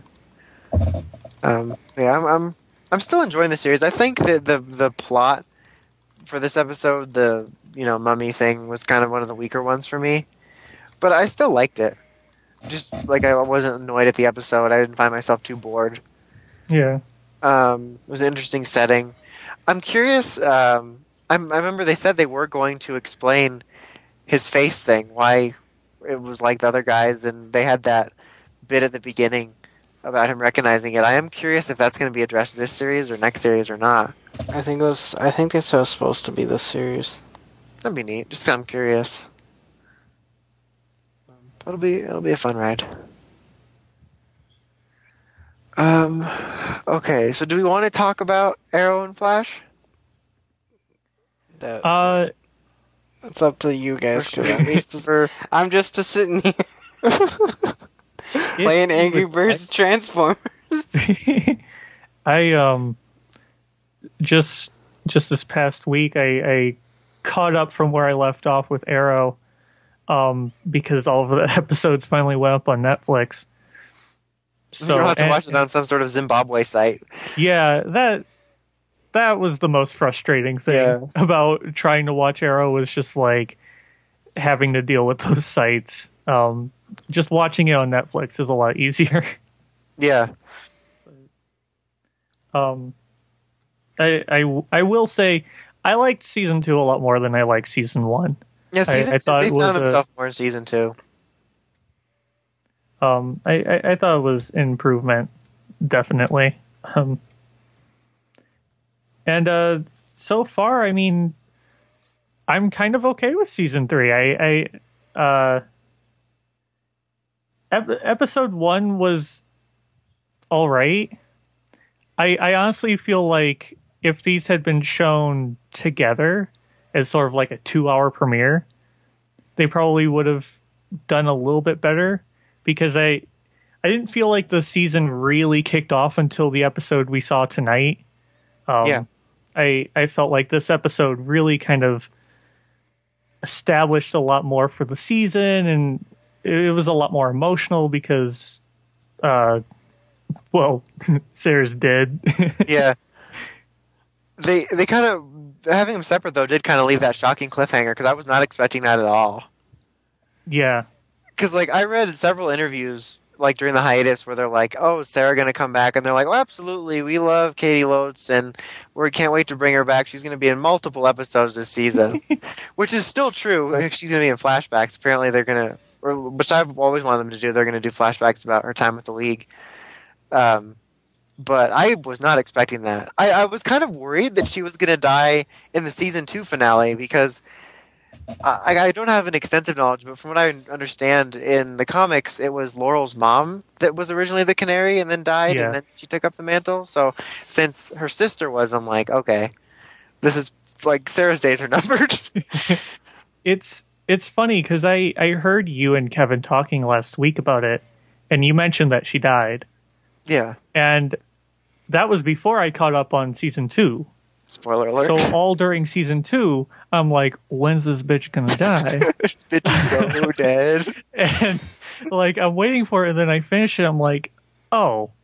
[SPEAKER 3] Yeah, I'm still enjoying the series. I think that the plot for this episode, the mummy thing, was kind of one of the weaker ones for me. But I still liked it. Just like I wasn't annoyed at the episode. I didn't find myself too bored.
[SPEAKER 1] Yeah.
[SPEAKER 3] It was an interesting setting. I'm curious. I remember they said they were going to explain his face thing, why it was like the other guys, and they had that bit at the beginning about him recognizing it. I am curious if that's going to be addressed this series or next series or not.
[SPEAKER 2] I think this was supposed to be this series.
[SPEAKER 3] That'd be neat. Just 'cause I'm curious. It'll be a fun ride. Okay, so do we want to talk about Arrow and Flash?
[SPEAKER 2] It's up to you guys, because I'm just sitting here playing Angry Birds Transformers.
[SPEAKER 1] I just this past week I caught up from where I left off with Arrow, because all of the episodes finally went up on Netflix. So
[SPEAKER 3] you don't have to watch it on some sort of Zimbabwe site.
[SPEAKER 1] Yeah, that was the most frustrating thing about trying to watch Arrow, was just like having to deal with those sites. Just watching it on Netflix is a lot easier.
[SPEAKER 3] Yeah.
[SPEAKER 1] I will say I liked season 2 a lot more than I liked season 1.
[SPEAKER 3] Yeah, season 2, they found himself more in season 2.
[SPEAKER 1] I thought it was an improvement, definitely. And so far, I mean, I'm kind of okay with season 3. Episode 1 was all right. I honestly feel like if these had been shown together as sort of like a 2-hour premiere, they probably would have done a little bit better, because I didn't feel like the season really kicked off until the episode we saw tonight. I felt like this episode really kind of established a lot more for the season, and it was a lot more emotional because, Sarah's dead.
[SPEAKER 3] Yeah. They kind of, having them separate though did kind of leave that shocking cliffhanger, because I was not expecting that at all.
[SPEAKER 1] Yeah.
[SPEAKER 3] Because like I read several interviews like during the hiatus where they're like, "Oh, is Sarah going to come back?" And they're like, "Oh, absolutely. We love Katie Lotz, and we can't wait to bring her back. She's going to be in multiple episodes this season," which is still true. She's going to be in flashbacks. Apparently, they're going to, which I've always wanted them to do. They're going to do flashbacks about her time with the League. But I was not expecting that. I was kind of worried that she was going to die in the season 2 finale, because I don't have an extensive knowledge, but from what I understand, in the comics, it was Laurel's mom that was originally the Canary and then died, and then she took up the mantle. So since her sister was, I'm like, okay, this is like Sarah's days are numbered.
[SPEAKER 1] It's funny because I heard you and Kevin talking last week about it, and you mentioned that she died.
[SPEAKER 3] Yeah.
[SPEAKER 1] And that was before I caught up on season 2.
[SPEAKER 3] Spoiler alert.
[SPEAKER 1] So all during season 2, I'm like, when's this bitch gonna die?
[SPEAKER 3] This bitch is so dead.
[SPEAKER 1] And like, I'm waiting for it, and then I finish it, I'm like, oh,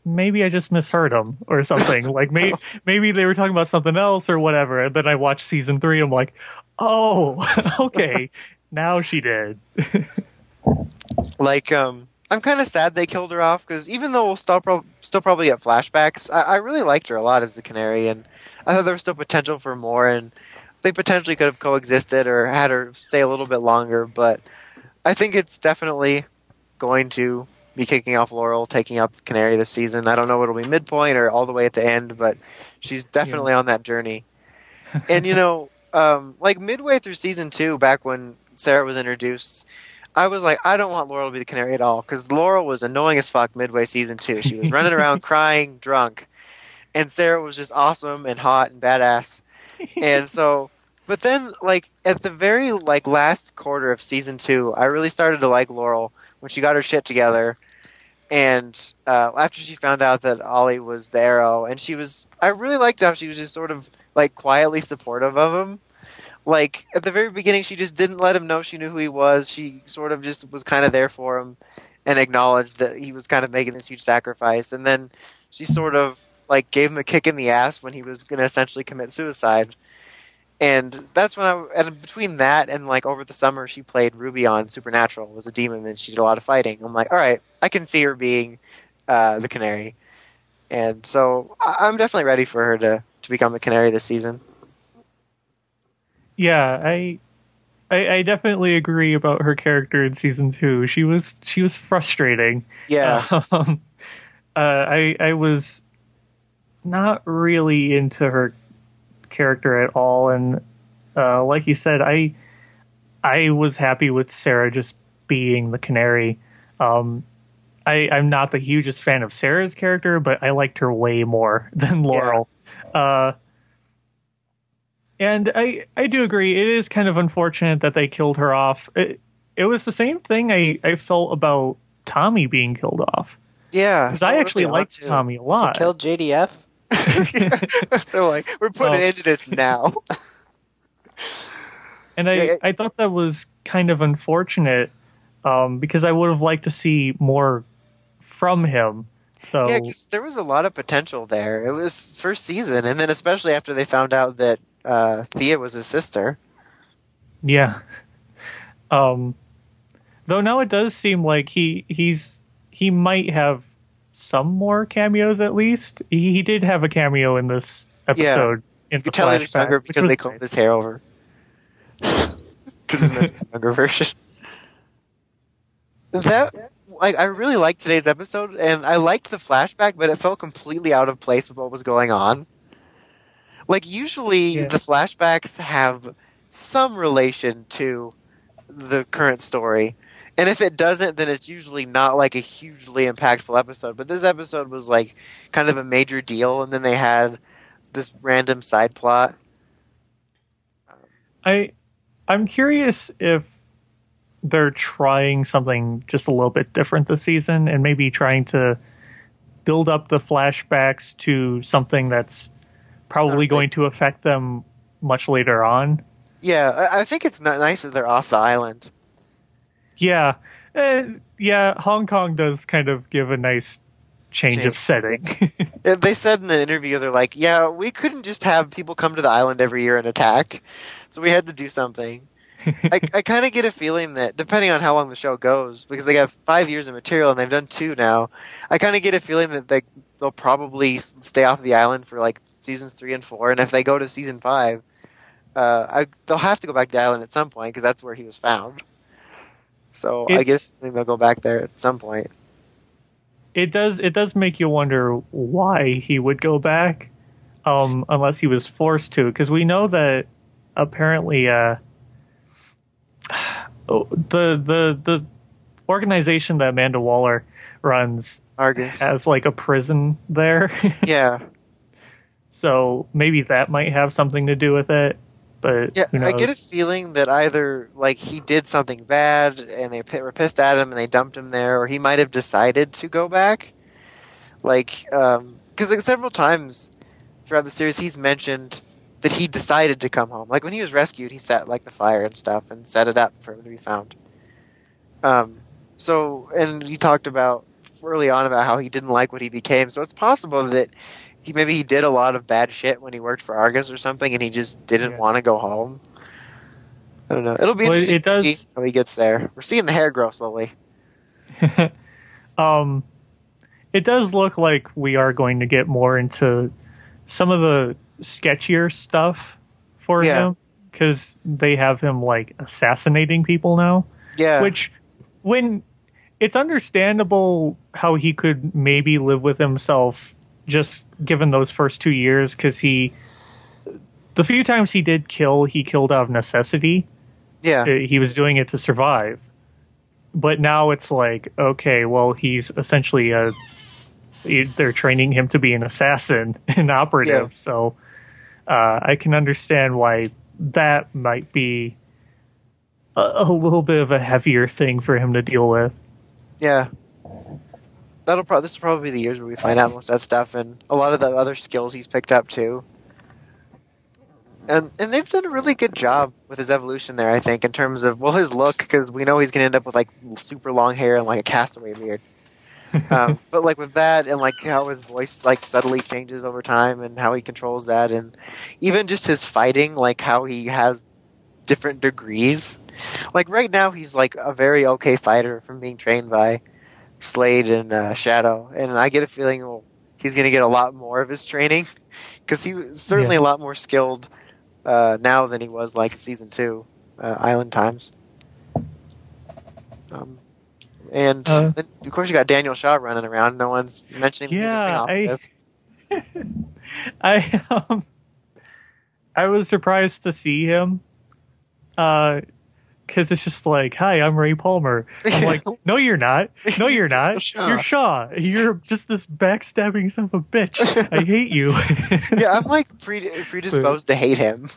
[SPEAKER 1] maybe I just misheard them or something. Like maybe they were talking about something else or whatever. And then I watched season 3. I'm like, oh, okay, now she did.
[SPEAKER 3] Like, I'm kind of sad they killed her off because even though we'll still probably get flashbacks, I really liked her a lot as the Canary, and I thought there was still potential for more, and they potentially could have coexisted or had her stay a little bit longer. But I think it's definitely going to be kicking off Laurel, taking up the Canary this season. I don't know if it'll be midpoint or all the way at the end, but she's definitely on that journey. And like midway through season 2, back when Sarah was introduced, I was like, I don't want Laurel to be the Canary at all, because Laurel was annoying as fuck midway season 2. She was running around crying, drunk, and Sarah was just awesome and hot and badass. And so, but then, like, at the very, like, last quarter of season 2, I really started to like Laurel when she got her shit together. And after she found out that Ollie was the Arrow, and I really liked how she was just sort of, like, quietly supportive of him. Like, at the very beginning, she just didn't let him know she knew who he was. She sort of just was kind of there for him and acknowledged that he was kind of making this huge sacrifice. And then she sort of, like, gave him a kick in the ass when he was going to essentially commit suicide. And that's when and between that and, like, over the summer, she played Ruby on Supernatural, was a demon, and she did a lot of fighting. I'm like, all right, I can see her being the Canary. And so I'm definitely ready for her to become the Canary this season.
[SPEAKER 1] Yeah, I definitely agree about her character in season 2. She was frustrating.
[SPEAKER 3] Yeah.
[SPEAKER 1] I was not really into her character at all, and like you said, I was happy with Sarah just being the Canary. I'm not the hugest fan of Sarah's character, but I liked her way more than Laurel. Yeah. And I do agree. It is kind of unfortunate that they killed her off. It was the same thing I felt about Tommy being killed off.
[SPEAKER 3] Yeah.
[SPEAKER 1] Because I actually liked Tommy a lot.
[SPEAKER 2] They killed JDF?
[SPEAKER 3] They're like, we're putting an end to this now.
[SPEAKER 1] And I thought that was kind of unfortunate because I would have liked to see more from him. So,
[SPEAKER 3] yeah, because there was a lot of potential there. It was first season, and then especially after they found out that Thea was his sister.
[SPEAKER 1] Yeah. Though now it does seem like he might have some more cameos at least. He did have a cameo in this episode.
[SPEAKER 3] Yeah.
[SPEAKER 1] In
[SPEAKER 3] you could tell he was younger because they combed his hair over. Because it was a younger version. I really liked today's episode, and I liked the flashback, but it felt completely out of place with what was going on. Like, usually the flashbacks have some relation to the current story. And if it doesn't, then it's usually not, like, a hugely impactful episode. But this episode was, like, kind of a major deal, and then they had this random side plot.
[SPEAKER 1] I'm curious if they're trying something just a little bit different this season, and maybe trying to build up the flashbacks to something that's probably going to affect them much later on.
[SPEAKER 3] Yeah, I think it's nice that they're off the island.
[SPEAKER 1] Yeah. Hong Kong does kind of give a nice change of setting.
[SPEAKER 3] They said in an interview, they're like, yeah, we couldn't just have people come to the island every year and attack, so we had to do something. I kind of get a feeling that, depending on how long the show goes, because they have 5 years of material and they've done 2 now, I kind of get a feeling that they'll probably stay off the island for like seasons 3 and 4, and if they go to season 5, they'll have to go back to the island at some point because that's where he was found. So I guess they'll go back there at some point.
[SPEAKER 1] It does make you wonder why he would go back, unless he was forced to, because we know that apparently the organization that Amanda Waller runs,
[SPEAKER 3] Argus,
[SPEAKER 1] has like a prison there.
[SPEAKER 3] Yeah.
[SPEAKER 1] So maybe that might have something to do with it. But
[SPEAKER 3] yeah, I get a feeling that either like he did something bad and they were pissed at him and they dumped him there, or he might have decided to go back. Like, because like several times throughout the series, he's mentioned that he decided to come home. Like when he was rescued, he set like the fire and stuff and set it up for him to be found. So, and he talked about early on about how he didn't like what he became. So it's possible that he did a lot of bad shit when he worked for Argus or something, and he just didn't want to go home. I don't know. It'll be interesting to see how he gets there. We're seeing the hair grow slowly.
[SPEAKER 1] It does look like we are going to get more into some of the sketchier stuff for him, because they have him like assassinating people now.
[SPEAKER 3] Yeah.
[SPEAKER 1] Which, when it's understandable how he could maybe live with himself just given those first 2 years, because the few times he did kill, he killed out of necessity.
[SPEAKER 3] Yeah.
[SPEAKER 1] He was doing it to survive. But now it's like, okay, well, he's essentially they're training him to be an assassin, an operative. Yeah. So I can understand why that might be a little bit of a heavier thing for him to deal with.
[SPEAKER 3] Yeah. This will probably be the years where we find out most of that stuff, and a lot of the other skills he's picked up too. And they've done a really good job with his evolution there, I think, in terms of, well, his look, because we know he's going to end up with like super long hair and like a castaway beard. But like with that, and like how his voice like subtly changes over time, and how he controls that, and even just his fighting, like how he has different degrees. Like right now, he's like a very okay fighter from being trained by Slade and Shadow, and I get a feeling he's going to get a lot more of his training, because he was certainly a lot more skilled now than he was like in season 2, Island Times. And then, of course, you got Daniel Shaw running around. No one's mentioning he's a
[SPEAKER 1] I was surprised to see him, because it's just like, hi, I'm Ray Palmer. I'm like, no, you're not. No, you're not. You're Shaw. You're just this backstabbing son of a bitch. I hate you.
[SPEAKER 3] Yeah, I'm like predisposed to hate him.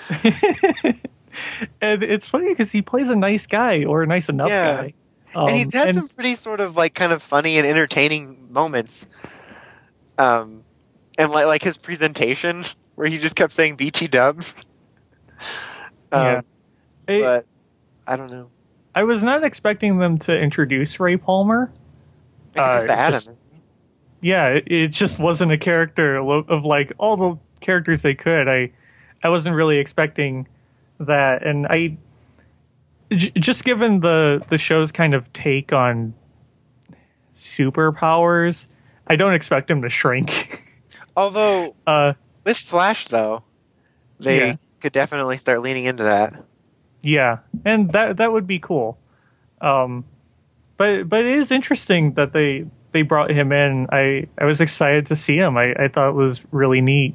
[SPEAKER 1] And it's funny because he plays a nice guy, or a nice enough guy.
[SPEAKER 3] And he's had some pretty sort of like kind of funny and entertaining moments. And like his presentation where he just kept saying BT dub. But I don't know.
[SPEAKER 1] I was not expecting them to introduce Ray Palmer.
[SPEAKER 3] Because it's the Atom.
[SPEAKER 1] It just wasn't a character of like all the characters they could. I wasn't really expecting that, and just given the show's kind of take on superpowers, I don't expect him to shrink.
[SPEAKER 3] Although, with Flash, though, they could definitely start leaning into that.
[SPEAKER 1] Yeah, and that would be cool. But it is interesting that they brought him in. I was excited to see him. I thought it was really neat.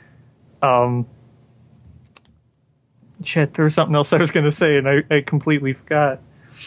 [SPEAKER 1] Shit, there was something else I was going to say, and I completely forgot.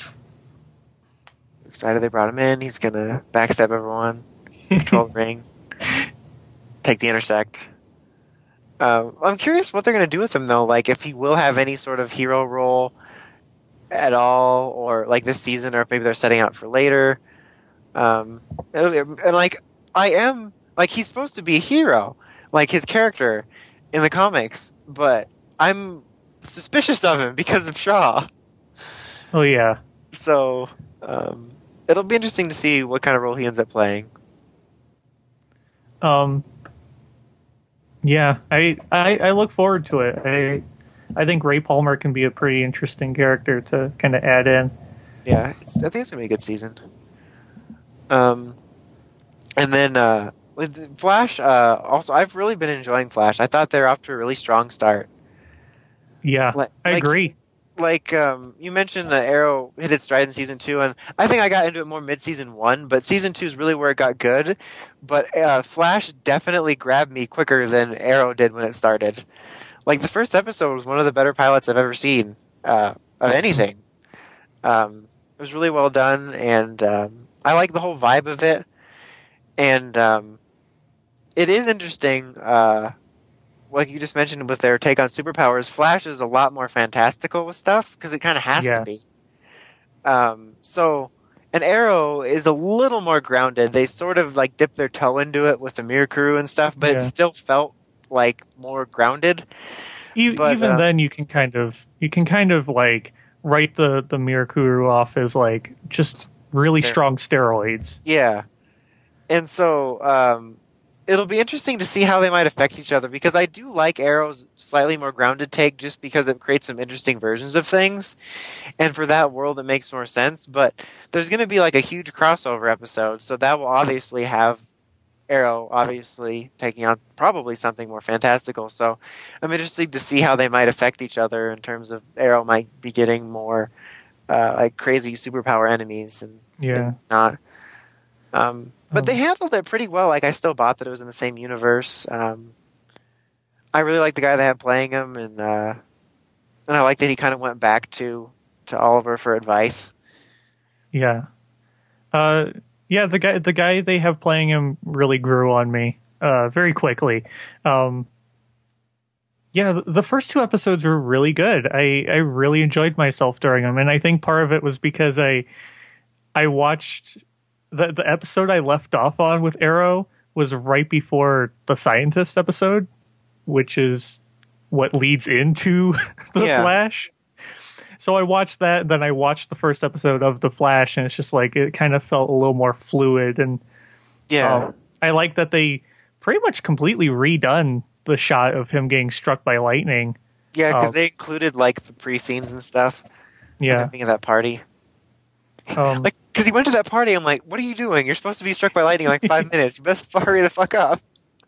[SPEAKER 3] Excited they brought him in. He's going to backstab everyone, control the ring, take the intersect. I'm curious what they're going to do with him, though. Like, if he will have any sort of hero role at all, or like this season, or if maybe they're setting out for later. And like, he's supposed to be a hero, like his character in the comics, but I'm suspicious of him because of Shaw.
[SPEAKER 1] Oh yeah.
[SPEAKER 3] So it'll be interesting to see what kind of role he ends up playing.
[SPEAKER 1] Yeah, I look forward to it. I think Ray Palmer can be a pretty interesting character to kind of add in.
[SPEAKER 3] Yeah, I think it's gonna be a good season. And then with Flash, also I've really been enjoying Flash. I thought they're off to a really strong start.
[SPEAKER 1] Yeah, I agree.
[SPEAKER 3] Like you mentioned, the Arrow hit its stride in season 2, and I think I got into it more mid-season 1. But season 2 is really where it got good. But Flash definitely grabbed me quicker than Arrow did when it started. Like the first episode was one of the better pilots I've ever seen of anything. It was really well done, and I like the whole vibe of it. And it is interesting. Like you just mentioned with their take on superpowers, Flash is a lot more fantastical with stuff because it kind of has to be. So an Arrow is a little more grounded. They sort of like dip their toe into it with the Mirror Crew and stuff, but it still felt like more grounded.
[SPEAKER 1] Even then, you can kind of like write the Mirror Crew off as like just really
[SPEAKER 3] Ster-
[SPEAKER 1] strong steroids.
[SPEAKER 3] Yeah. And so it'll be interesting to see how they might affect each other, because I do like Arrow's slightly more grounded take just because it creates some interesting versions of things. And for that world, it makes more sense. But there's going to be like a huge crossover episode, so that will obviously have Arrow obviously taking on probably something more fantastical. So I'm interested to see how they might affect each other in terms of Arrow might be getting more like crazy superpower enemies and not. But they handled it pretty well. Like, I still bought that it was in the same universe. I really like the guy they had playing him, and I like that he kind of went back to Oliver for advice.
[SPEAKER 1] Yeah. The guy they have playing him really grew on me very quickly. The first two episodes were really good. I really enjoyed myself during them, and I think part of it was because I watched the episode I left off on with Arrow was right before the scientist episode, which is what leads into the Flash. So I watched that, then I watched the first episode of The Flash, and it's just like, it kind of felt a little more fluid. And I like that they pretty much completely redone the shot of him getting struck by lightning.
[SPEAKER 3] Yeah, because they included like the pre-scenes and stuff.
[SPEAKER 1] Yeah.
[SPEAKER 3] Everything at that party. Like, because he went to that party, I'm like, what are you doing? You're supposed to be struck by lightning in like 5 minutes. You better hurry the fuck up.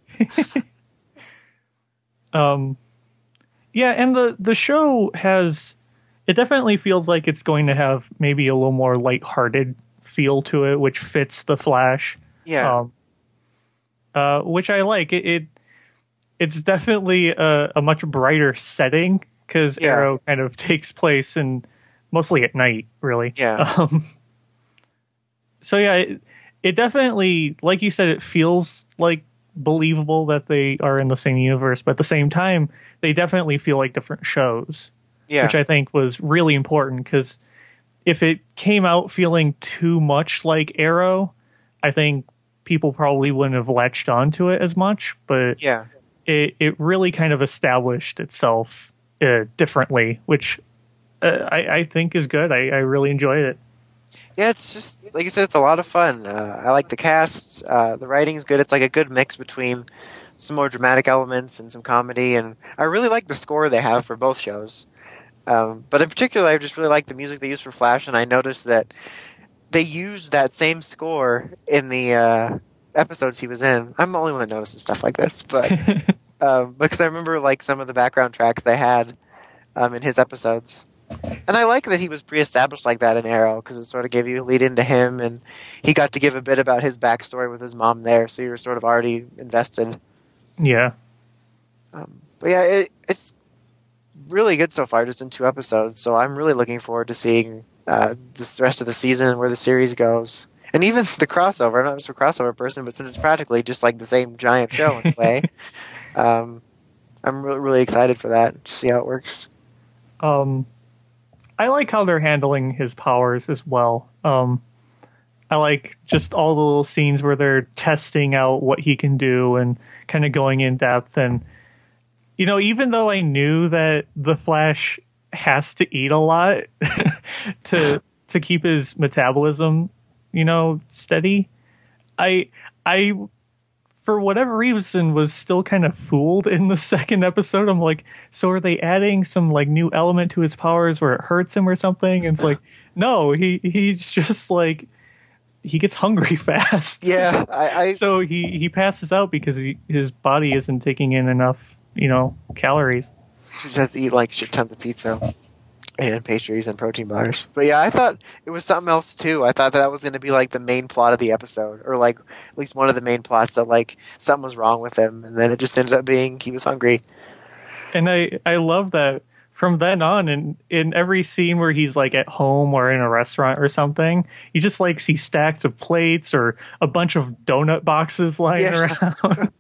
[SPEAKER 1] Yeah, and the show has... It definitely feels like it's going to have maybe a little more lighthearted feel to it, which fits the Flash.
[SPEAKER 3] Yeah.
[SPEAKER 1] Which I like. It's definitely a much brighter setting, because Arrow kind of takes place in mostly at night, really.
[SPEAKER 3] Yeah.
[SPEAKER 1] So yeah, it definitely, like you said, it feels like believable that they are in the same universe, but at the same time, they definitely feel like different shows. Yeah. Which I think was really important, because if it came out feeling too much like Arrow, I think people probably wouldn't have latched onto it as much. But it really kind of established itself differently, which I think is good. I really enjoyed it.
[SPEAKER 3] Yeah, it's just, like you said, it's a lot of fun. I like the cast. The writing's good. It's like a good mix between some more dramatic elements and some comedy. And I really like the score they have for both shows. But in particular, I just really like the music they use for Flash, and I noticed that they used that same score in the episodes he was in. I'm the only one that notices stuff like this, but because I remember like some of the background tracks they had in his episodes. And I like that he was pre-established like that in Arrow, because it sort of gave you a lead into him, and he got to give a bit about his backstory with his mom there, so you were sort of already invested.
[SPEAKER 1] Yeah.
[SPEAKER 3] But yeah, it's really good so far, just in 2 episodes. So I'm really looking forward to seeing this rest of the season and where the series goes, and even the crossover. I'm not just a crossover person, but since it's practically just like the same giant show in a way, I'm really excited for that to see how it works.
[SPEAKER 1] I like how they're handling his powers as well. I like just all the little scenes where they're testing out what he can do and kind of going in depth. And you know, even though I knew that the Flash has to eat a lot to keep his metabolism, you know, steady, I for whatever reason was still kind of fooled in the second episode. I'm like, so are they adding some like new element to his powers where it hurts him or something? And it's like, no, he's just like, he gets hungry fast.
[SPEAKER 3] Yeah,
[SPEAKER 1] so he passes out because his body isn't taking in enough, you know, calories.
[SPEAKER 3] So he just has to eat like shit tons of pizza and pastries and protein bars. But yeah, I thought it was something else too. I thought that was going to be like the main plot of the episode, or like at least one of the main plots, that like something was wrong with him, and then it just ended up being he was hungry.
[SPEAKER 1] And I love that from then on, in every scene where he's like at home or in a restaurant or something, you just like see stacks of plates or a bunch of donut boxes lying around.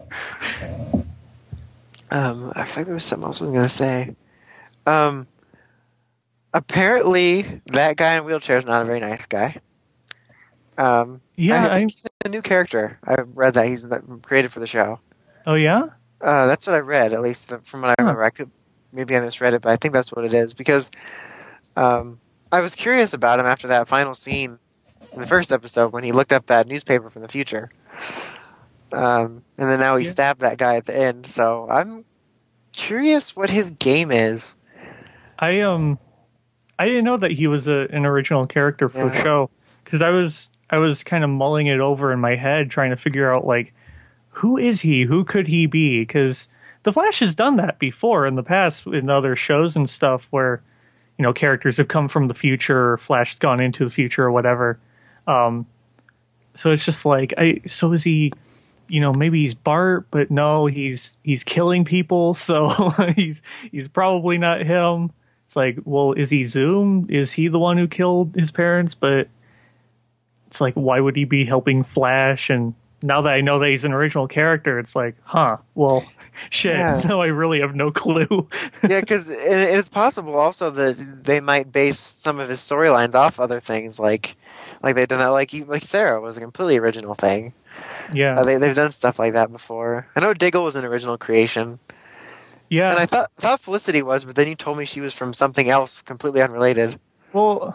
[SPEAKER 3] I think there was something else I was going to say. Apparently, that guy in a wheelchair is not a very nice guy. I think he's a new character. I read that he's created for the show.
[SPEAKER 1] Oh yeah,
[SPEAKER 3] that's what I read. At least from what I remember. Maybe I misread it, but I think that's what it is, because I was curious about him after that final scene in the first episode when he looked up that newspaper from the future. And then now he stabbed that guy at the end. So I'm curious what his game is.
[SPEAKER 1] I didn't know that he was an original character for the show, because I was kind of mulling it over in my head, trying to figure out, like, who is he? Who could he be? Because The Flash has done that before in the past in other shows and stuff where, you know, characters have come from the future, or Flash's gone into the future or whatever. So it's just like, so is he, you know, maybe he's Bart, but no, he's killing people, so he's probably not him. It's like, well, is he Zoom? Is he the one who killed his parents? But it's like, why would he be helping Flash? And now that I know that he's an original character, it's like, well, shit, now I really have no clue.
[SPEAKER 3] Yeah, because it's possible also that they might base some of his storylines off other things, like they've done that, like Sarah was a completely original thing.
[SPEAKER 1] Yeah.
[SPEAKER 3] They've done stuff like that before. I know Diggle was an original creation.
[SPEAKER 1] Yeah.
[SPEAKER 3] And I thought Felicity was, but then you told me she was from something else completely unrelated.
[SPEAKER 1] Well,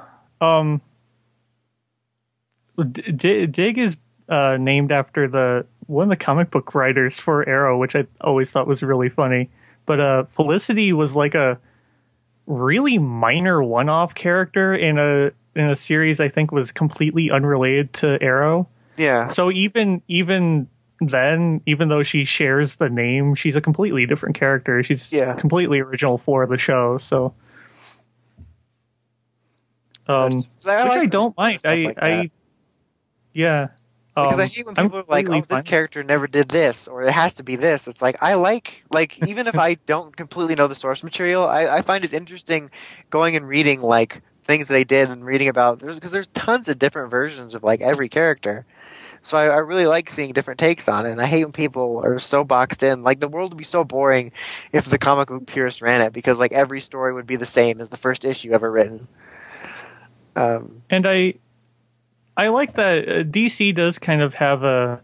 [SPEAKER 1] Dig is named after one of the comic book writers for Arrow, which I always thought was really funny. But Felicity was like a really minor one-off character in a series I think was completely unrelated to Arrow.
[SPEAKER 3] Yeah.
[SPEAKER 1] So even then, even though she shares the name, she's a completely different character. She's completely original for the show. So, which I don't mind. Yeah.
[SPEAKER 3] Because I hate when people are like, "Oh, this character never did this," or "It has to be this." It's like I like even if I don't completely know the source material, I find it interesting going and reading like things that they did and reading about, because there's tons of different versions of like every character. So I really like seeing different takes on it, and I hate when people are so boxed in. Like, the world would be so boring if the comic book purist ran it, because like every story would be the same as the first issue ever written.
[SPEAKER 1] And I like that DC does kind of have a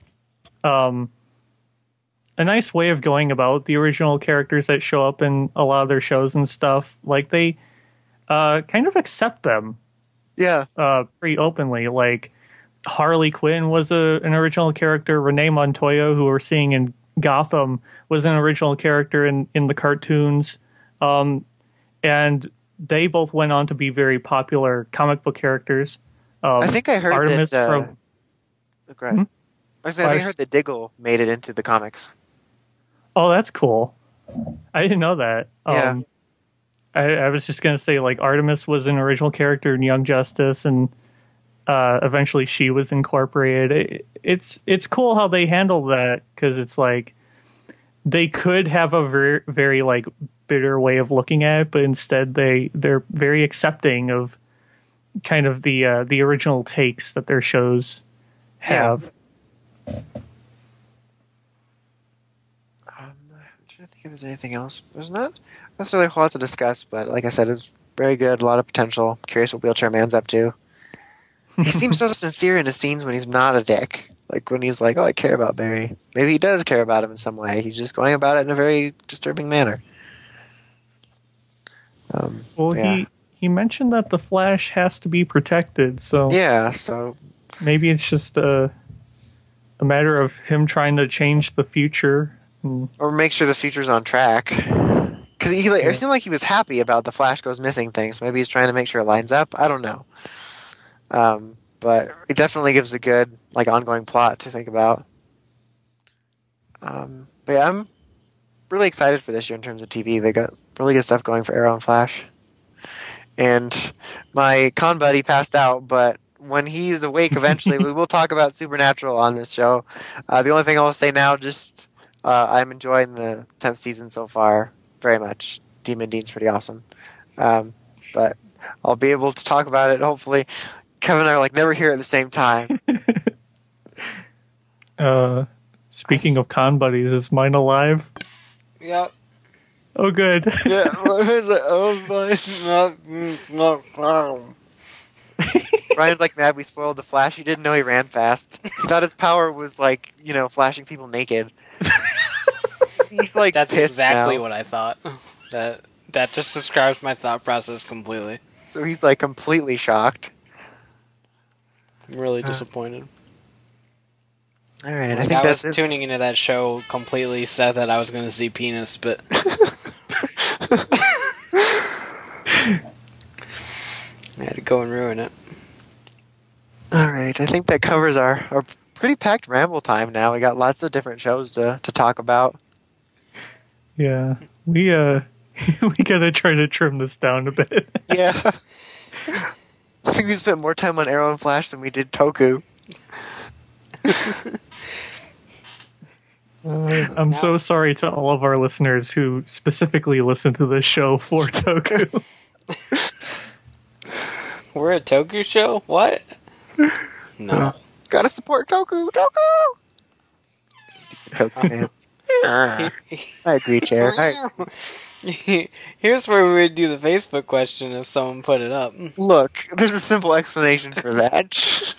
[SPEAKER 1] nice way of going about the original characters that show up in a lot of their shows and stuff. Like, they kind of accept them, pretty openly. Like, Harley Quinn was an original character. Renee Montoya, who we're seeing in Gotham, was an original character in the cartoons. And they both went on to be very popular comic book characters.
[SPEAKER 3] I think I heard
[SPEAKER 1] Artemis
[SPEAKER 3] that...
[SPEAKER 1] from...
[SPEAKER 3] I heard that Diggle made it into the comics.
[SPEAKER 1] Oh, that's cool. I didn't know that.
[SPEAKER 3] Yeah.
[SPEAKER 1] I was just going to say, like, Artemis was an original character in Young Justice, and eventually she was incorporated. It's cool how they handle that, because it's like they could have a very, very like bitter way of looking at it, but instead they're very accepting of kind of the original takes that their shows have.
[SPEAKER 3] I'm trying to think if there's anything else. There's not necessarily a whole lot to discuss, but like I said, it's very good, a lot of potential. Curious what Wheelchair Man's up to. He seems so sincere in his scenes when he's not a dick. Like when he's like, "Oh, I care about Barry." Maybe he does care about him in some way. He's just going about it in a very disturbing manner.
[SPEAKER 1] He mentioned that the Flash has to be protected, so
[SPEAKER 3] so
[SPEAKER 1] maybe it's just a matter of him trying to change the future,
[SPEAKER 3] or make sure the future's on track. Because it seemed like he was happy about the Flash goes missing thing, so maybe he's trying to make sure it lines up. I don't know. But it definitely gives a good like ongoing plot to think about. But yeah, I'm really excited for this year in terms of TV. They got really good stuff going for Arrow and Flash. And my con buddy passed out, but when he's awake eventually, we will talk about Supernatural on this show. The only thing I will say now, just I'm enjoying the 10th season so far very much. Demon Dean's pretty awesome. But I'll be able to talk about it, hopefully. Kevin and I are like never here at the same time.
[SPEAKER 1] Speaking of con buddies, is mine alive?
[SPEAKER 2] Yep.
[SPEAKER 1] Oh, good.
[SPEAKER 2] Yeah.
[SPEAKER 3] Ryan's like mad we spoiled the Flash. He didn't know he ran fast. He thought his power was like, flashing people naked. He's like,
[SPEAKER 2] that's
[SPEAKER 3] pissed
[SPEAKER 2] exactly
[SPEAKER 3] now.
[SPEAKER 2] what I thought. That just describes my thought process completely.
[SPEAKER 3] So he's like completely shocked.
[SPEAKER 2] I'm really disappointed.
[SPEAKER 3] All right, I
[SPEAKER 2] Like,
[SPEAKER 3] think
[SPEAKER 2] I
[SPEAKER 3] that's
[SPEAKER 2] was
[SPEAKER 3] it.
[SPEAKER 2] tuning into that show completely set that I was going to see penis, but I had to go and ruin it.
[SPEAKER 3] All right, I think that covers our pretty packed ramble time now. We got lots of different shows to talk about.
[SPEAKER 1] Yeah, we we gotta try to trim this down a bit.
[SPEAKER 3] Yeah. I think we spent more time on Arrow and Flash than we did Toku.
[SPEAKER 1] I'm so sorry to all of our listeners who specifically listen to this show for Toku.
[SPEAKER 2] We're a Toku show? What? No.
[SPEAKER 3] Gotta support Toku! Toku! Stupid Toku fans. I agree, Chair.
[SPEAKER 2] Here's where we would do the Facebook question if someone put it up.
[SPEAKER 3] Look, there's a simple explanation for that.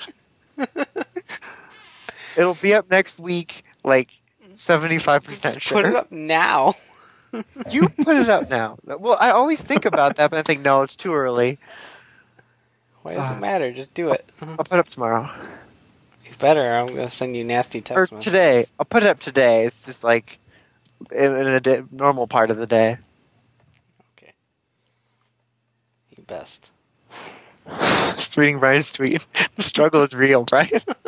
[SPEAKER 3] It'll be up next week, like 75% sure.
[SPEAKER 2] Put it up now.
[SPEAKER 3] You put it up now. Well, I always think about that, but I think, no, it's too early.
[SPEAKER 2] Why does it matter? Just do it.
[SPEAKER 3] I'll put it up tomorrow.
[SPEAKER 2] You better. I'm going to send you nasty
[SPEAKER 3] Or
[SPEAKER 2] text messages.
[SPEAKER 3] today. I'll put it up today. It's just like in a normal part of the day.
[SPEAKER 2] Okay. You best.
[SPEAKER 3] Just reading Brian's tweet. The struggle is real, Brian.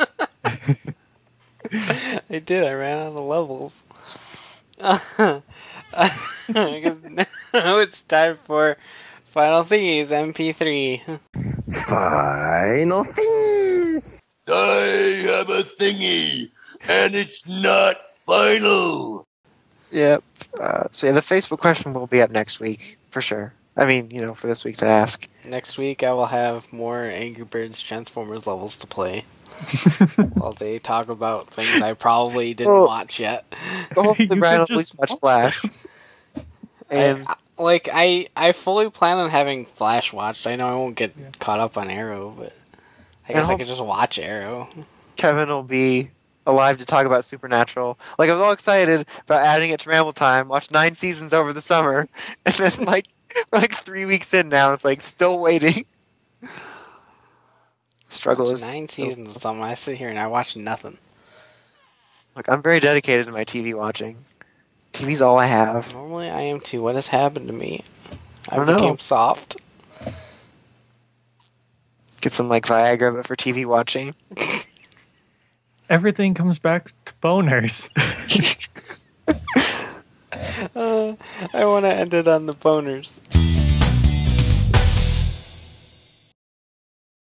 [SPEAKER 2] I did. I ran out of levels. I guess now it's time for Final Thingies MP3.
[SPEAKER 5] Final things.
[SPEAKER 6] I have a thingy, and it's not final.
[SPEAKER 3] Yep. So yeah, the Facebook question will be up next week, for sure. I mean, for this week to ask.
[SPEAKER 2] Next week I will have more Angry Birds Transformers levels to play. While they talk about things I probably didn't watch yet.
[SPEAKER 3] Well, hopefully
[SPEAKER 1] You
[SPEAKER 3] Brian will
[SPEAKER 1] could
[SPEAKER 3] at least
[SPEAKER 1] just
[SPEAKER 3] watch
[SPEAKER 1] watch
[SPEAKER 3] Flash. And
[SPEAKER 2] I fully plan on having Flash watched. I know I won't get caught up on Arrow, but I guess I could just watch Arrow.
[SPEAKER 3] Kevin will be alive to talk about Supernatural. Like, I was all excited about adding it to Ramble Time, watched 9 seasons over the summer, and then, we're 3 weeks in now, it's still waiting. Struggle is
[SPEAKER 2] 9 seasons of something. I sit here and I watch nothing.
[SPEAKER 3] Look, I'm very dedicated to my TV watching. TV's all I have.
[SPEAKER 2] Normally I am too. What has happened to me? I
[SPEAKER 3] don't know.
[SPEAKER 2] became soft.
[SPEAKER 3] Get some Viagra, but for TV watching.
[SPEAKER 1] Everything comes back to boners.
[SPEAKER 2] I want to end it on the boners.